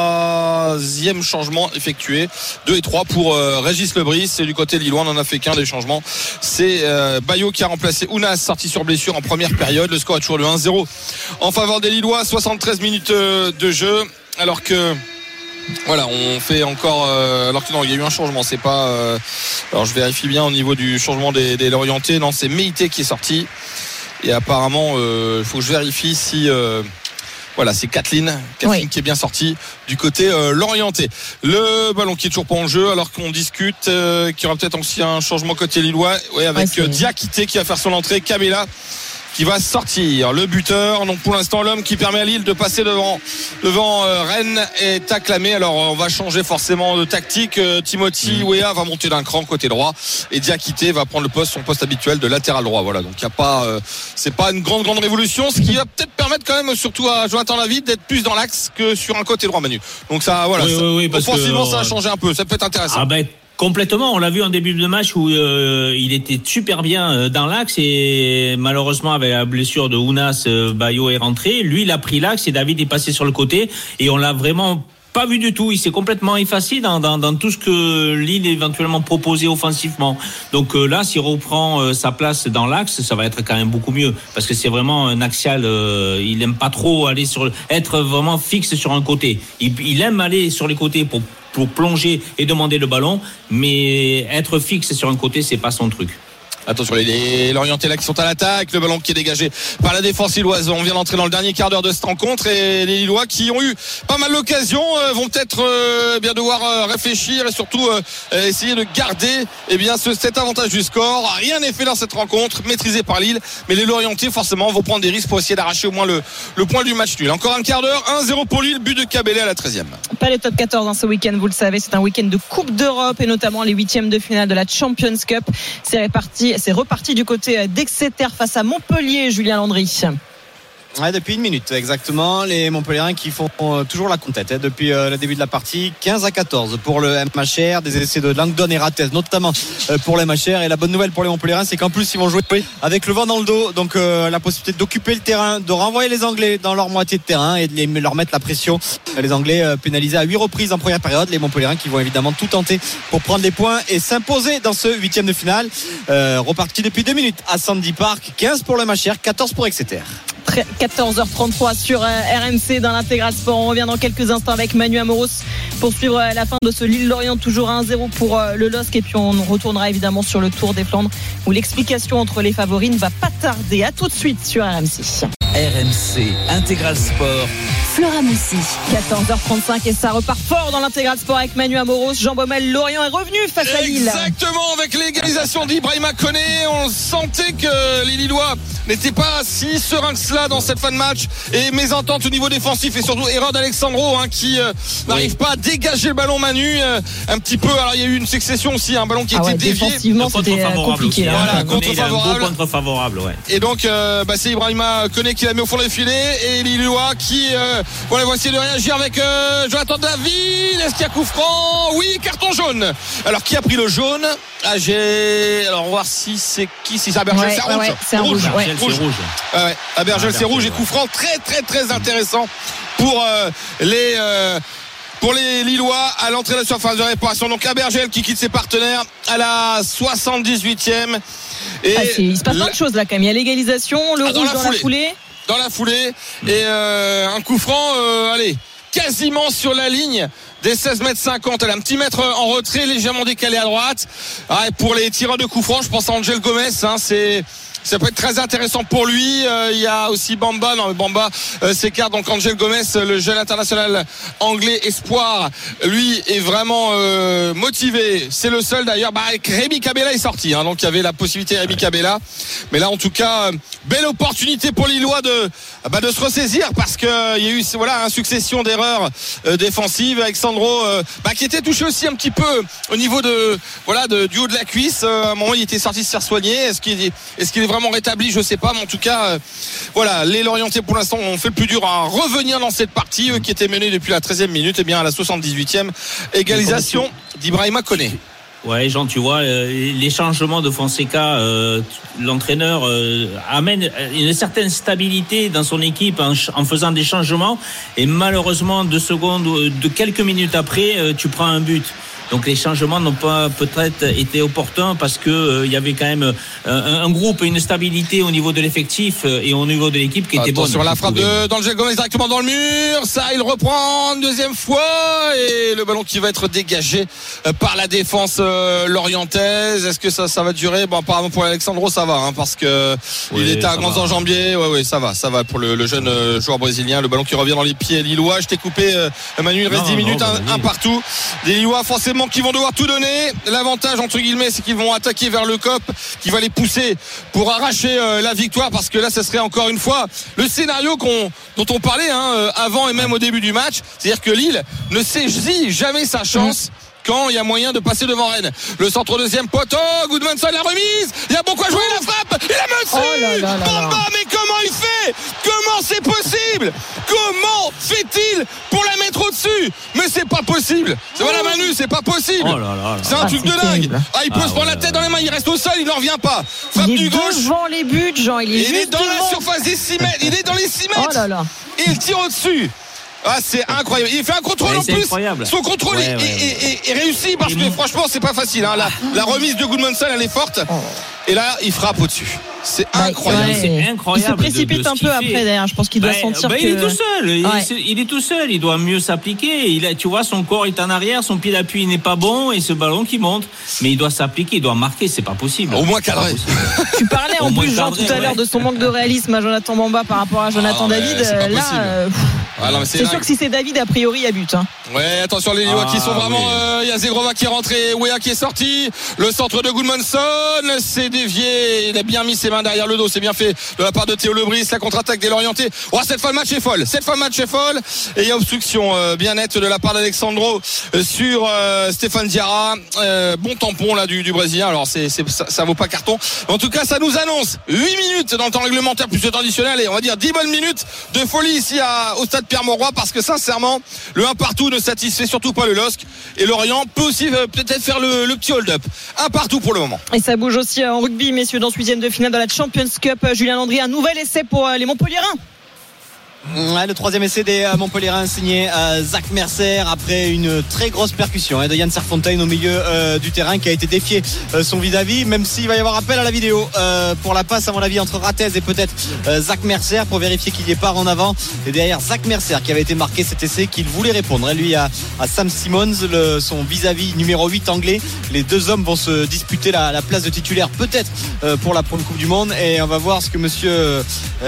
troisième changement effectué, deux et trois pour euh, Régis Lebris. Et du côté lillois, on n'en a fait qu'un des changements, c'est euh, Bayo qui a remplacé Ounas, sorti sur blessure en première période. Le score est toujours de un zéro en faveur des Lillois, soixante-treize minutes de jeu, alors que voilà, on fait encore euh, alors que non, il y a eu un changement, c'est pas euh, alors je vérifie bien au niveau du changement des, des Lorientais. Non, c'est Meïté qui est sorti, et apparemment il euh, faut que je vérifie si euh, voilà, c'est Kathleen, Kathleen oui. qui est bien sortie du côté euh, l'orienté. Le ballon qui est toujours pas en jeu, alors qu'on discute euh, qu'il y aura peut-être aussi un changement côté lillois, ouais, avec ouais, euh, Diakité qui va faire son entrée, Kabela qui va sortir, le buteur. Donc pour l'instant, l'homme qui permet à Lille de passer devant devant euh, Rennes est acclamé. Alors on va changer forcément de tactique. euh, Timothy mmh. Weah va monter d'un cran côté droit, et Diakité va prendre le poste son poste habituel de latéral droit. Voilà, donc il y a pas euh, c'est pas une grande grande révolution, ce qui va peut-être permettre quand même surtout à Jonathan David d'être plus dans l'axe que sur un côté droit, Manu. Donc ça voilà, oui, ça, oui, oui, parce offensivement que, ça a changé un peu, ça peut être intéressant. Ah ben complètement, on l'a vu en début de match où euh, il était super bien dans l'axe, et malheureusement avec la blessure de Ounas, euh, Bayo est rentré, lui il a pris l'axe et David est passé sur le côté, et on l'a vraiment pas vu du tout. Il s'est complètement effacé dans, dans, dans tout ce que Lille éventuellement proposait offensivement. Donc euh, là, s'il reprend euh, sa place dans l'axe, ça va être quand même beaucoup mieux, parce que c'est vraiment un axial. Euh, il aime pas trop aller sur, être vraiment fixe sur un côté. Il, il aime aller sur les côtés pour pour plonger et demander le ballon, mais être fixe sur un côté, c'est pas son truc. Attention, les Lorientais là qui sont à l'attaque, le ballon qui est dégagé par la défense lilloise. On vient d'entrer dans le dernier quart d'heure de cette rencontre, et les Lillois qui ont eu pas mal d'occasions euh, vont peut-être euh, bien devoir euh, réfléchir et surtout euh, essayer de garder eh bien ce, cet avantage du score. Rien n'est fait dans cette rencontre, maîtrisée par Lille, mais les Lorientais forcément vont prendre des risques pour essayer d'arracher au moins le, le point du match nul. Encore un quart d'heure, un zéro pour Lille, but de Kabela à la treizième. Pas les top quatorze hein, ce week-end, vous le savez, c'est un week-end de Coupe d'Europe et notamment les huitièmes de finale de la Champions Cup. C'est réparti, c'est reparti du côté d'Exeter face à Montpellier, Julien Landry. Ouais, depuis une minute exactement, les Montpelliérains qui font euh, toujours la conquête hein, depuis euh, le début de la partie. Quinze à quatorze pour le M H R, des essais de Langdon et Rattez notamment euh, pour le M H R. Et la bonne nouvelle pour les Montpelliérains, c'est qu'en plus ils vont jouer avec le vent dans le dos, donc euh, la possibilité d'occuper le terrain, de renvoyer les Anglais dans leur moitié de terrain et de les, leur mettre la pression. Les Anglais euh, pénalisés à huit reprises en première période, les Montpelliérains qui vont évidemment tout tenter pour prendre des points et s'imposer dans ce huitième de finale. Euh, reparti depuis deux minutes à Sandy Park. Quinze pour le M H R, quatorze pour Exeter. quatorze heures trente-trois sur R M C dans l'intégral sport. On revient dans quelques instants avec Manu Amoros pour suivre la fin de ce Lille-Lorient, toujours un zéro pour le L O S C, et puis on retournera évidemment sur le Tour des Flandres où l'explication entre les favoris ne va pas tarder. À tout de suite sur R M C. R M C Intégral Sport, Flora Moussi. quatorze heures trente-cinq et ça repart fort dans l'intégral sport avec Manu Amoros. Jean Baumel, Lorient est revenu face à Lille. Exactement, avec l'égalisation d'Ibrahima Koné, on sentait que les Lillois n'étaient pas si sereins que cela dans cette fin de match, et mésentente au niveau défensif et surtout erreur d'Alexandro hein, qui euh, oui. n'arrive pas à dégager le ballon. Manu euh, un petit peu, alors il y a eu une succession aussi, un ballon qui ah était ouais, dévié, défensivement c'était compliqué là. Voilà, contre-favorable. contre-favorable ouais. Et donc euh, bah, c'est Ibrahima Koné qui l'a mis au fond des filets, et les Lillois qui euh, voilà, vont essayer de réagir avec euh, Jonathan David. Est-ce qu'il y a coup franc? Oui, carton jaune. Alors qui a pris le jaune? Ah, j'ai... Alors on va voir si c'est qui, si c'est Abergel, ouais, c'est rouge. Ouais, c'est rouge. rouge. Ouais. rouge. C'est rouge. Ah ouais, Abergel, c'est rouge, et coup franc très très très intéressant pour euh, les euh, pour les Lillois à l'entrée de la surface de réparation. Donc Abergel qui quitte ses partenaires à la soixante-dix-huitième. Et ah, il se passe plein de choses là quand même. Il y a l'égalisation, le ah, rouge dans la, dans la foulée. Dans la foulée et euh, un coup franc, euh, allez, quasiment sur la ligne des seize mètres cinquante. Elle a un petit mètre en retrait, légèrement décalé à droite. Ah, et pour les tireurs de coup franc, je pense à Angel Gomez, hein, c'est ça peut être très intéressant pour lui. Euh, il y a aussi Bamba, non mais Bamba euh, s'écarte, donc Angel Gomez, le jeune international anglais espoir, lui est vraiment euh, motivé. C'est le seul d'ailleurs. Bah, Rémi Cabella est sorti, hein, donc il y avait la possibilité Rémi Cabella. Mais là en tout cas, belle opportunité pour Lillois de bah, de se ressaisir, parce que il y a eu voilà une succession d'erreurs euh, défensives. Alexandro euh, bah, qui était touché aussi un petit peu au niveau de voilà de, du haut de la cuisse. Euh, à un moment il était sorti se faire soigner. Est-ce qu'il est, est-ce qu'il est vraiment rétabli, je sais pas, mais en tout cas, euh, voilà, les Lorientais pour l'instant ont fait le plus dur à revenir dans cette partie, eux qui étaient menés depuis la treizième minute, et bien à la soixante-dix-huitième, égalisation d'Ibrahima Koné. Ouais, Jean, tu vois, euh, les changements de Fonseca, euh, l'entraîneur euh, amène une certaine stabilité dans son équipe en, en faisant des changements, et malheureusement, deux secondes, de quelques minutes après, euh, tu prends un but. Donc les changements n'ont pas peut-être été opportuns parce que euh, il y avait quand même euh, un, un groupe, une stabilité au niveau de l'effectif euh, et au niveau de l'équipe qui était bonne. Sur la frappe de d'Angel Gomez directement dans le mur, ça il reprend une deuxième fois et le ballon qui va être dégagé euh, par la défense euh, lorientaise. Est-ce que ça ça va durer? Bon, apparemment pour Alexandro ça va hein, parce que oui, il était à grands enjambiers. Ouais ouais, ça va, ça va pour le, le jeune euh, joueur brésilien. Le ballon qui revient dans les pieds lillois. Je t'ai coupé euh, Manu, il reste non, dix minutes, non, un, un partout. Les Lillois forcément qui vont devoir tout donner. L'avantage entre guillemets c'est qu'ils vont attaquer vers le C O P qui va les pousser pour arracher euh, la victoire, parce que là ça serait encore une fois le scénario qu'on, dont on parlait hein, avant et même au début du match, c'est-à-dire que Lille ne saisit jamais sa chance quand il y a moyen de passer devant Rennes. Le centre deuxième poteau, Goodmanson la remise, il y a beaucoup à jouer, la frappe, il a menacé Bamba, mais comment il fait? Comment c'est possible? Comment fait-il pour la mettre au-dessus? Mais c'est pas possible. C'est voilà Manu, c'est pas possible. Oh là là là. C'est un ah, truc c'est de dingue. Terrible. Ah, il peut ah, se prendre ouais, la tête dans les mains, il reste au sol, il n'en revient pas. Frappe il est du gauche. Devant les buts, Jean, il est, il est dans devant. la surface des six mètres, il est dans les six mètres. Oh là là. Et il tire au-dessus. Ah, c'est incroyable. Il fait un contrôle ouais, en plus. Incroyable. Son contrôle ouais, est, ouais, ouais. Est, est, est réussi parce et que franchement c'est pas facile hein. la, la remise de Goodmanson elle est forte et là il frappe au-dessus. C'est incroyable. Ouais, c'est incroyable. Il se précipite de, de un peu après d'ailleurs. Je pense qu'il doit bah, sentir bah, que... il est tout seul. Il, ouais. est, il est tout seul. Il doit mieux s'appliquer. Il a, tu vois, son corps est en arrière, son pied d'appui n'est pas bon et ce ballon qui monte. Mais il doit s'appliquer, il doit marquer. C'est pas possible. Au moins cadré. Tu parlais en plus Jean tout à l'heure ouais. de son manque de réalisme à Jonathan Bamba par rapport à Jonathan ah, David. Euh, là, euh, ah, non, c'est, c'est sûr que si c'est David, a priori, il y a but. Hein. Ouais, attention les Lillois ah, qui sont vraiment. Il oui. euh, y a Zegrova qui est rentré, Wea qui est sorti. Le centre de Goodmanson, c'est dévié. Il a bien mis ses mains derrière le dos. C'est bien fait de la part de Théo Lebris. La contre-attaque des Lorientais. Oh, cette fois le match est folle. Cette fois le match est folle. Et il y a obstruction euh, bien nette de la part d'Alexandro euh, sur euh, Stéphane Diarra. Euh, bon tampon là du, du Brésilien. Alors c'est, c'est ça, ça vaut pas carton. En tout cas, ça nous annonce huit minutes dans le temps réglementaire plus le temps additionnel et on va dire dix bonnes minutes de folie ici à, au stade Pierre-Mauroy, parce que sincèrement, le un partout ne satisfait surtout pas le L O S C et Lorient peut aussi euh, peut-être faire le, le petit hold-up. Un partout pour le moment. Et ça bouge aussi en rugby, messieurs, dans ce huitième de finale de la Champions Cup. Julien Landry, un nouvel essai pour les Montpelliérains. Ouais, le troisième essai des Montpelliérains signé euh, Zach Mercer après une très grosse percussion hein, de Yann Serfontein au milieu euh, du terrain qui a été défié euh, son vis-à-vis, même s'il va y avoir appel à la vidéo euh, pour la passe à mon avis entre Ratez et peut-être euh, Zach Mercer pour vérifier qu'il y ait part en avant, et derrière Zach Mercer qui avait été marqué cet essai, qu'il voulait répondre lui à, à Sam Simmons, le, son vis-à-vis numéro huit anglais. Les deux hommes vont se disputer la, la place de titulaire peut-être euh, pour la prochaine Coupe du Monde, et on va voir ce que monsieur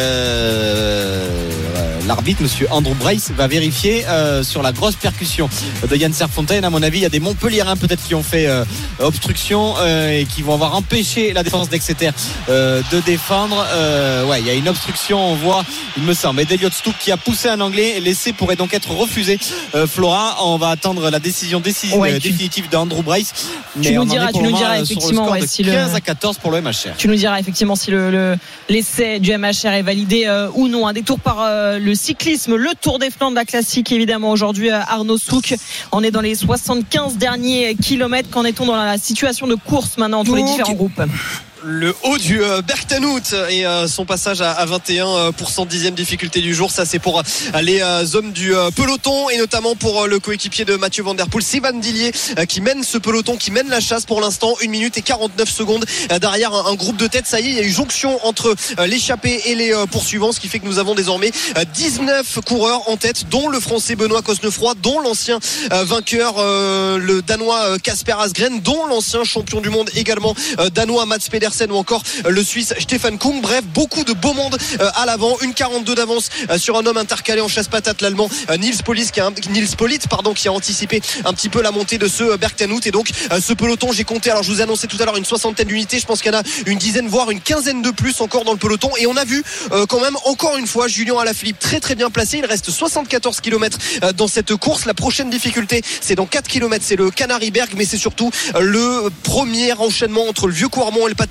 euh, l'arbitre, monsieur Andrew Brace, va vérifier euh, sur la grosse percussion de Yann Serfontein. À mon avis, il y a des Montpelliérains peut-être qui ont fait euh, obstruction euh, et qui vont avoir empêché la défense d'Exeter euh, de défendre. Euh, ouais, il y a une obstruction, on voit, il me semble. Et d'Eliott Stouk qui a poussé un Anglais. L'essai pourrait donc être refusé. Euh, Flora, on va attendre la décision décisive, ouais, tu... définitive d'Andrew Brace. Mais tu nous diras, tu nous diras effectivement sur le score ouais, de si quinze le... à quatorze pour le M H R. Tu nous diras effectivement si le, le l'essai du M H R est validé euh, ou non. Un détour par euh, le cyclisme, le Tour des Flandres, la classique évidemment aujourd'hui. Arnaud Souk, on est dans les soixante-quinze derniers kilomètres. Qu'en est-on dans la situation de course maintenant entre les différents groupes? Le haut du euh, Bergtanout et euh, son passage à, à vingt et un pour cent, dixième difficulté du jour. Ça c'est pour euh, les euh, hommes du euh, peloton, et notamment pour euh, le coéquipier de Mathieu Van Der Poel, Sivan Dillier, euh, qui mène ce peloton, qui mène la chasse pour l'instant. Une minute et quarante-neuf secondes euh, derrière un, un groupe de tête. Ça y est, il y a eu jonction entre euh, l'échappée et les euh, poursuivants, ce qui fait que nous avons désormais euh, dix-neuf coureurs en tête, dont le français Benoît Cosnefroy, dont l'ancien euh, vainqueur euh, le danois Kasper Asgreen, dont l'ancien champion du monde également euh, danois Mats Pedersen, ou encore le Suisse Stefan Kung. Bref, beaucoup de beau monde à l'avant. Une quarante-deux d'avance sur un homme intercalé en chasse-patate, l'allemand Nils Politt, qui a, Nils Politt, pardon, qui a anticipé un petit peu la montée de ce Bergtanout. Et donc ce peloton, j'ai compté, alors je vous ai annoncé tout à l'heure une soixantaine d'unités, je pense qu'il y en a une dizaine voire une quinzaine de plus encore dans le peloton. Et on a vu euh, quand même encore une fois Julien Alaphilippe très très bien placé. Il reste soixante-quatorze kilomètres dans cette course. La prochaine difficulté, c'est dans quatre kilomètres, c'est le Canary Berg, mais c'est surtout le premier enchaînement entre le Vieux-Coirmont et le Paternois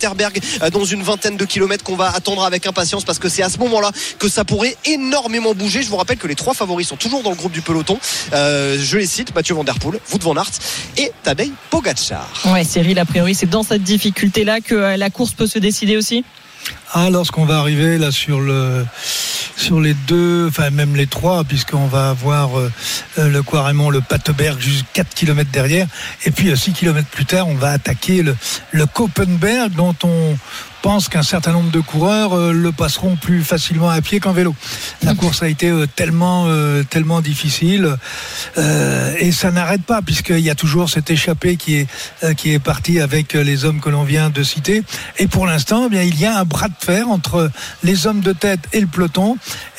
Vanderberg dans une vingtaine de kilomètres qu'on va attendre avec impatience parce que c'est à ce moment-là que ça pourrait énormément bouger. Je vous rappelle que les trois favoris sont toujours dans le groupe du peloton. Euh, je les cite, Mathieu Van Der Poel, Wout van Aert et Tadej Pogacar. Ouais, Cyril, a priori c'est dans cette difficulté-là que la course peut se décider aussi. Ah, lorsqu'on va arriver là sur le sur les deux, enfin même les trois, puisqu'on va avoir euh, le Quaremont, le Pateberg juste quatre kilomètres derrière, et puis six kilomètres plus tard on va attaquer le, le Koppenberg, dont on pense qu'un certain nombre de coureurs euh, le passeront plus facilement à pied qu'en vélo. La course a été euh, tellement euh, tellement difficile euh, et ça n'arrête pas, puisqu'il y a toujours cette échappée qui est euh, qui est partie avec les hommes que l'on vient de citer, et pour l'instant eh bien il y a un bras de fer entre les hommes de tête et le peloton,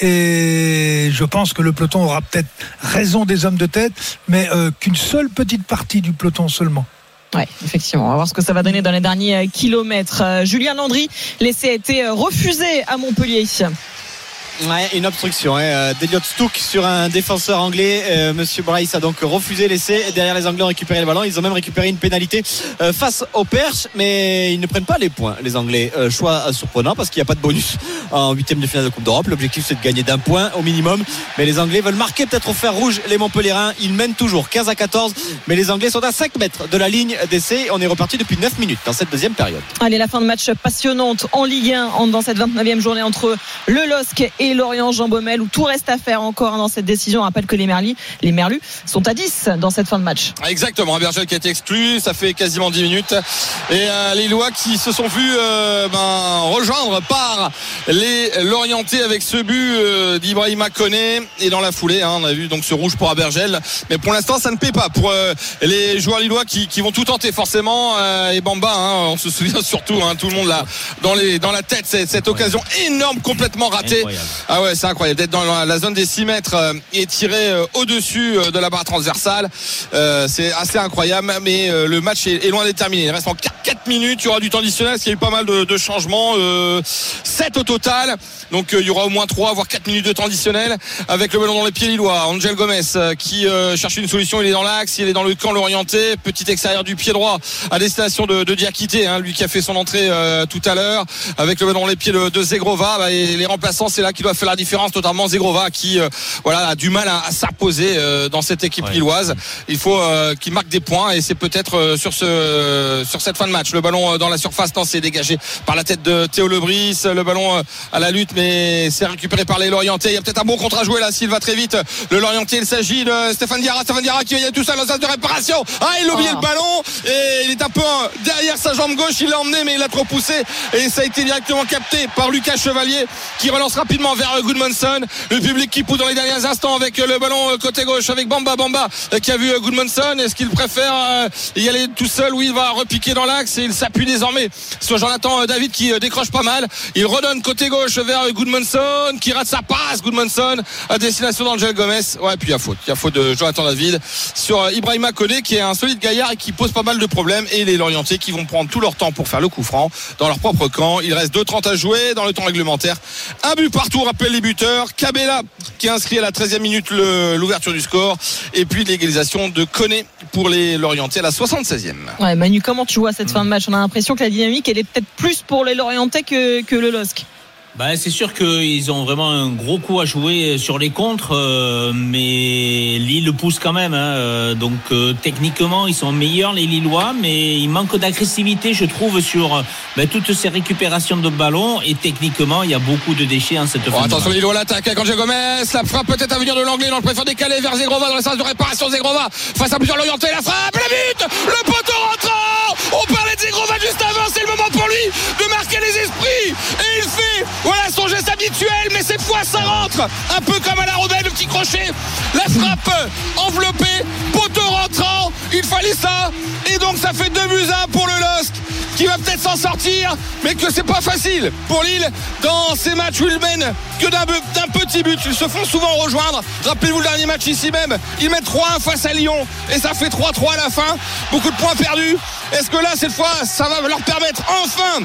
et je pense que le peloton aura peut-être raison des hommes de tête, mais euh, qu'une seule petite partie du peloton seulement. Oui, effectivement. On va voir ce que ça va donner dans les derniers kilomètres. Euh, Julien Landry, l'essai a été refusé à Montpellier. Ouais, une obstruction hein. d'Eliott Stook sur un défenseur anglais. euh, Monsieur Bryce a donc refusé l'essai. Derrière, les Anglais ont récupéré le ballon. Ils ont même récupéré une pénalité euh, face aux Perches, mais ils ne prennent pas les points, les Anglais. euh, choix surprenant parce qu'il n'y a pas de bonus en huitième de finale de Coupe d'Europe. L'objectif c'est de gagner d'un point au minimum, mais les Anglais veulent marquer peut-être au fer rouge les Montpelliérains. Ils mènent toujours quinze à quatorze, mais les Anglais sont à cinq mètres de la ligne d'essai. On est reparti depuis neuf minutes dans cette deuxième période. Allez, la fin de match passionnante en Ligue un dans cette vingt-neuvième journée entre le L O S C et Lorient Jean Baumel, où tout reste à faire encore dans cette décision. On rappelle que les Merlus, les Merlus sont à dix dans cette fin de match. Exactement, Bergel qui a été exclu, ça fait quasiment dix minutes, et euh, les Lillois qui se sont vus euh, ben, rejoindre par les Lorientais avec ce but euh, d'Ibrahima Koné, et dans la foulée hein, on a vu donc ce rouge pour Abergel, mais pour l'instant ça ne paie pas pour euh, les joueurs lillois qui, qui vont tout tenter forcément, euh, et Bamba hein, on se souvient surtout hein, tout le monde là dans, les, dans la tête cette, cette occasion énorme complètement ratée. Incroyable. Ah ouais, c'est incroyable d'être dans la zone des six mètres euh, et tiré euh, au-dessus euh, de la barre transversale. Euh, c'est assez incroyable, mais euh, le match est, est loin d'être terminé. Il reste en quatre minutes, il y aura du temps additionnel parce qu'il y a eu pas mal de, de changements, euh, sept au total, donc euh, il y aura au moins trois voire quatre minutes de temps additionnel avec le ballon dans les pieds lillois. Angel Gomez euh, qui euh, cherche une solution, il est dans l'axe, il est dans le camp Lorientais, petit extérieur du pied droit à destination de, de Diakité hein, lui qui a fait son entrée euh, tout à l'heure avec le ballon dans les pieds de, de Zegrova, bah, et les remplaçants c'est là qui doivent faire la différence, notamment Zegrova qui euh, voilà, a du mal à, à s'imposer euh, dans cette équipe ouais. lilloise. Il faut euh, qu'il marque des points, et c'est peut-être euh, sur ce euh, sur cette fin de match. Le ballon euh, dans la surface, non, c'est dégagé par la tête de Théo Lebris, le ballon euh, à la lutte, mais c'est récupéré par les Lorientais. Il y a peut-être un bon contre à jouer là s'il va très vite. Le Lorientais, il s'agit de Stéphane Diarra, Stéphane Diarra qui est tout seul dans sa de réparation. Ah, il a oublié ah. le ballon et il est un peu derrière sa jambe gauche, il l'a emmené mais il a trop poussé et ça a été directement capté par Lucas Chevalier qui relance rapidement vers Goodmanson. Le public qui pousse dans les derniers instants avec le ballon côté gauche avec Bamba Bamba qui a vu Goodmanson. Est-ce qu'il préfère y aller tout seul ou il va repiquer dans l'axe, et il s'appuie désormais sur Jonathan David qui décroche pas mal. Il redonne côté gauche vers Goodmanson qui rate sa passe. Goodmanson à destination d'Angel Gomez. Ouais, puis il y a faute. Il y a faute de Jonathan David sur Ibrahima Koné qui est un solide gaillard et qui pose pas mal de problèmes, et les Lorientais qui vont prendre tout leur temps pour faire le coup franc dans leur propre camp. Il reste deux trente à jouer dans le temps réglementaire. Un but partout, rappelle les buteurs. Cabella qui a inscrit à la treizième minute le, l'ouverture du score, et puis l'égalisation de Koné pour les Lorientais à la soixante-seizième. Ouais, Manu, comment tu vois cette fin de match? On a l'impression que la dynamique elle est peut-être plus pour les Lorientais que, que le L O S C. Bah, c'est sûr qu'ils ont vraiment un gros coup à jouer sur les contres, euh, mais Lille pousse quand même. Hein, donc euh, techniquement, ils sont meilleurs les Lillois, mais il manque d'agressivité, je trouve, sur bah, toutes ces récupérations de ballons. Et techniquement, il y a beaucoup de déchets en cette oh, fin. Attention, Lillois l'attaque avec Angel Gomez, la frappe peut-être à venir de l'anglais, dans le préfère décalé vers Zegrova dans l'espace de réparation. Zegrova face à plusieurs Lorientais, la frappe, la but, le poteau rentrant. On parlait de Zegrova juste avant, c'est le moment pour lui de marquer les esprits, et il fait voilà son geste habituel, mais cette fois ça rentre un peu comme à la Robben, le petit crochet, la frappe enveloppée, poteau rentrant, il fallait ça, et donc ça fait deux buts à un pour le L O S C qui va peut-être s'en sortir, mais que c'est pas facile pour Lille dans ces matchs où ils mènent que d'un, d'un petit but. Ils se font souvent rejoindre. Rappelez-vous le dernier match ici même, ils mettent trois un face à Lyon et ça fait trois trois à la fin, beaucoup de points perdus. Est-ce que là cette fois ça va leur permettre enfin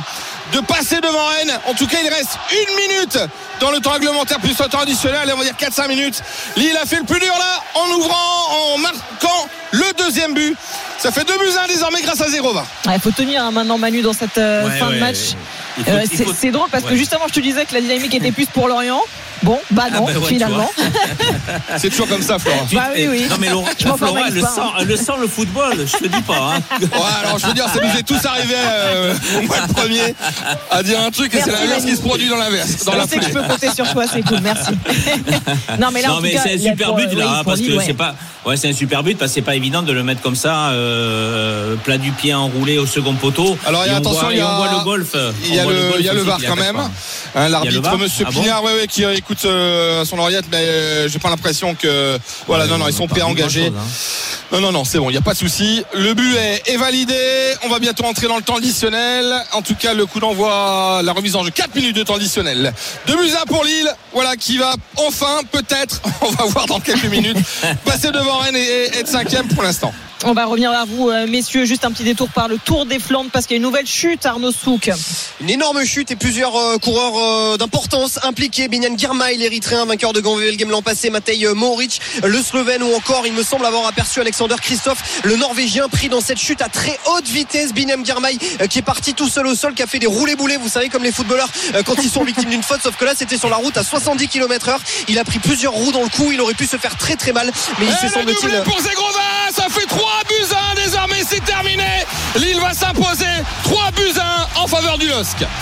de passer devant Rennes. En tout cas, il reste une minute dans le temps réglementaire plus le temps additionnel, on va dire quatre cinq minutes. Lille a fait le plus dur là en ouvrant, en marquant le deuxième but. Ça fait deux buts à un désormais grâce à Zegrova. Il ouais, faut tenir hein, maintenant Manu dans cette euh, ouais, fin ouais, de match. ouais. Faut, euh, c'est, faut... c'est drôle parce ouais. que juste avant je te disais que la dynamique était plus pour Lorient. Bon, bah non, ah bah ouais, finalement. C'est toujours comme ça, Florent. Bah oui, oui. Non, mais Laurent, Florent, elle le, sent, elle le sent le football, je te dis pas. Hein. Ouais, alors je veux dire, ça nous est tous arrivé euh, moi le premier à dire un truc et merci, c'est l'inverse Manu. Qui se produit dans l'inverse. Dans je la sais que je peux compter sur toi, c'est cool, merci. non, mais là, non, en mais tout cas, c'est un super but pour, là, oui, parce que Lille, ouais. c'est pas. Ouais, c'est un super but parce que c'est pas évident de le mettre comme ça, euh, plat du pied enroulé au second poteau. Alors, il y a attention, il y a on voit le golf. Il y a le, il y a le V A R quand même. Hein, l'arbitre, Monsieur Pignard, ouais, ouais, qui écoute euh, son oreillette, mais euh, j'ai pas l'impression que. Voilà, non, non, ils sont pré-engagés. Non, non, non, c'est bon, il n'y a pas de souci. Le but est, est validé. On va bientôt entrer dans le temps additionnel. En tout cas, le coup d'envoi, la remise en jeu, quatre minutes de temps additionnel. deux buts à un pour Lille. Voilà, qui va enfin, peut-être, on va voir dans quelques minutes, passer devant Rennes et être cinquième pour l'instant. On va revenir vers vous, messieurs. Juste un petit détour par le Tour des Flandres parce qu'il y a une nouvelle chute, Arnaud Souk. Une énorme chute et plusieurs euh, coureurs euh, d'importance impliqués. Binyan Girmay, l'Érythréen, vainqueur de Grand V L Game l'an passé. Matej Mohoric, le Slovène, ou encore, il me semble avoir aperçu Alexander Kristoff, le Norvégien, pris dans cette chute à très haute vitesse. Binyan Girmay euh, qui est parti tout seul au sol, qui a fait des roulés-boulés, vous savez, comme les footballeurs euh, quand ils sont victimes d'une faute. Sauf que là, c'était sur la route à soixante-dix kilomètres heure. Il a pris plusieurs roues dans le cou. Il aurait pu se faire très très mal, mais il s'est semble-t-il. Pour Zegrova, ça fait trois buts à un. Désormais, c'est terminé. Lille va s'imposer trois buts à un en faveur du L O S C.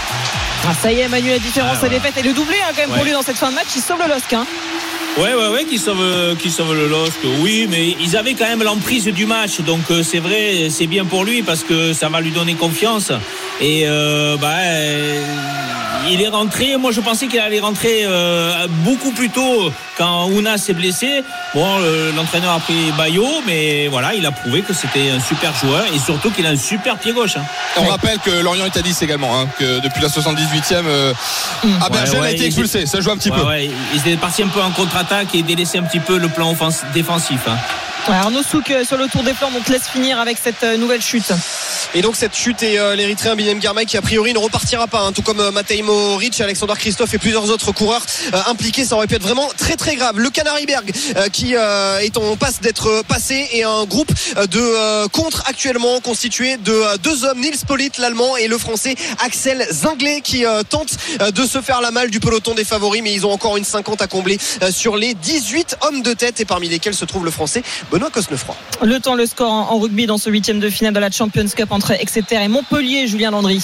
Ah, ça y est, Manu, la différence ah, est défaite. Et le doublé hein, quand même ouais. pour lui dans cette fin de match, il sauve le L O S C. Hein. Ouais, ouais, ouais, qui sauve, qui sauve le L O S C. Oui, mais ils avaient quand même l'emprise du match. Donc, euh, c'est vrai, c'est bien pour lui parce que ça va lui donner confiance. Et, euh, bah, euh, il est rentré. Moi, je pensais qu'il allait rentrer euh, beaucoup plus tôt quand Ouna s'est blessé. Bon, euh, l'entraîneur a pris Bayo, mais voilà, il a prouvé que c'était un super joueur et surtout qu'il a un super pied gauche. Hein. On ouais. rappelle que Lorient est à dix également, hein, que depuis la soixante-dix-huitième, euh, mmh. Abergel ouais, ouais, a été expulsé. Est... Ça joue un petit ouais, peu. Ouais, il est parti un peu en contre-attaque et délaissé un petit peu le plan offens- défensif. Hein. Ouais, Arnaud Souk sur le Tour des Flandres, on te laisse finir avec cette nouvelle chute. Et donc cette chute et euh, l'Érythréen Binyan Girmay qui a priori ne repartira pas, hein, tout comme euh, Matej Mohoric, Alexander Kristoff et plusieurs autres coureurs euh, impliqués. Ça aurait pu être vraiment très très grave. Le Canariberg euh, qui euh, est en passe d'être passé et un groupe euh, de euh, contre actuellement constitué de euh, deux hommes, Nils Politt, l'Allemand, et le Français Axel Zinglet qui euh, tente euh, de se faire la malle du peloton des favoris, mais ils ont encore une cinquante à combler euh, sur les dix-huit hommes de tête, et parmi lesquels se trouve le Français Benoît Cosnefroy. Le temps, le score en, en rugby dans ce huitième de finale de la Champions Cup entre Exeter et Montpellier. Julien Landry.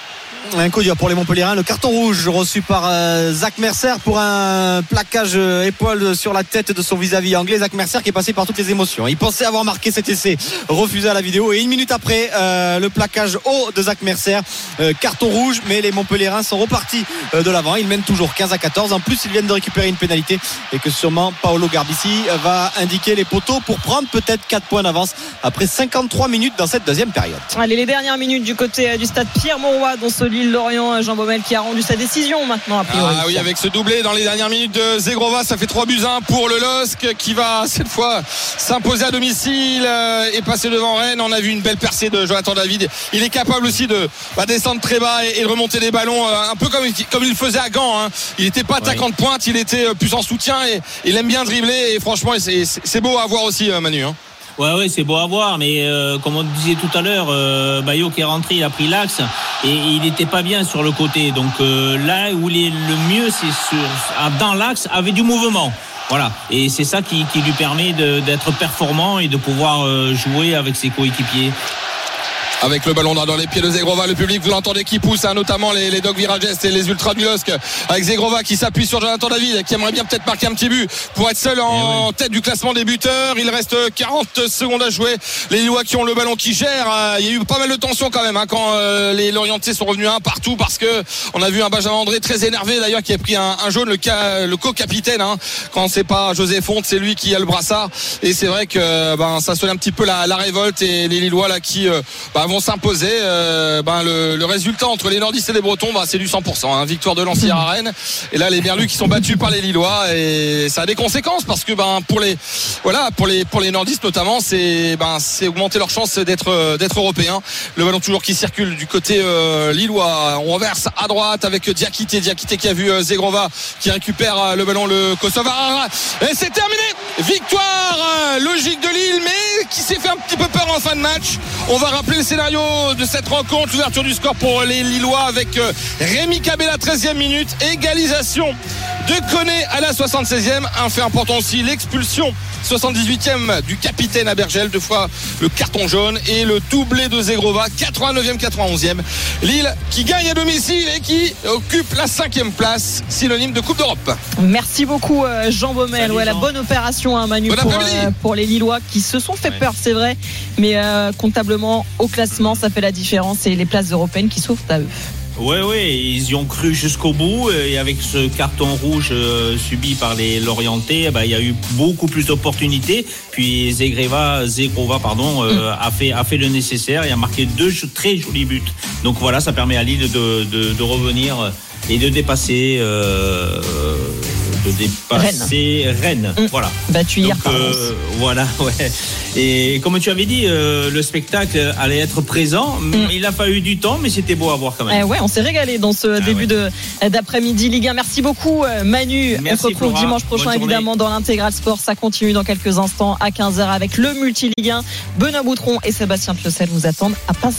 Un coup dur pour les Montpelliérains, le carton rouge reçu par euh, Zach Mercer pour un plaquage euh, épaule sur la tête de son vis-à-vis anglais. Zach Mercer qui est passé par toutes les émotions. Il pensait avoir marqué cet essai, refusé à la vidéo, et une minute après euh, le plaquage haut de Zach Mercer, euh, carton rouge, mais les Montpelliérains sont repartis euh, de l'avant. Ils mènent toujours quinze à quatorze. En plus, ils viennent de récupérer une pénalité et que sûrement Paolo Garbisi va indiquer les poteaux pour prendre peut-être quatre points d'avance après cinquante-trois minutes dans cette deuxième période. Allez, les dernières minutes du côté du stade Pierre-Mauroy dans ce Lille-Lorient. Jean Baumel qui a rendu sa décision maintenant a priori. Ah oui, avec ce doublé dans les dernières minutes de Zegrova, ça fait trois buts à un pour le L O S C qui va cette fois s'imposer à domicile et passer devant Rennes. On a vu une belle percée de Jonathan David. Il est capable aussi de bah, descendre très bas et, et de remonter des ballons un peu comme, comme il le faisait à Gand. Hein. Il n'était pas attaquant ouais. de pointe, il était plus en soutien et il aime bien dribbler, et franchement c'est, c'est beau à voir aussi, Manu. Hein. Ouais, ouais, c'est beau à voir, mais euh, comme on disait tout à l'heure, euh, Bayo qui est rentré, il a pris l'axe et, et il n'était pas bien sur le côté. Donc euh, là où il est le mieux, c'est sur, dans l'axe avec du mouvement. Voilà, et c'est ça qui, qui lui permet de, d'être performant et de pouvoir euh, jouer avec ses coéquipiers. Avec le ballon dans les pieds de Zegrova, le public, vous l'entendez, qui pousse, hein, notamment les, les Dogs Virages et les Ultras du L O S C, avec Zegrova qui s'appuie sur Jonathan David, qui aimerait bien peut-être marquer un petit but pour être seul en oui. tête du classement des buteurs. Il reste quarante secondes à jouer. Les Lillois qui ont le ballon qui gèrent. Il y a eu pas mal de tension quand même, hein, quand euh, les Lorientais sont revenus un partout, parce que on a vu un Benjamin André très énervé d'ailleurs, qui a pris un, un jaune, le, ca, le co-capitaine, hein, quand c'est pas José Fonte, c'est lui qui a le brassard, et c'est vrai que ben, ça sonne un petit peu la, la révolte, et les Lillois là qui euh, bah, vont s'imposer. Euh, ben, le, le résultat entre les Nordistes et les Bretons, ben, c'est du cent pour cent. Hein. Victoire de Lens hier à Rennes. Et là, les Merlus qui sont battus par les Lillois. Et ça a des conséquences parce que ben, pour les, voilà, pour les, pour les Nordistes notamment, c'est, ben, c'est augmenter leur chance d'être, d'être européens. Le ballon toujours qui circule du côté euh, lillois. On renverse à droite avec Diakité. Diakité qui a vu euh, Zegrova qui récupère euh, le ballon, le Kosovar. Et c'est terminé. Victoire euh, logique de Lille, mais qui s'est fait un petit peu peur en fin de match. On va rappeler le scénario de cette rencontre. L'ouverture du score pour les Lillois avec euh, Rémi Cabella, treizième minute. Égalisation de Koné à la soixante-seizième. Un fait important aussi, l'expulsion soixante-dix-huitième du capitaine Abergel, deux fois le carton jaune, et le doublé de Zegrova, quatre-vingt-neuvième, quatre-vingt-onzième. Lille qui gagne à domicile et qui occupe la cinquième place, synonyme de Coupe d'Europe. Merci beaucoup Jean Baumel. Ouais, la bonne opération hein, Manu pour, euh, pour les Lillois qui se sont fait ouais. peur, c'est vrai, mais euh, comptablement au classement ça fait la différence et les places européennes qui s'ouvrent à eux. Oui, oui, ils y ont cru jusqu'au bout et avec ce carton rouge euh, subi par les Lorientais, bah, il y a eu beaucoup plus d'opportunités. Puis Zegrova, Zegrova pardon, euh, mm. a fait a fait le nécessaire et a marqué deux très jolis buts. Donc voilà, ça permet à Lille de de, de revenir et de dépasser. Euh, de dépasser Rennes, Rennes. Mmh. Voilà. Battu hier par euh, voilà, ouais. Et comme tu avais dit, euh, le spectacle allait être présent. Mmh. Il a fallu du temps, mais c'était beau à voir quand même. Eh ouais, on s'est régalé dans ce ah début ouais. de, d'après-midi Ligue un. Merci beaucoup Manu. Merci, on se retrouve Flora. dimanche prochain évidemment dans l'Intégral Sport. Ça continue dans quelques instants à quinze heures avec le Multi Ligue un. Benoît Boutron et Sébastien Piocel vous attendent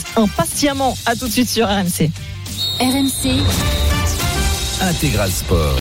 impatiemment. À tout de suite sur R M C. R M C Intégral Sport.